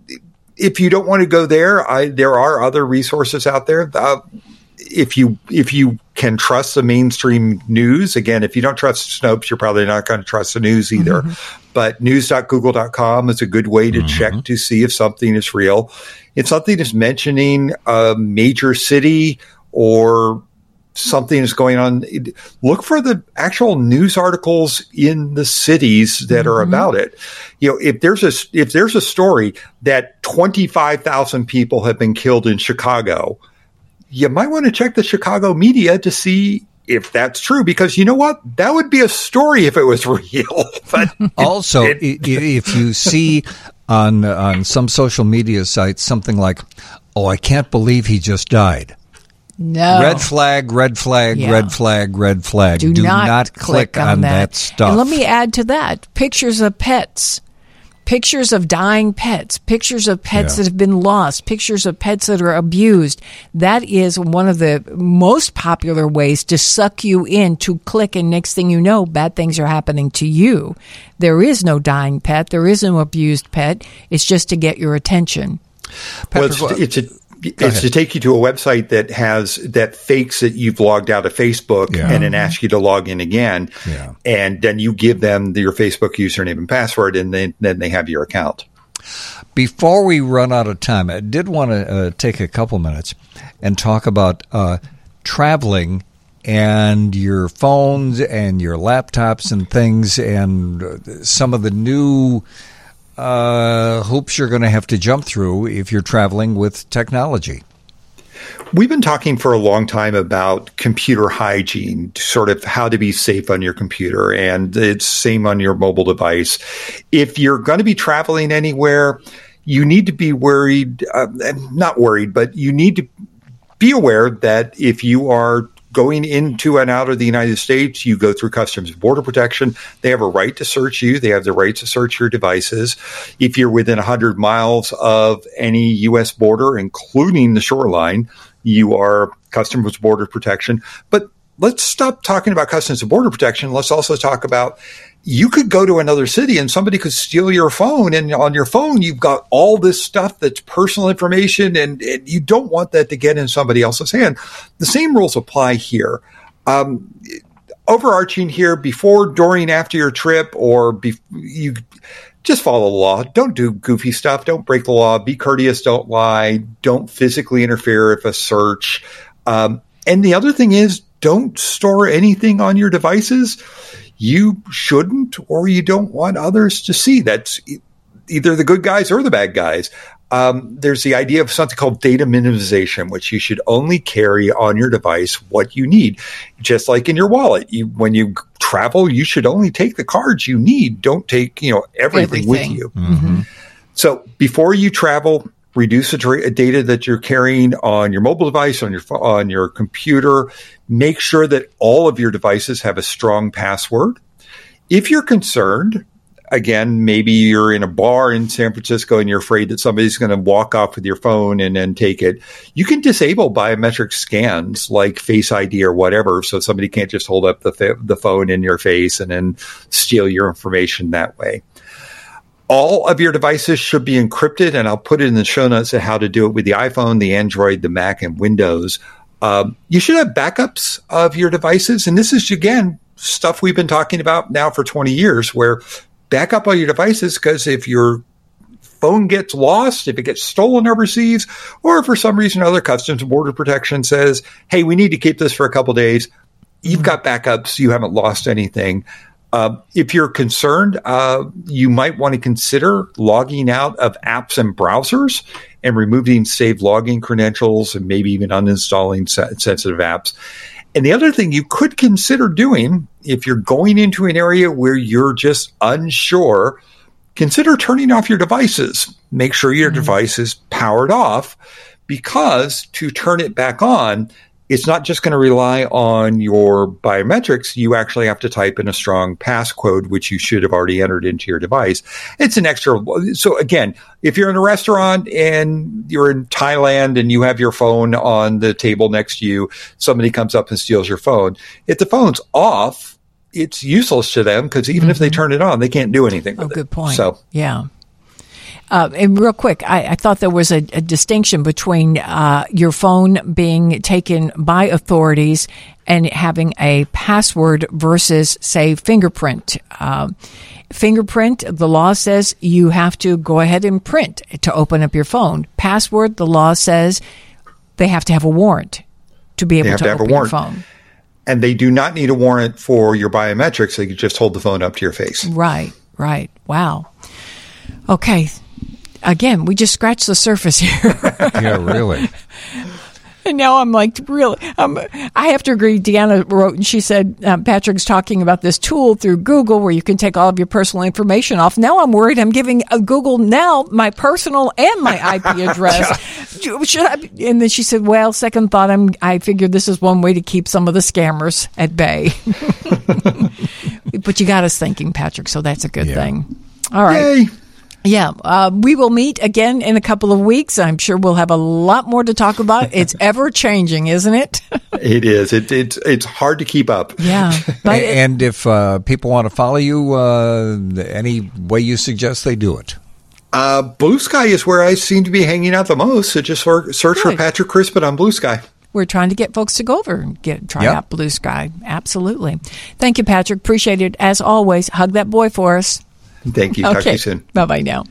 if you don't want to go there, I, there are other resources out there. Uh, if you if you can trust the mainstream news, again, if you don't trust Snopes, you're probably not going to trust the news either. Mm-hmm. But news dot google dot com is a good way to mm-hmm. check to see if something is real. If something is mentioning a major city or something is going on, look for the actual news articles in the cities that mm-hmm. are about it. You know, if there's a if there's a story that twenty-five thousand people have been killed in Chicago, you might want to check the Chicago media to see if that's true, because you know what? That would be a story if it was real. But also, it, it, if you see on on some social media sites something like, "Oh, I can't believe he just died." No. Red flag, red flag, yeah. red flag, red flag. Do, Do not, not click, click on, on that. that stuff. And let me add to that, pictures of pets, pictures of dying pets, pictures of pets yeah. that have been lost, pictures of pets that are abused. That is one of the most popular ways to suck you in to click, and next thing you know, bad things are happening to you. There is no dying pet. There is no abused pet. It's just to get your attention. Well, it's, it's a It's to take you to a website that has that fakes that you've logged out of Facebook yeah. and then asks you to log in again. Yeah. And then you give them your Facebook username and password, and then, then they have your account. Before we run out of time, I did want to uh, take a couple minutes and talk about uh, traveling and your phones and your laptops and things, and some of the new Uh, hoops you're going to have to jump through if you're traveling with technology. We've been talking for a long time about computer hygiene, sort of how to be safe on your computer, and it's same on your mobile device. If you're going to be traveling anywhere, you need to be worried, uh, not worried, but you need to be aware that if you are going into and out of the United States, you go through Customs and Border Protection. They have a right to search you. They have the right to search your devices. If you're within one hundred miles of any U S border, including the shoreline, you are Customs and Border Protection. But let's stop talking about Customs and Border Protection. Let's also talk about, you could go to another city and somebody could steal your phone, and on your phone, you've got all this stuff that's personal information, and, and you don't want that to get in somebody else's hand. The same rules apply here. Um, overarching here, before, during, after your trip, or be, you just follow the law. Don't do goofy stuff. Don't break the law. Be courteous. Don't lie. Don't physically interfere if a search. Um, and the other thing is, don't store anything on your devices you shouldn't or you don't want others to see. That's e- either the good guys or the bad guys. Um, there's the idea of something called data minimization, which you should only carry on your device what you need. Just like in your wallet, you, when you travel, you should only take the cards you need. Don't take, you know, everything, everything. with you. Mm-hmm. So before you travel, reduce the tra- data that you're carrying on your mobile device, on your on your computer. Make sure that all of your devices have a strong password. If you're concerned, again, maybe you're in a bar in San Francisco and you're afraid that somebody's going to walk off with your phone and then take it, you can disable biometric scans like Face I D or whatever, so somebody can't just hold up the fa- the phone in your face and then steal your information that way. All of your devices should be encrypted, and I'll put it in the show notes of how to do it with the iPhone, the Android, the Mac, and Windows. Um, you should have backups of your devices, and this is, again, stuff we've been talking about now for twenty years, where back up all your devices, because if your phone gets lost, if it gets stolen overseas, or for some reason or other, Customs and Border Protection says, hey, we need to keep this for a couple days, you've got backups, you haven't lost anything. Uh, if you're concerned, uh, you might want to consider logging out of apps and browsers and removing saved login credentials and maybe even uninstalling se- sensitive apps. And the other thing you could consider doing, if you're going into an area where you're just unsure, consider turning off your devices. Make sure your mm-hmm. device is powered off, because to turn it back on, it's not just going to rely on your biometrics. You actually have to type in a strong passcode, which you should have already entered into your device. It's an extra. So again, if you're in a restaurant and you're in Thailand and you have your phone on the table next to you, somebody comes up and steals your phone. If the phone's off, it's useless to them, because even mm-hmm. if they turn it on, they can't do anything with oh, it. Good point. So, yeah. Uh, and real quick, I, I thought there was a, a distinction between uh, your phone being taken by authorities and having a password versus, say, fingerprint. Uh, fingerprint, the law says you have to go ahead and print to open up your phone. Password, the law says they have to have a warrant to be able to, to, to have open a warrant. your phone. And they do not need a warrant for your biometrics. They can just hold the phone up to your face. Right, right. Wow. Okay. Again, we just scratched the surface here. Yeah, really. And now I'm like, really, um, I have to agree. Deanna wrote, and she said, um, Patrick's talking about this tool through Google where you can take all of your personal information off. Now I'm worried I'm giving uh, Google now my personal and my I P address. Should I? Be? And then she said, well, second thought, I'm, I figured this is one way to keep some of the scammers at bay. But you got us thinking, Patrick, so that's a good yeah. thing. All right. Yay. Yeah, uh, we will meet again in a couple of weeks. I'm sure we'll have a lot more to talk about. It's ever changing, isn't it? It is. It, it's it's hard to keep up. Yeah. But and if uh, people want to follow you, uh, any way you suggest they do it? Uh, Blue Sky is where I seem to be hanging out the most. So just search Good. for Patrick Crispin on Blue Sky. We're trying to get folks to go over and get try yep. out Blue Sky. Absolutely. Thank you, Patrick. Appreciate it. As always, hug that boy for us. Thank you. Okay. Talk to you soon. Bye-bye now.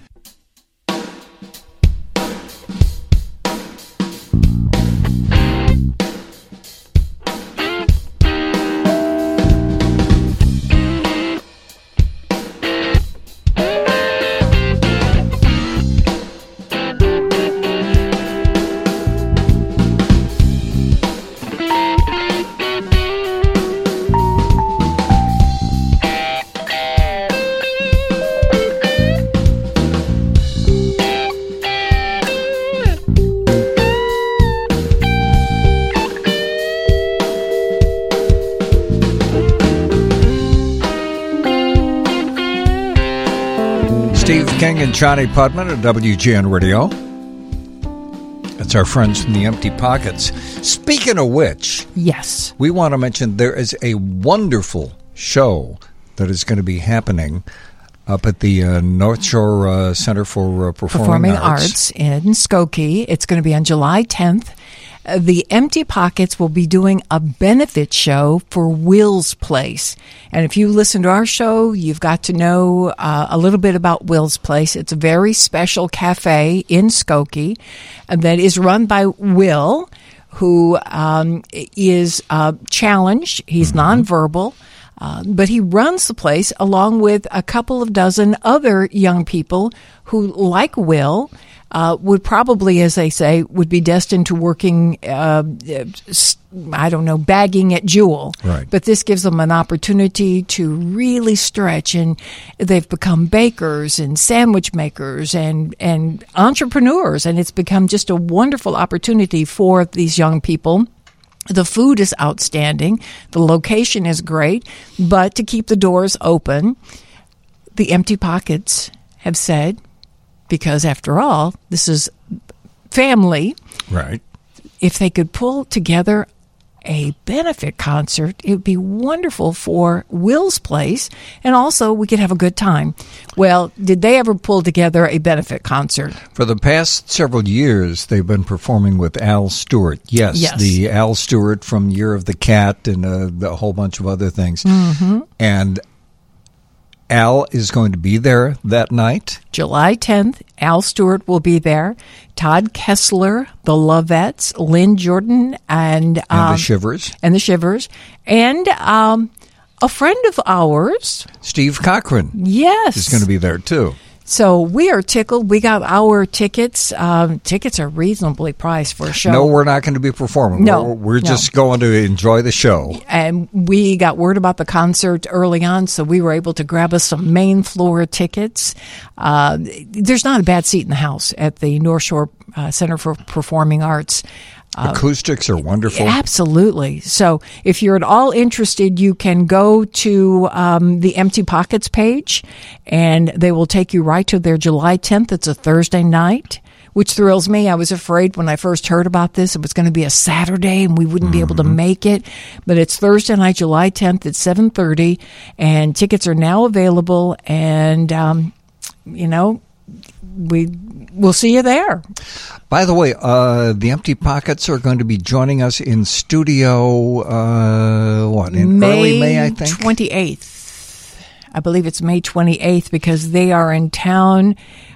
Steve King and Johnny Putman at W G N Radio. That's our friends from the Empty Pockets. Speaking of which, yes, we want to mention there is a wonderful show that is going to be happening up at the uh, North Shore uh, Center for uh, Performing, Performing Arts. Arts in Skokie. It's going to be on July tenth. Uh, the Empty Pockets will be doing a benefit show for Will's Place. And if you listen to our show, you've got to know uh, a little bit about Will's Place. It's a very special cafe in Skokie that is run by Will, who um, is uh, challenged. He's mm-hmm. nonverbal. Uh, but he runs the place along with a couple of dozen other young people who, like Will, uh, would probably, as they say, would be destined to working, uh, I don't know, bagging at Jewel. Right. But this gives them an opportunity to really stretch, and they've become bakers and sandwich makers and, and entrepreneurs, and it's become just a wonderful opportunity for these young people. The food is outstanding. The location is great. But to keep the doors open, the Empty Pockets have said, because after all, this is family. Right. If they could pull together a benefit concert, it would be wonderful for Will's Place, and also we could have a good time. Well, did they ever pull together a benefit concert? For the past several years, they've been performing with Al Stewart. Yes, Yes. the Al Stewart from Year of the Cat and uh, a whole bunch of other things. Mm-hmm. And Al is going to be there that night. July tenth, Al Stewart will be there. Todd Kessler, the Lovettes, Lynn Jordan, and... Um, And the Shivers. And the Shivers. And um, a friend of ours... Steve Cochran. Yes. Is going to be there, too. So we are tickled. We got our tickets. Um, tickets are reasonably priced for a show. No, we're not going to be performing. No, We're, we're no. just going to enjoy the show. And we got word about the concert early on, so we were able to grab us some main floor tickets. Uh, there's not a bad seat in the house at the North Shore uh, Center for Performing Arts. Uh, Acoustics are wonderful. Absolutely. So if you're at all interested, you can go to um, the Empty Pockets page, and they will take you right to their July tenth. It's a Thursday night, which thrills me. I was afraid when I first heard about this it was going to be a Saturday and we wouldn't mm-hmm. be able to make it. But it's Thursday night, July tenth at seven thirty, and tickets are now available. And, um, you know, we we'll see you there. By the way, uh, the Empty Pockets are going to be joining us in studio, uh, what, in May early May, I think? twenty-eighth. I believe it's May twenty-eighth because they are in town.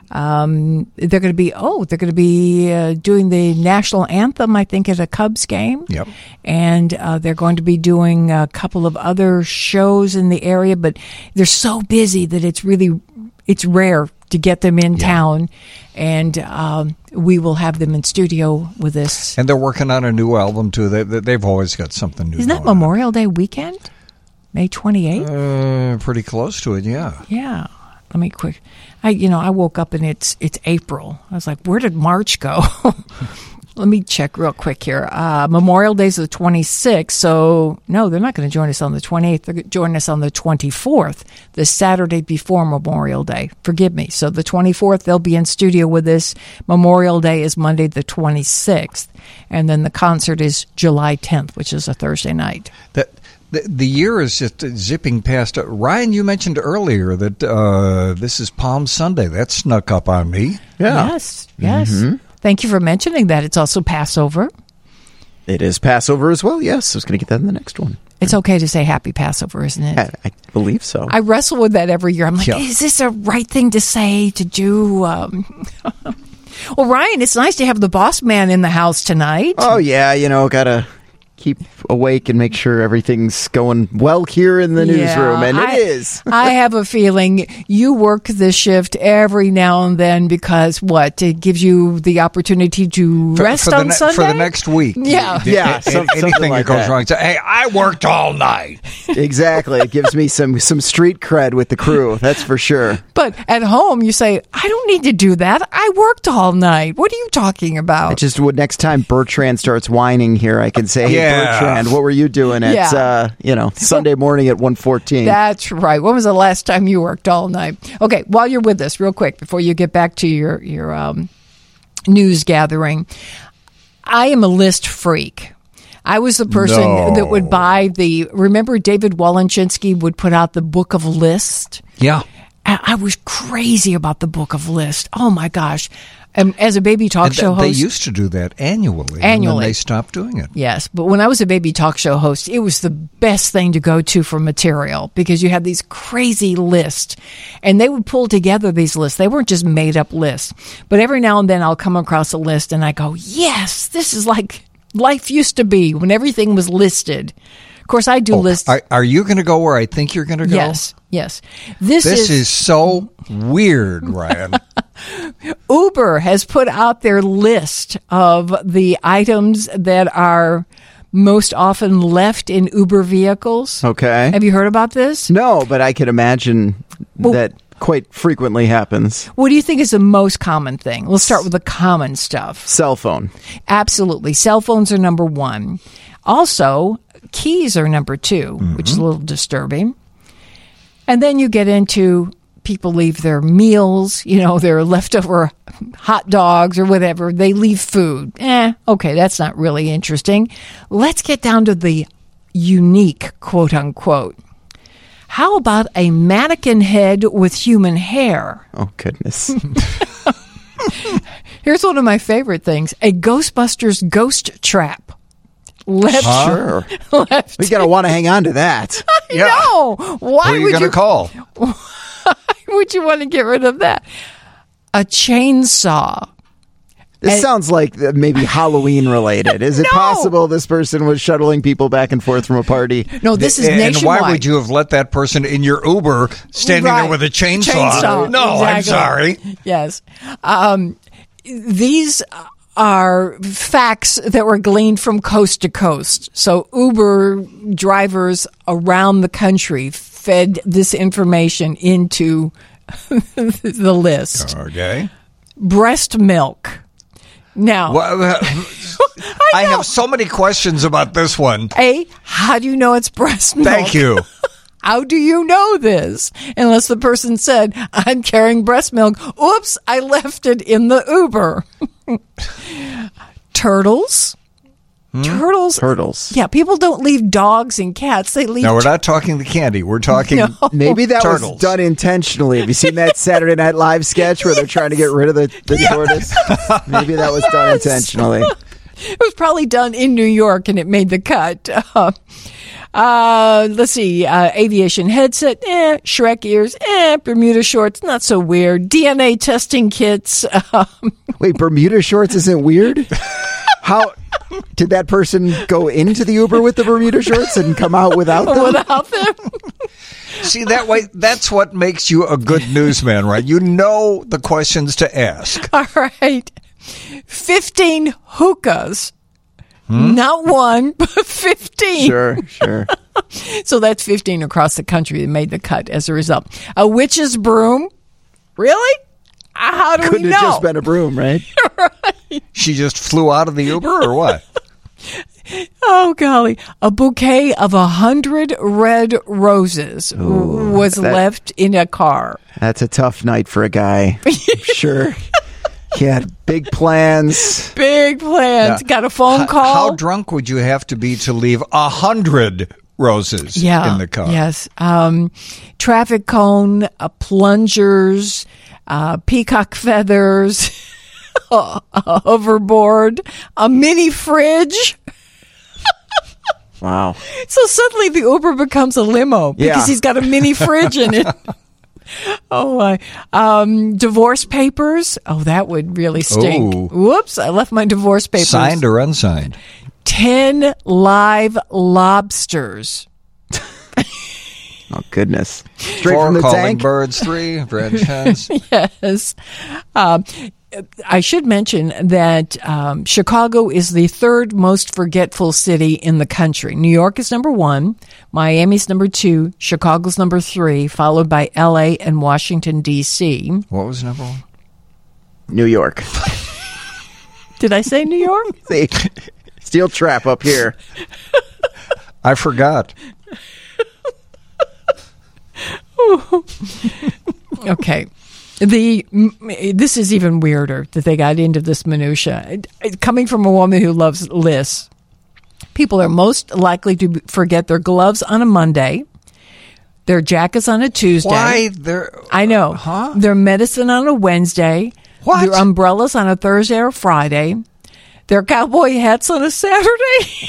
Um, they're going to be, oh, they're going to be uh, doing the national anthem, I think, at a Cubs game. Yep. And uh, they're going to be doing a couple of other shows in the area, but they're so busy that it's really, it's rare to get them in yeah. town, and um, we will have them in studio with us. And they're working on a new album, too. They, they've always got something new. Isn't that Memorial Day weekend? May twenty-eighth? Uh, pretty close to it, yeah. Yeah. Let me quick. I, you know, I woke up and it's it's April. I was like, where did March go? Let me check real quick here. Uh, Memorial Day is the twenty-sixth, so no, they're not going to join us on the twenty-eighth. They're going to join us on the twenty-fourth, the Saturday before Memorial Day. Forgive me. So the twenty-fourth, they'll be in studio with us. Memorial Day is Monday the twenty-sixth, and then the concert is July tenth, which is a Thursday night. That the, the year is just zipping past. Ryan, you mentioned earlier that uh, this is Palm Sunday. That snuck up on me. Yeah. Yes, yes. Mm-hmm. Thank you for mentioning that. It's also Passover. It is Passover as well, yes. I was going to get that in the next one. It's okay to say Happy Passover, isn't it? I, I believe so. I wrestle with that every year. I'm like, Yeah. is this a right thing to say, to do? Um, well, Ryan, it's nice to have the boss man in the house tonight. Oh, yeah, you know, got to keep awake and make sure everything's going well here in the Yeah, newsroom, and I, it is. I have a feeling you work this shift every now and then because, what, it gives you the opportunity to For- rest for the on ne- Sunday? For the next week. Yeah. Yeah, A- some- anything something like that goes that. wrong, say, hey, I worked all night. Exactly. It gives me some, some street cred with the crew, that's for sure. But at home, you say, I don't need to do that. I worked all night. What are you talking about? I just would next time Bertrand starts whining here, I can say, hey, Yeah. Bertrand, what were you doing at, Yeah. uh, you know, Sunday morning at one fourteen? That's right. When was the last time you worked all night? Okay, while you're with us, real quick, before you get back to your, your um, news gathering, I am a list freak. I was the person No. that would buy the, remember David Wallenchinski would put out the Book of List? Yeah. I, I was crazy about the Book of List. Oh my gosh. Um, as a baby talk And th- show they host. used to do that annually. And Annually. then they stopped doing it. Yes, but when I was a baby talk show host, it was the best thing to go to for material because you had these crazy lists and they would pull together these lists. They weren't just made up lists, but every now and then I'll come across a list and I go, yes, this is like life used to be when everything was listed. Of course, I do Oh, lists. Are, are you going to go where I think you're going to go? Yes, yes. This, This is, is so weird, Ryan. Uber has put out their list of the items that are most often left in Uber vehicles. Okay. Have you heard about this? No, but I could imagine Well- that quite frequently happens. What do you think is the most common thing? Let's start with the common stuff. Cell phone. Absolutely. Cell phones are number one. Also, keys are number two, which is a little disturbing. And then you get into people leave their meals, you know, their leftover hot dogs or whatever. They leave food. Eh, okay, that's not really interesting. Let's get down to the unique, quote unquote. How about a mannequin head with human hair? Oh, goodness. Here's one of my favorite things. A Ghostbusters ghost trap. Left. Sure. Left. We got to want to hang on to that. No. Why Who are you would going to you call? Why would you want to get rid of that? A chainsaw. This And- sounds like uh, maybe Halloween related. Is it No! possible this person was shuttling people back and forth from a party? No, this is and nationwide. why would you have let that person in your Uber standing Right. there with a chainsaw? Chainsaw, No, I'm exactly. sorry. Yes. Um, these are facts that were gleaned from coast to coast. So Uber drivers around the country fed this information into the list. Okay. Breast milk. Now, Well, uh, I have so many questions about this one. A, how do you know it's breast milk? Thank you. How do you know this? Unless the person said, I'm carrying breast milk. Oops, I left it in the Uber. Turtles. Turtles. Turtles. Yeah, people don't leave dogs and cats. They leave. No, we're not talking the candy. We're talking No. Maybe that turtles. was done intentionally. Have you seen that Saturday Night Live sketch where they're trying to get rid of the, the tortoise? Maybe that was done Yes. intentionally. It was probably done in New York and it made the cut. Uh, uh, let's see. Uh, aviation headset, eh. Shrek ears, eh. Bermuda shorts, not so weird. D N A testing kits. Um, Wait, Bermuda shorts isn't weird? How did that person go into the Uber with the Bermuda shorts and come out without them? without them. See, that way, that's what makes you a good newsman, right? You know the questions to ask. All right. fifteen hookahs. Not one, but fifteen. Sure, sure. So that's fifteen across the country that made the cut as a result. A witch's broom? Really? Uh, How do Couldn't we have know? just been a broom, right? She just flew out of the Uber or what? Oh, golly. A bouquet of a hundred red roses Ooh, was that- left in a car. That's a tough night for a guy. I'm sure. He had big plans. Big plans. Yeah. Got a phone H- call. How drunk would you have to be to leave a hundred roses yeah, in the car? Yes. Um, traffic cone, uh, plungers, uh, peacock feathers, a hoverboard, a mini fridge. Wow. So suddenly the Uber becomes a limo because Yeah. he's got a mini fridge in it. Oh, my. Um, divorce papers. Oh, that would really stink. Oh. Whoops, I left my divorce papers. Signed or unsigned? Ten live lobsters. Oh, goodness. Straight Four from the calling tank? birds, three red hens. Yes. Um, I should mention that um, Chicago is the third most forgetful city in the country. New York is number one, Miami's number two, Chicago's number three, followed by L A and Washington, D C. What was number one? New York. Did I say New York? See, steel trap up here. I forgot. Okay. The this is even weirder that they got into this minutia. Coming from a woman who loves lists, people are most likely to forget their gloves on a Monday, their jackets on a Tuesday. Why? They're, I know. Huh? Their medicine on a Wednesday. What? Their umbrellas on a Thursday or Friday. Their cowboy hats on a Saturday.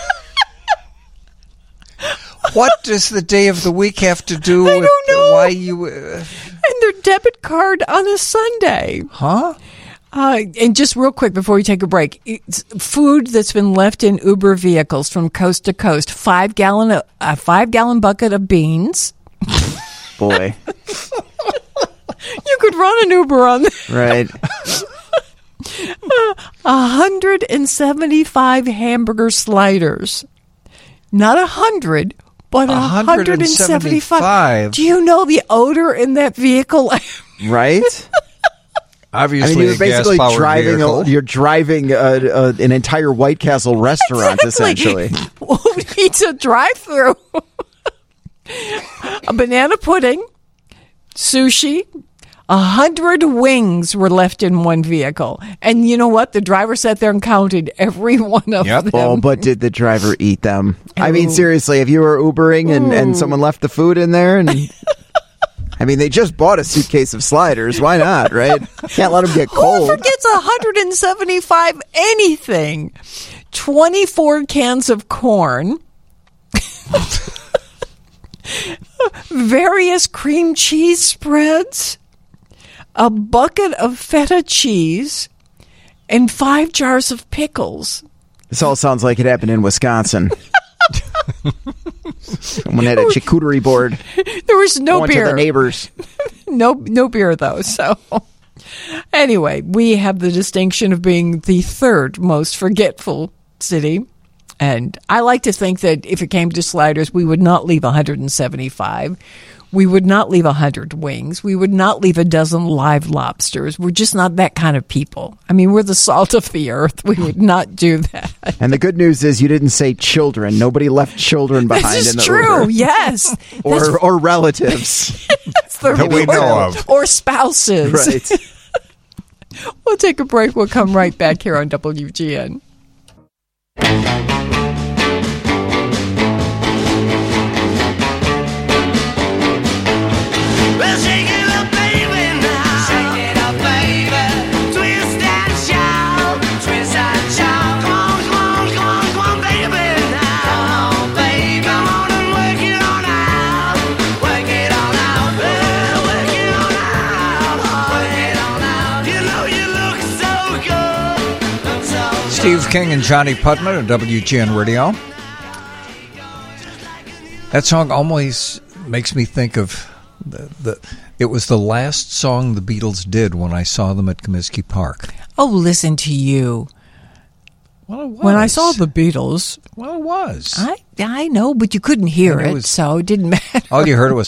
What does the day of the week have to do I with don't know. why you... Uh, And their debit card on a Sunday. huh? Uh, and just real quick before we take a break, it's food that's been left in Uber vehicles from coast to coast. Five gallon, a five gallon bucket of beans. Boy. You could run an Uber on that. Right. one hundred seventy-five hamburger sliders. Not a hundred, but a hundred seventy-five. Do you know the odor in that vehicle? Right? Obviously, I mean, you're a basically gas-powered driving. vehicle. A, you're driving a, a, an entire White Castle restaurant, essentially. Who needs a drive-through? A banana pudding, sushi, a hundred wings were left in one vehicle. And you know what? The driver sat there and counted every one of Yep. them. Oh, but did the driver eat them? I mean, Oh. seriously, if you were Ubering and, and someone left the food in there, and I mean, they just bought a suitcase of sliders. Why not, right? Can't let them get Who cold. forgets one hundred seventy-five anything? twenty-four cans of corn. Various cream cheese spreads. A bucket of feta cheese. And five jars of pickles. This all sounds like it happened in Wisconsin. Someone had a charcuterie board. There was no Going to beer. the neighbors. No, no beer though. So, anyway, we have the distinction of being the third most forgetful city, and I like to think that if it came to sliders, we would not leave one hundred seventy-five. We would not leave a hundred wings. We would not leave a dozen live lobsters. We're just not that kind of people. I mean, we're the salt of the earth. We would not do that. And the good news is you didn't say children. Nobody left children behind This is in the true. Uber. Yes, Or, or relatives. that's the that we or, know of. or spouses. Right. We'll take a break. We'll come right back here on W G N. Well, shake it up, baby, now. Shake it up, baby. Twist and shout. Twist and shout. Come on, come on, come on, come on, baby, now. Come on, baby. Come on and work it on out. Work it on out. Well, work it on out. Work it on out. You know you look so good. Look so good. Steve King and Johnny Putman at W G N Radio. That song always makes me think of the, the. It was the last song the Beatles did when I saw them at Comiskey Park. Oh, listen to you. Well, it was. When I saw the Beatles, Well, it was. I I know, but you couldn't hear And it it, was- so it didn't matter. All you heard was,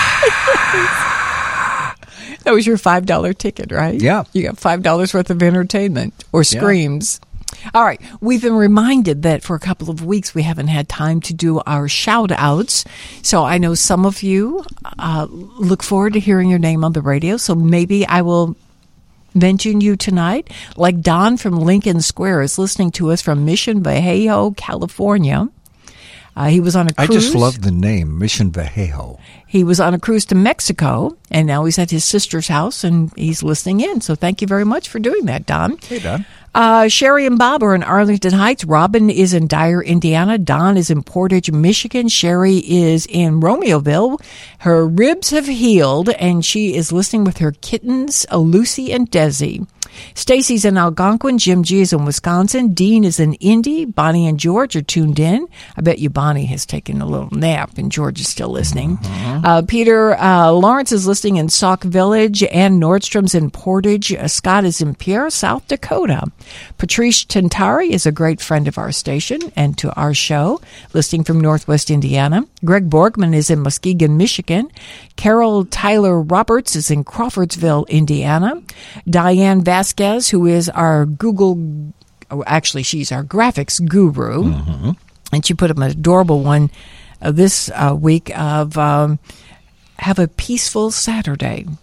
That was your five dollar ticket, right? Yeah. You got five dollars worth of entertainment or screams. All right. We've been reminded that for a couple of weeks we haven't had time to do our shout outs. So I know some of you uh, look forward to hearing your name on the radio. So maybe I will mention you tonight. Like Don from Lincoln Square is listening to us from Mission Viejo, California. Uh, he was on a I cruise. just love the name, Mission Viejo. He was on a cruise to Mexico, and now he's at his sister's house, and he's listening in. So thank you very much for doing that, Don. Hey, Don. Uh, Sherry and Bob are in Arlington Heights. Robin is in Dyer, Indiana. Don is in Portage, Michigan. Sherry is in Romeoville. Her ribs have healed, and she is listening with her kittens, uh, Lucy and Desi. Stacy's in Algonquin. Jim G is in Wisconsin. Dean is in Indy. Bonnie and George are tuned in. I bet you Bonnie has taken a little nap, and George is still listening. Uh, Peter uh, Lawrence is listening in Sauk Village. Ann Nordstrom's in Portage. Uh, Scott is in Pierre, South Dakota. Patrice Tintari is a great friend of our station and to our show, listening from Northwest Indiana. Greg Borgman is in Muskegon, Michigan. Carol Tyler Roberts is in Crawfordsville, Indiana. Diane Vasquez, who is our Google, oh, actually, she's our graphics guru. Mm-hmm. And she put up an adorable one uh, this uh, week of um, have a peaceful Saturday.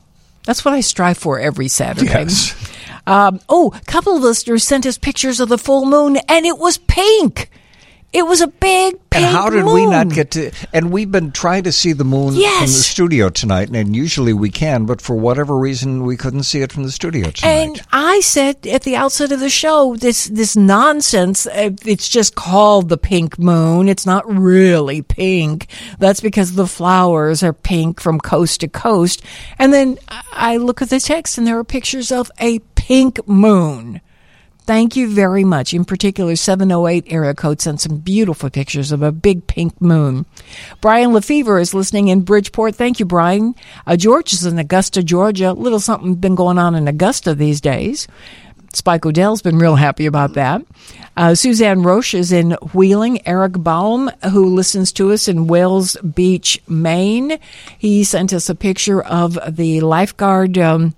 That's what I strive for every Saturday. Yes. Um, oh, a couple of listeners sent us pictures of the full moon, and it was pink. It was a big pink And how did moon. we not get to... And we've been trying to see the moon Yes. from the studio tonight, and usually we can, but for whatever reason, we couldn't see it from the studio tonight. And I said at the outset of the show, this this nonsense, uh, it's just called the pink moon. It's not really pink. That's because the flowers are pink from coast to coast. And then I look at the text, and there are pictures of a pink moon. Thank you very much. In particular, seven oh eight area code sent some beautiful pictures of a big pink moon. Brian Lefevre is listening in Bridgeport. Thank you, Brian. Uh, George is in Augusta, Georgia. A little something been going on in Augusta these days. Spike Odell's been real happy about that. Uh, Suzanne Roche is in Wheeling. Eric Baum, who listens to us in Wales Beach, Maine. He sent us a picture of the lifeguard um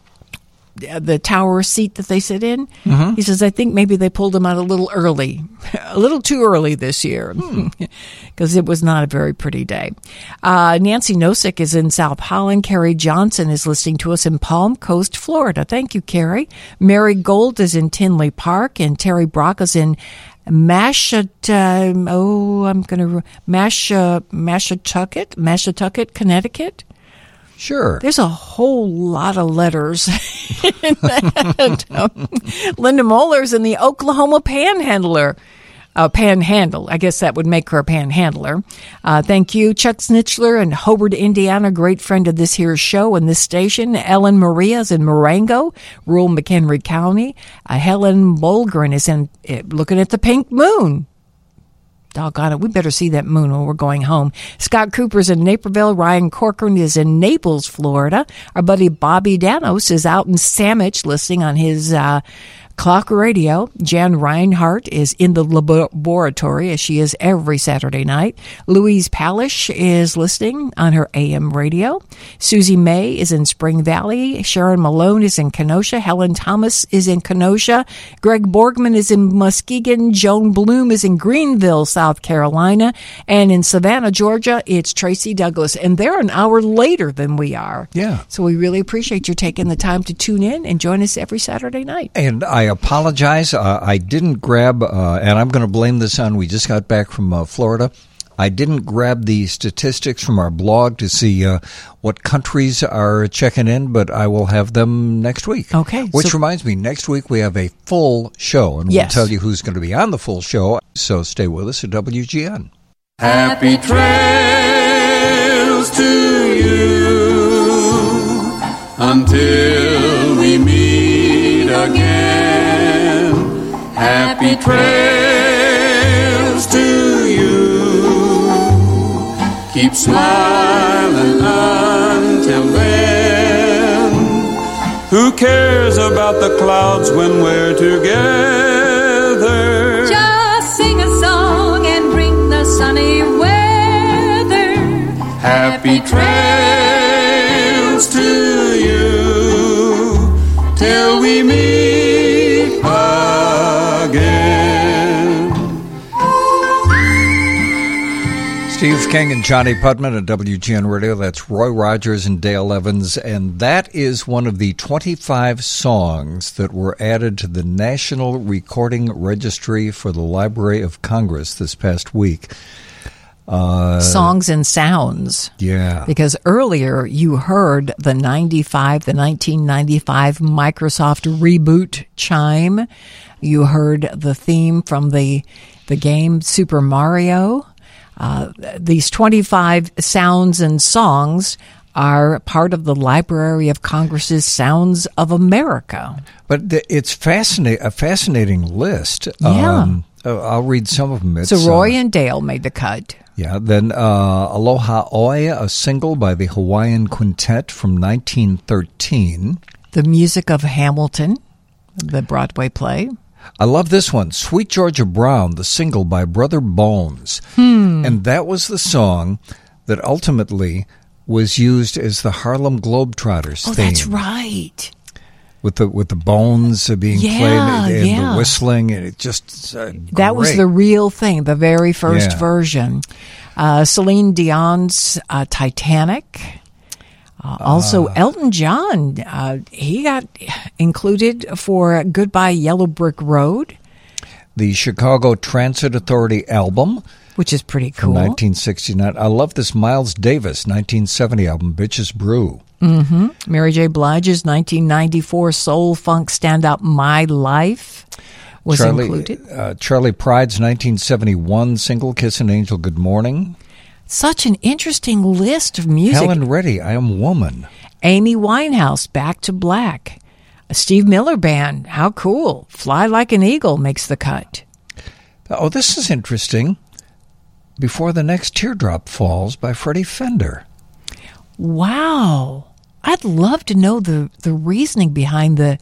the tower seat that they sit in. Mhm. He says, I think maybe they pulled him out a little early, a little too early this year, because it was not a very pretty day. Uh, Nancy Nosek is in South Holland. Carrie Johnson is listening to us in Palm Coast, Florida. Thank you, Carrie. Mary Gold is in Tinley Park, and Terry Brock is in Mashat, uh, oh, I'm going to, Mash, uh, Mashatucket, Mashatucket, Connecticut. Sure. There's a whole lot of letters in that. Um, Linda Moller's in the Oklahoma Panhandler. Uh, panhandle. I guess that would make her a panhandler. Uh, thank you. Chuck Snitchler in Hobart, Indiana, great friend of this here show and this station. Ellen Maria's in Marengo, rural McHenry County. Uh, Helen Bolgren is in, uh, looking at the pink moon. Doggone it, we better see that moon when we're going home. Scott Cooper's in Naperville. Ryan Corcoran is in Naples, Florida. Our buddy Bobby Danos is out in Sandwich listening on his uh, clock radio. Jan Reinhardt is in the laboratory, as she is every Saturday night. Louise Palish is listening on her A M radio. Susie May is in Spring Valley. Sharon Malone is in Kenosha. Helen Thomas is in Kenosha. Greg Borgman is in Muskegon. Joan Bloom is in Greenville, South Carolina. And in Savannah, Georgia, it's Tracy Douglas. And they're an hour later than we are. Yeah. So we really appreciate you taking the time to tune in and join us every Saturday night. And I apologize. Uh, I didn't grab, uh, and I'm going to blame this on, we just got back from uh, Florida. I didn't grab the statistics from our blog to see uh, what countries are checking in, but I will have them next week. Okay. Which so- reminds me, next week we have a full show, and Yes. we'll tell you who's going to be on the full show. So stay with us at W G N. Happy trails to you until we meet again. Happy trails to you. Keep smiling until then. Who cares about the clouds when we're together? Just sing a song and bring the sunny weather. Happy trails to you till we meet again. Steve King and Johnny Putman at W G N Radio. That's Roy Rogers and Dale Evans. And that is one of the twenty-five songs that were added to the National Recording Registry for the Library of Congress this past week. Uh, Songs and sounds. Yeah. Because earlier you heard the ninety-five, the nineteen ninety-five Microsoft reboot chime. You heard the theme from the the game Super Mario. Uh, these twenty-five sounds and songs are part of the Library of Congress's Sounds of America. But th- it's fascinating, a fascinating list. Yeah. Um, uh, I'll read some of them. It's, So Roy uh, and Dale made the cut. Yeah, then uh, Aloha Oi, a single by the Hawaiian Quintet from nineteen thirteen. The music of Hamilton, the Broadway play. I love this one, Sweet Georgia Brown, the single by Brother Bones. Hmm. And that was the song that ultimately was used as the Harlem Globetrotters Oh, theme. that's right. With the with the bones uh, being Yeah, played and yeah. the whistling, and it just uh, That was great. the real thing, the very first Yeah. version. Uh, Celine Dion's uh, Titanic. Uh, also, Elton John, uh, he got included for Goodbye Yellow Brick Road. The Chicago Transit Authority album. Which is pretty cool. From nineteen sixty-nine. I love this Miles Davis nineteen seventy album, Bitches Brew. Mm-hmm. Mary J. Blige's nineteen ninety-four soul funk standout My Life was Charlie, included. Uh, Charlie Pride's nineteen seventy-one single, Kiss an Angel Good Morning. Such an interesting list of music. Helen Reddy, I Am Woman. Amy Winehouse, Back to Black. A Steve Miller Band, how cool. Fly Like an Eagle makes the cut. Oh, this is interesting. Before the Next Teardrop Falls by Freddie Fender. Wow. I'd love to know the, the reasoning behind the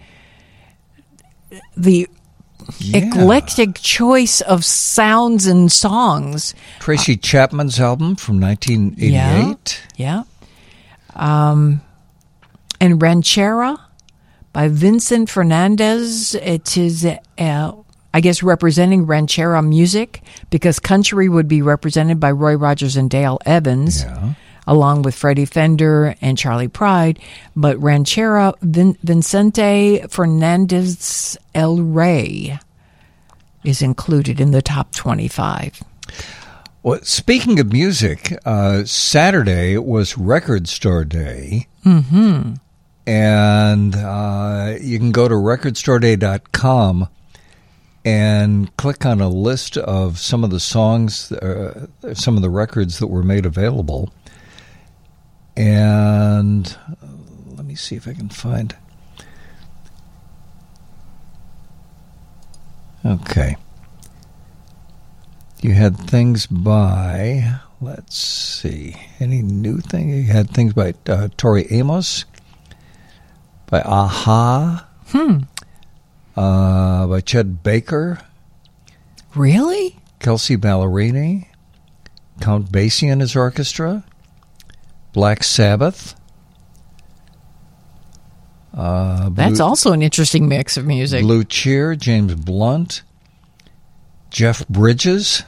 the Yeah. eclectic choice of sounds and songs. Tracy Chapman's album from nineteen eighty-eight. Yeah. yeah. Um, and Ranchera by Vincent Fernandez. It is, uh, I guess, representing ranchera music because country would be represented by Roy Rogers and Dale Evans, yeah. along with Freddie Fender and Charlie Pride. But ranchera, Vin- Vicente Fernandez El Rey is included in the top twenty-five. Well, speaking of music, uh, Saturday was Record Store Day. Mm-hmm. And uh, you can go to record store day dot com and click on a list of some of the songs, uh, some of the records that were made available. And uh, let me see if I can find. Okay. You had things by, let's see, any new thing? You had things by uh, Tori Amos, by Aha, Hmm. uh, by Chet Baker. Really? Kelsey Ballerini, Count Basie and his orchestra, Black Sabbath. Uh, Blue, That's also an interesting mix of music. Blue Cheer, James Blunt, Jeff Bridges.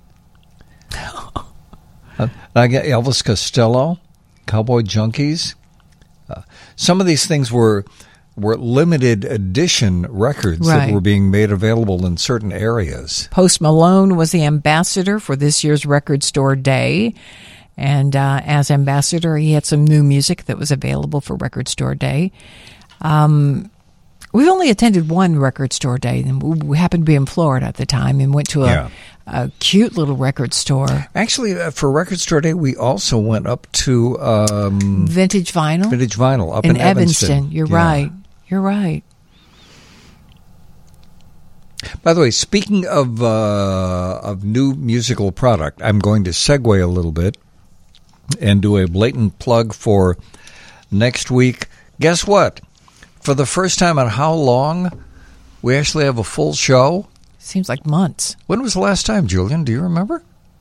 uh, I get Elvis Costello, Cowboy Junkies. Uh, some of these things were were limited edition records Right. that were being made available in certain areas. Post Malone was the ambassador for this year's Record Store Day. And uh, as ambassador, he had some new music that was available for Record Store Day. Um, we've only attended one Record Store Day, and we happened to be in Florida at the time and went to a, Yeah. a cute little record store. Actually, uh, for Record Store Day, we also went up to um, Vintage Vinyl? Vintage Vinyl up in in, Evanston. You're Yeah. right. You're right. By the way, speaking of uh, of new musical product, I'm going to segue a little bit and do a blatant plug for next week. Guess what? For the first time in how long, we actually have a full show. Seems like months. When was the last time, Julian? Do you remember?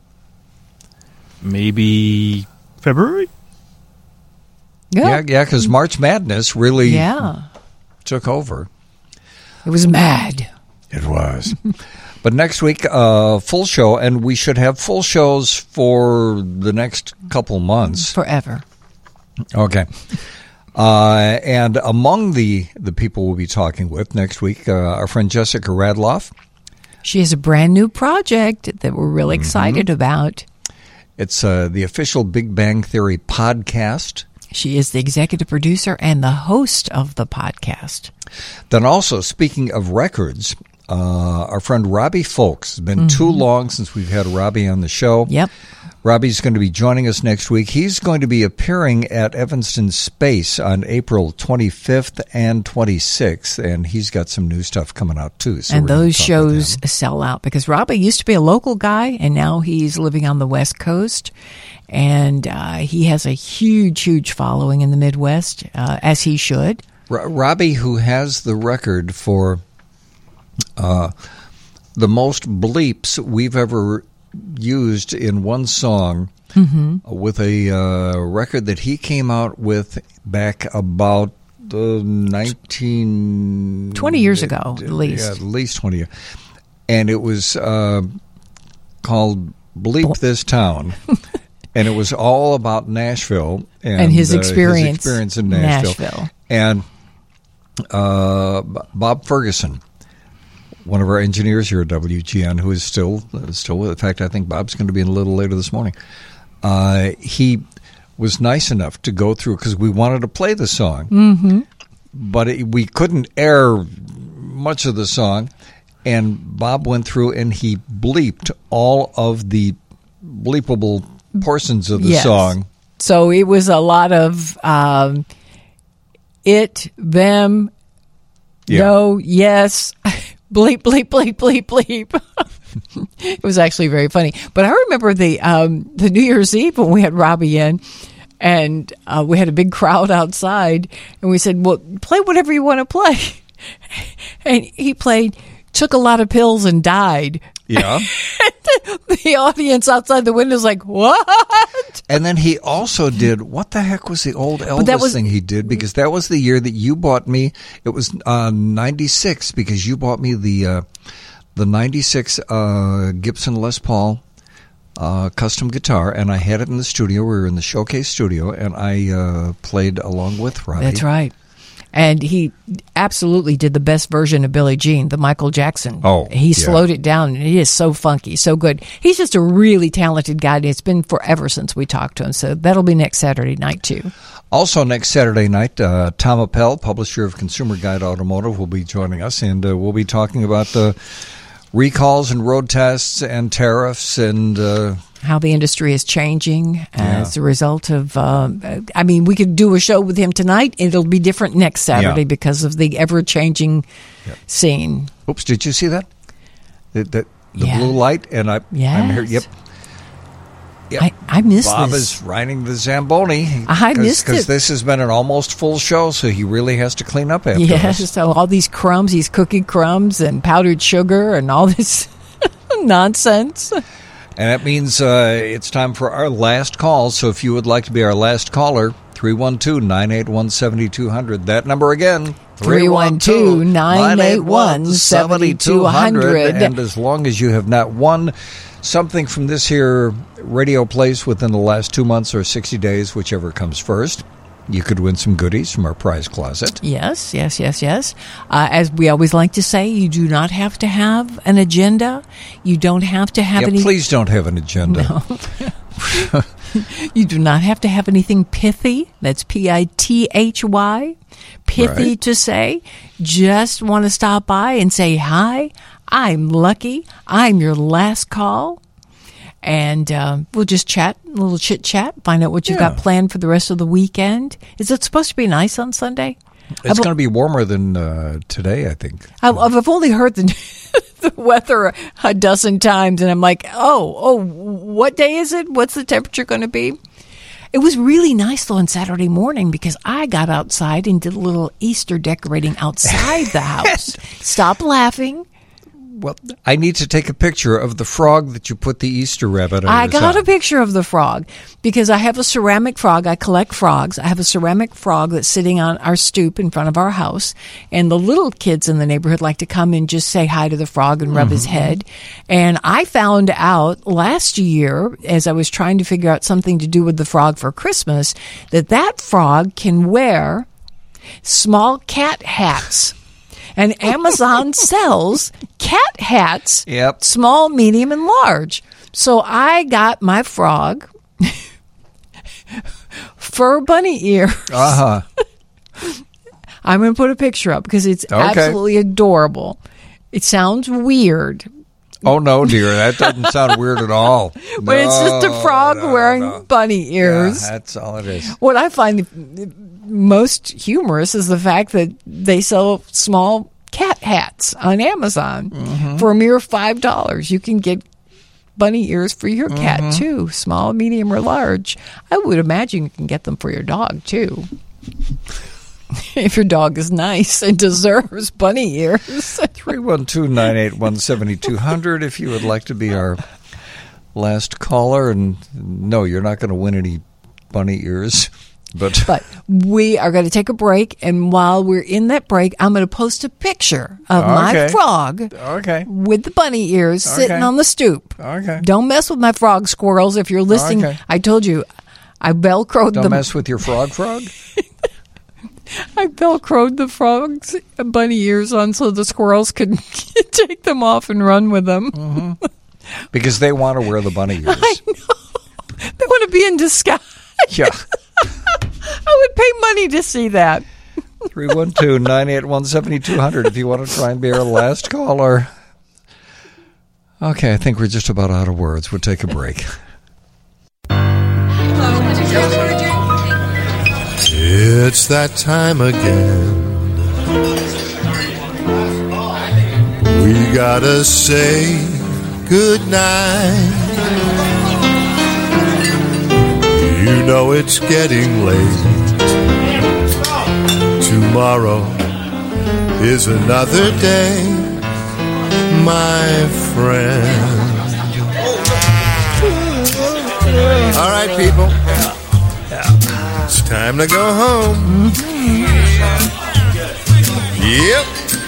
Maybe February? Yeah, yeah, because March Madness really Yeah. took over. It was mad. It was. But next week, uh, full show, and we should have full shows for the next couple months. Forever. Okay. Uh, and among the, the people we'll be talking with next week, uh, our friend Jessica Radloff. She has a brand new project that we're really excited Mm-hmm. about. It's uh, the official Big Bang Theory podcast. She is the executive producer and the host of the podcast. Then also, speaking of records, uh, our friend Robbie Folks. It's been too long since we've had Robbie on the show. Yep. Robbie's going to be joining us next week. He's going to be appearing at Evanston Space on April twenty-fifth and twenty-sixth, and he's got some new stuff coming out, too. So And we're gonna those talk with shows him. sell out because Robbie used to be a local guy, and now he's living on the West Coast. And uh, he has a huge, huge following in the Midwest, uh, as he should. Ro- Robbie, who has the record for uh, the most bleeps we've ever used in one song, Mhm. with a uh, record that he came out with back about uh, nineteen twenty years ago, at least. Yeah, at least twenty years. And it was uh, called Bleep This Town. And it was all about Nashville and, And his uh, experience his experience in Nashville. Nashville. And uh, B- Bob Ferguson, one of our engineers here at W G N, who is still still with. In fact, I think Bob's going to be in a little later this morning. Uh, he was nice enough to go through because we wanted to play the song, Mm-hmm. but it, we couldn't air much of the song. And Bob went through and he bleeped all of the bleepable portions of the Yes. song. So it was a lot of um, it, them, Yeah. no, yes, bleep, bleep, bleep, bleep, bleep. It was actually very funny. But I remember the um, the New Year's Eve when we had Robbie in, and uh, we had a big crowd outside, and we said, well, play whatever you want to play. And he played, took a lot of pills and died. Yeah. The audience outside the window is like, what? And then he also did, what the heck was the old Elvis that was- thing he did? Because that was the year that you bought me, it was uh, ninety-six, because you bought me the uh, the ninety-six uh, Gibson Les Paul uh, custom guitar, and I had it in the studio. We were in the Showcase studio, and I uh, played along with Robbie. That's right. And he absolutely did the best version of Billie Jean, the Michael Jackson. Oh, he yeah. slowed it down, and it is so funky, so good. He's just a really talented guy, and it's been forever since we talked to him. So that'll be next Saturday night, too. Also, next Saturday night, uh, Tom Appel, publisher of Consumer Guide Automotive, will be joining us, and uh, we'll be talking about the recalls and road tests and tariffs and uh, How the industry is changing as a result of, uh, I mean, we could do a show with him tonight. It'll be different next Saturday Yeah. because of the ever-changing scene. Oops, did you see that? The, the, the Yeah. blue light, and I, I'm here. Yes. Yep. Yep. I, I missed Bob this. is riding the Zamboni. I missed Because it. this has been an almost full show, so he really has to clean up after Yes, us. so all these crumbs, these cookie crumbs and powdered sugar and all this nonsense. And that means uh, it's time for our last call. So if you would like to be our last caller, three one two, nine eight one, seven two zero zero. That number again, three one two, nine eight one, seven two zero zero. And as long as you have not won something from this here radio place within the last two months or sixty days, whichever comes first, you could win some goodies from our prize closet. Yes, yes, yes, yes. Uh, as we always like to say, you do not have to have an agenda. You don't have to have Yeah, any. please don't have an agenda. No. You do not have to have anything pithy. That's P I T H Y. Pithy Right. to say. Just want to stop by and say, hi, I'm Lucky. I'm your last call. And uh, we'll just chat, a little chit chat, find out what you've got Yeah. planned for the rest of the weekend. Is it supposed to be nice on Sunday? It's going to be warmer than uh, today, I think. I've, I've only heard the, the weather a dozen times, and I'm like, oh, oh, what day is it? What's the temperature going to be? It was really nice, though, on Saturday morning because I got outside and did a little Easter decorating outside the house. Stop laughing. Well, I need to take a picture of the frog that you put the Easter rabbit on. I your got side. a picture of the frog because I have a ceramic frog. I collect frogs. I have a ceramic frog that's sitting on our stoop in front of our house. And the little kids in the neighborhood like to come and just say hi to the frog and rub his head. And I found out last year, as I was trying to figure out something to do with the frog for Christmas, that that frog can wear small cat hats. And Amazon sells cat hats, Yep. small, medium, and large. So I got my frog fur bunny ear. Uh-huh. I'm going to put a picture up because it's Okay. absolutely adorable. It sounds weird, Oh, no, dear. That doesn't sound weird at all. but it's just a No, frog no, wearing no. bunny ears. Yeah, that's all it is. What I find the most humorous is the fact that they sell small cat hats on Amazon Mm-hmm. for a mere five dollars. You can get bunny ears for your cat Mm-hmm. too, small, medium, or large. I would imagine you can get them for your dog too. If your dog is nice and deserves bunny ears. three one two, nine eight one, seven two zero zero if you would like to be our last caller. And no, you're not going to win any bunny ears. But, but we are going to take a break, and while we're in that break, I'm going to post a picture of Okay. my frog Okay. with the bunny ears sitting Okay. on the stoop. Okay. Don't mess with my frog squirrels if you're listening. Okay. I told you, I velcroed Don't them. mess with your frog frog. I velcroed the frogs bunny ears on so the squirrels could take them off and run with them. Mm-hmm. Because they want to wear the bunny ears. I know. They want to be in disguise. Yeah. I would pay money to see that. three one two, nine eight one, seven two zero zero if you want to try and be our last caller. Okay, I think we're just about out of words. We'll take a break. It's that time again. We gotta say goodnight. You know it's getting late. Tomorrow is another day, my friend. All right, people. It's time to go home. Yep.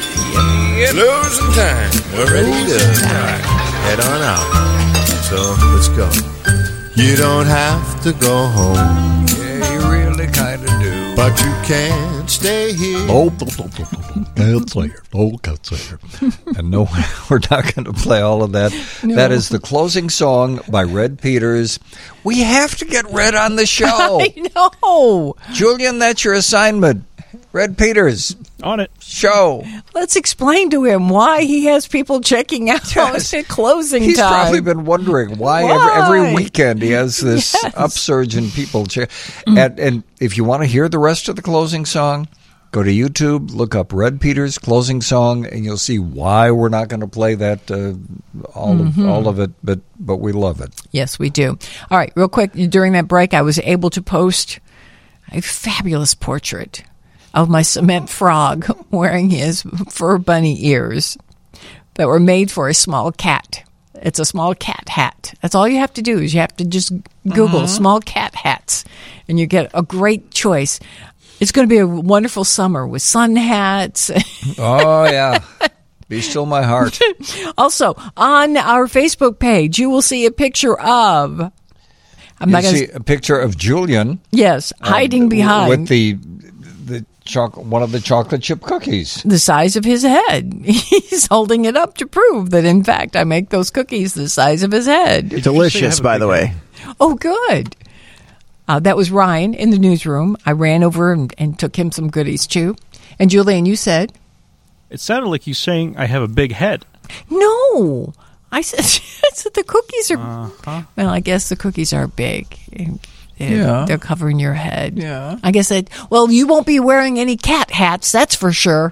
Losing time. We're ready to head on out. So let's go. You don't have to go home. Yeah, you really kind of do. But you can't stay here. Oh, that's here. Oh, that's here. And no, we're not going to play all of that. No. That is the closing song by Red Peters. We have to get Red on the show. I know. Julian, that's your assignment. Red Peters. On it. Show. Let's explain to him why he has people checking out Yes. at closing He's time. probably been wondering why, Why? Every, every weekend he has this Yes. upsurge in people. Che- and, and if you want to hear the rest of the closing song, go to YouTube, look up Red Peters' closing song, and you'll see why we're not going to play that uh, all Mhm. of all of it. But but we love it. Yes, we do. All right, real quick, during that break, I was able to post a fabulous portrait of my cement frog wearing his fur bunny ears that were made for a small cat. It's a small cat hat. That's all you have to do is you have to just Google Mhm. small cat hats, and you get a great choice. It's going to be a wonderful summer with sun hats. Oh, yeah. Be still my heart. Also, on our Facebook page, you will see a picture of... I'm you not going see to... a picture of Julian. Yes, hiding um, behind... with the the choc- one of the chocolate chip cookies. the size of his head. He's holding it up to prove that, in fact, I make those cookies the size of his head. Delicious, by the way. Oh, good. Uh, that was Ryan in the newsroom. I ran over and, and took him some goodies, too. And Julian, you said? It sounded like you saying I have a big head. No. I said, I said the cookies are... Uh-huh. Well, I guess the cookies are big. They're, Yeah. they're covering your head. Yeah. I guess that... Well, you won't be wearing any cat hats, that's for sure.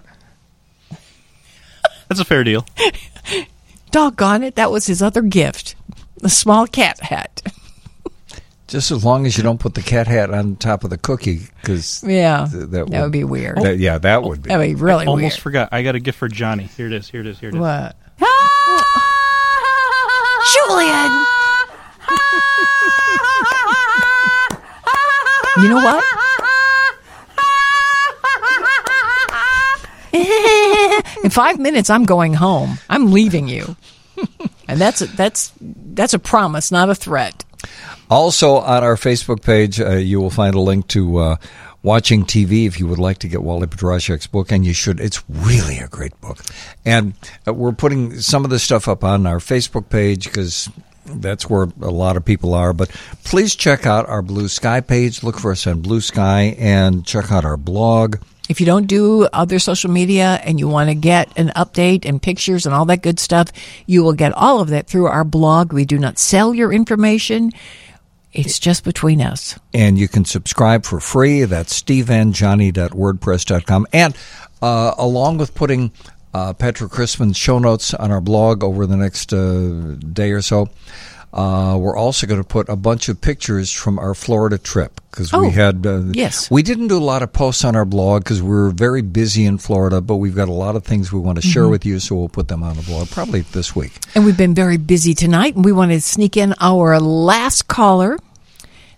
That's a fair deal. Doggone it, that was his other gift. The small cat hat. Just as long as you don't put the cat hat on top of the cookie, because Yeah, th- that would be weird. that- yeah, that would be. That would be really I almost weird. forgot. I got a gift for Johnny. Here it is. Here it is. Here it is. What? Julian! You know what? In five minutes, I'm going home. I'm leaving you, and that's a, that's that's a promise, not a threat. Also, on our Facebook page, uh, you will find a link to uh, watching T V if you would like to get Wally Petrashek's book, and you should. It's really a great book. And uh, we're putting some of this stuff up on our Facebook page because that's where a lot of people are. But please check out our Blue Sky page. Look for us on Blue Sky and check out our blog. If you don't do other social media and you want to get an update and pictures and all that good stuff, you will get all of that through our blog. We do not sell your information. It's just between us. And you can subscribe for free. That's steve and johnny dot wordpress dot com. And uh, along with putting uh, Petra Crispin's show notes on our blog over the next uh, day or so, uh, we're also going to put a bunch of pictures from our Florida trip. Because Oh, we had, uh, yes. we didn't do a lot of posts on our blog because we were very busy in Florida, but we've got a lot of things we want to share Mhm. with you, so we'll put them on the blog probably this week. And we've been very busy tonight, and we want to sneak in our last caller.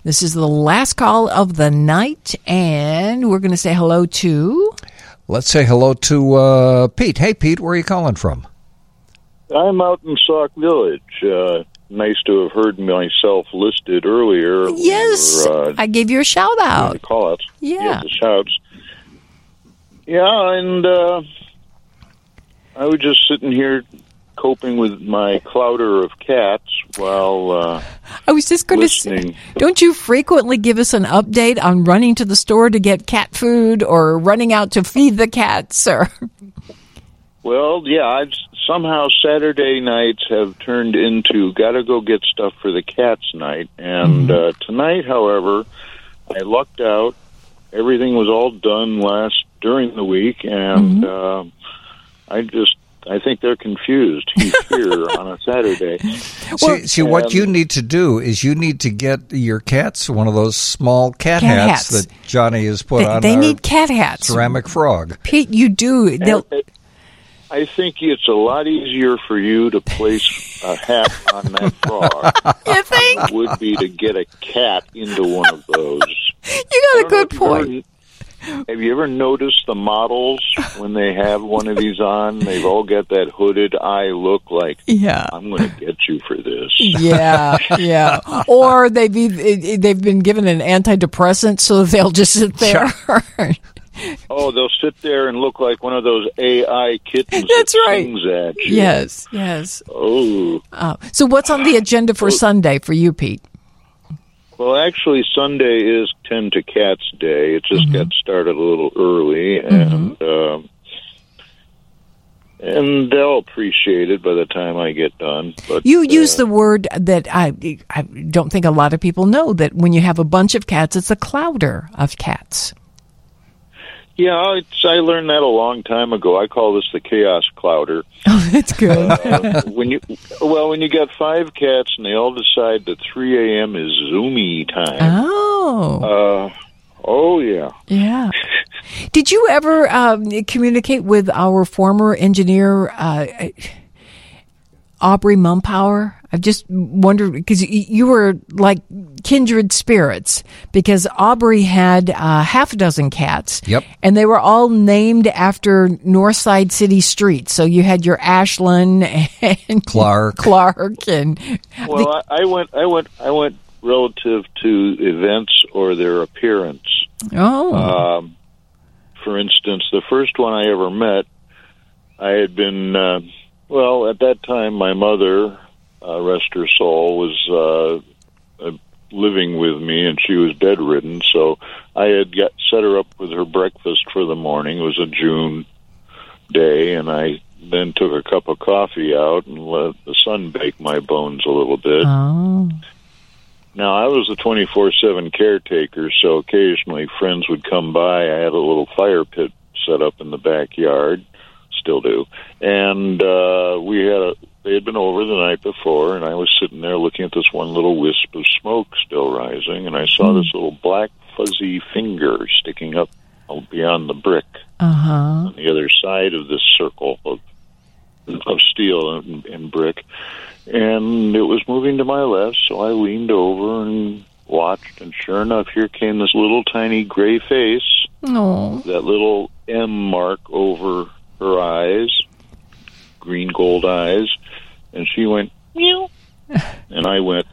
This is the last call of the night, and we're going to say hello to... Let's say hello to uh, Pete. Hey, Pete, where are you calling from? I'm out in Sauk Village. Uh, nice to have heard myself listed earlier. Yes, or, uh, I gave you a shout-out. The call-outs. Yeah. yeah. The shouts. Yeah, and uh, I was just sitting here coping with my clouder of cats while uh, I was just going to say, don't you frequently give us an update on running to the store to get cat food or running out to feed the cats? Or Well, yeah, I've, somehow Saturday nights have turned into gotta go get stuff for the cats night. And mm-hmm. uh, tonight, however, I lucked out. Everything was all done last during the week, and mm-hmm. uh, I just I think they're confused. He's here on a Saturday. Well, see, see what you need to do is you need to get your cats one of those small cat, cat hats, hats that Johnny has put they, on. They our need cat hats. Ceramic frog. Pete, you do. They'll. And, I think it's a lot easier for you to place a hat on that frog. You think? Than it would be to get a cat into one of those. You got a good point. Have you ever noticed the models when they have one of these on? They've all got that hooded eye look like, yeah, I'm going to get you for this. Yeah, yeah. Or they've they've been given an antidepressant, so they'll just sit there. Oh, they'll sit there and look like one of those A I kittens. That's that right. Sings at you. Yes, yes. Oh. Uh, so what's on the agenda for Sunday for you, Pete? Well, actually, Sunday is Tend to Cats Day. It just mm-hmm. got started a little early, and mm-hmm. uh, and they'll appreciate it by the time I get done. But you uh, use the word that I I don't think a lot of people know, that when you have a bunch of cats, it's a clouder of cats. Yeah, it's, I learned that a long time ago. I call this the chaos clouder. Oh, that's good. uh, when you well, when you got five cats and they all decide that three a.m. is zoomy time. Oh. Uh, oh yeah. Yeah. Did you ever um, communicate with our former engineer, uh, Aubrey Mumpower? I've just wondered, because you were like kindred spirits, because Aubrey had uh, half a dozen cats. Yep. And they were all named after Northside City streets. So you had your Ashland and Clark. Clark and Well, the, I, I went I went I went relative to events or their appearance. Oh. Um, for instance, the first one I ever met, I had been uh, well, at that time my mother, Uh, rest her soul, was uh, uh, living with me, and she was bedridden. So I had got, set her up with her breakfast for the morning. It was a June day, and I then took a cup of coffee out and let the sun bake my bones a little bit. Oh. Now, I was a twenty-four seven caretaker, so occasionally friends would come by. I had a little fire pit set up in the backyard, still do, and uh, we had a They had been over the night before, and I was sitting there looking at this one little wisp of smoke still rising, and I saw this little black fuzzy finger sticking up beyond the brick uh-huh. on the other side of this circle of of steel and, and brick. And it was moving to my left, so I leaned over and watched, and sure enough, here came this little tiny gray face, Aww. that little M mark over her eyes, green gold eyes, and she went meow, and I went,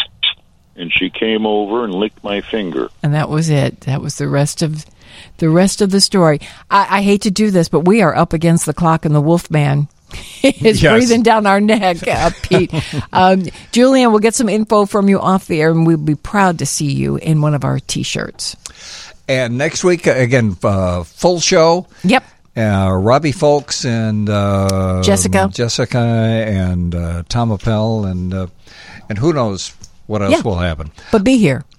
and she came over and licked my finger, and that was it. That was the rest of the rest of the story. I, I hate to do this, but we are up against the clock, and the Wolfman is yes. breathing down our neck, uh, Pete. um, Julian, we'll get some info from you off the air, and we'll be proud to see you in one of our T-shirts. And next week, again, uh, full show. Yep. Uh, Robbie Folks and uh, Jessica, Jessica, and uh, Tom Appel, and uh, and who knows what else yeah. will happen. But be here.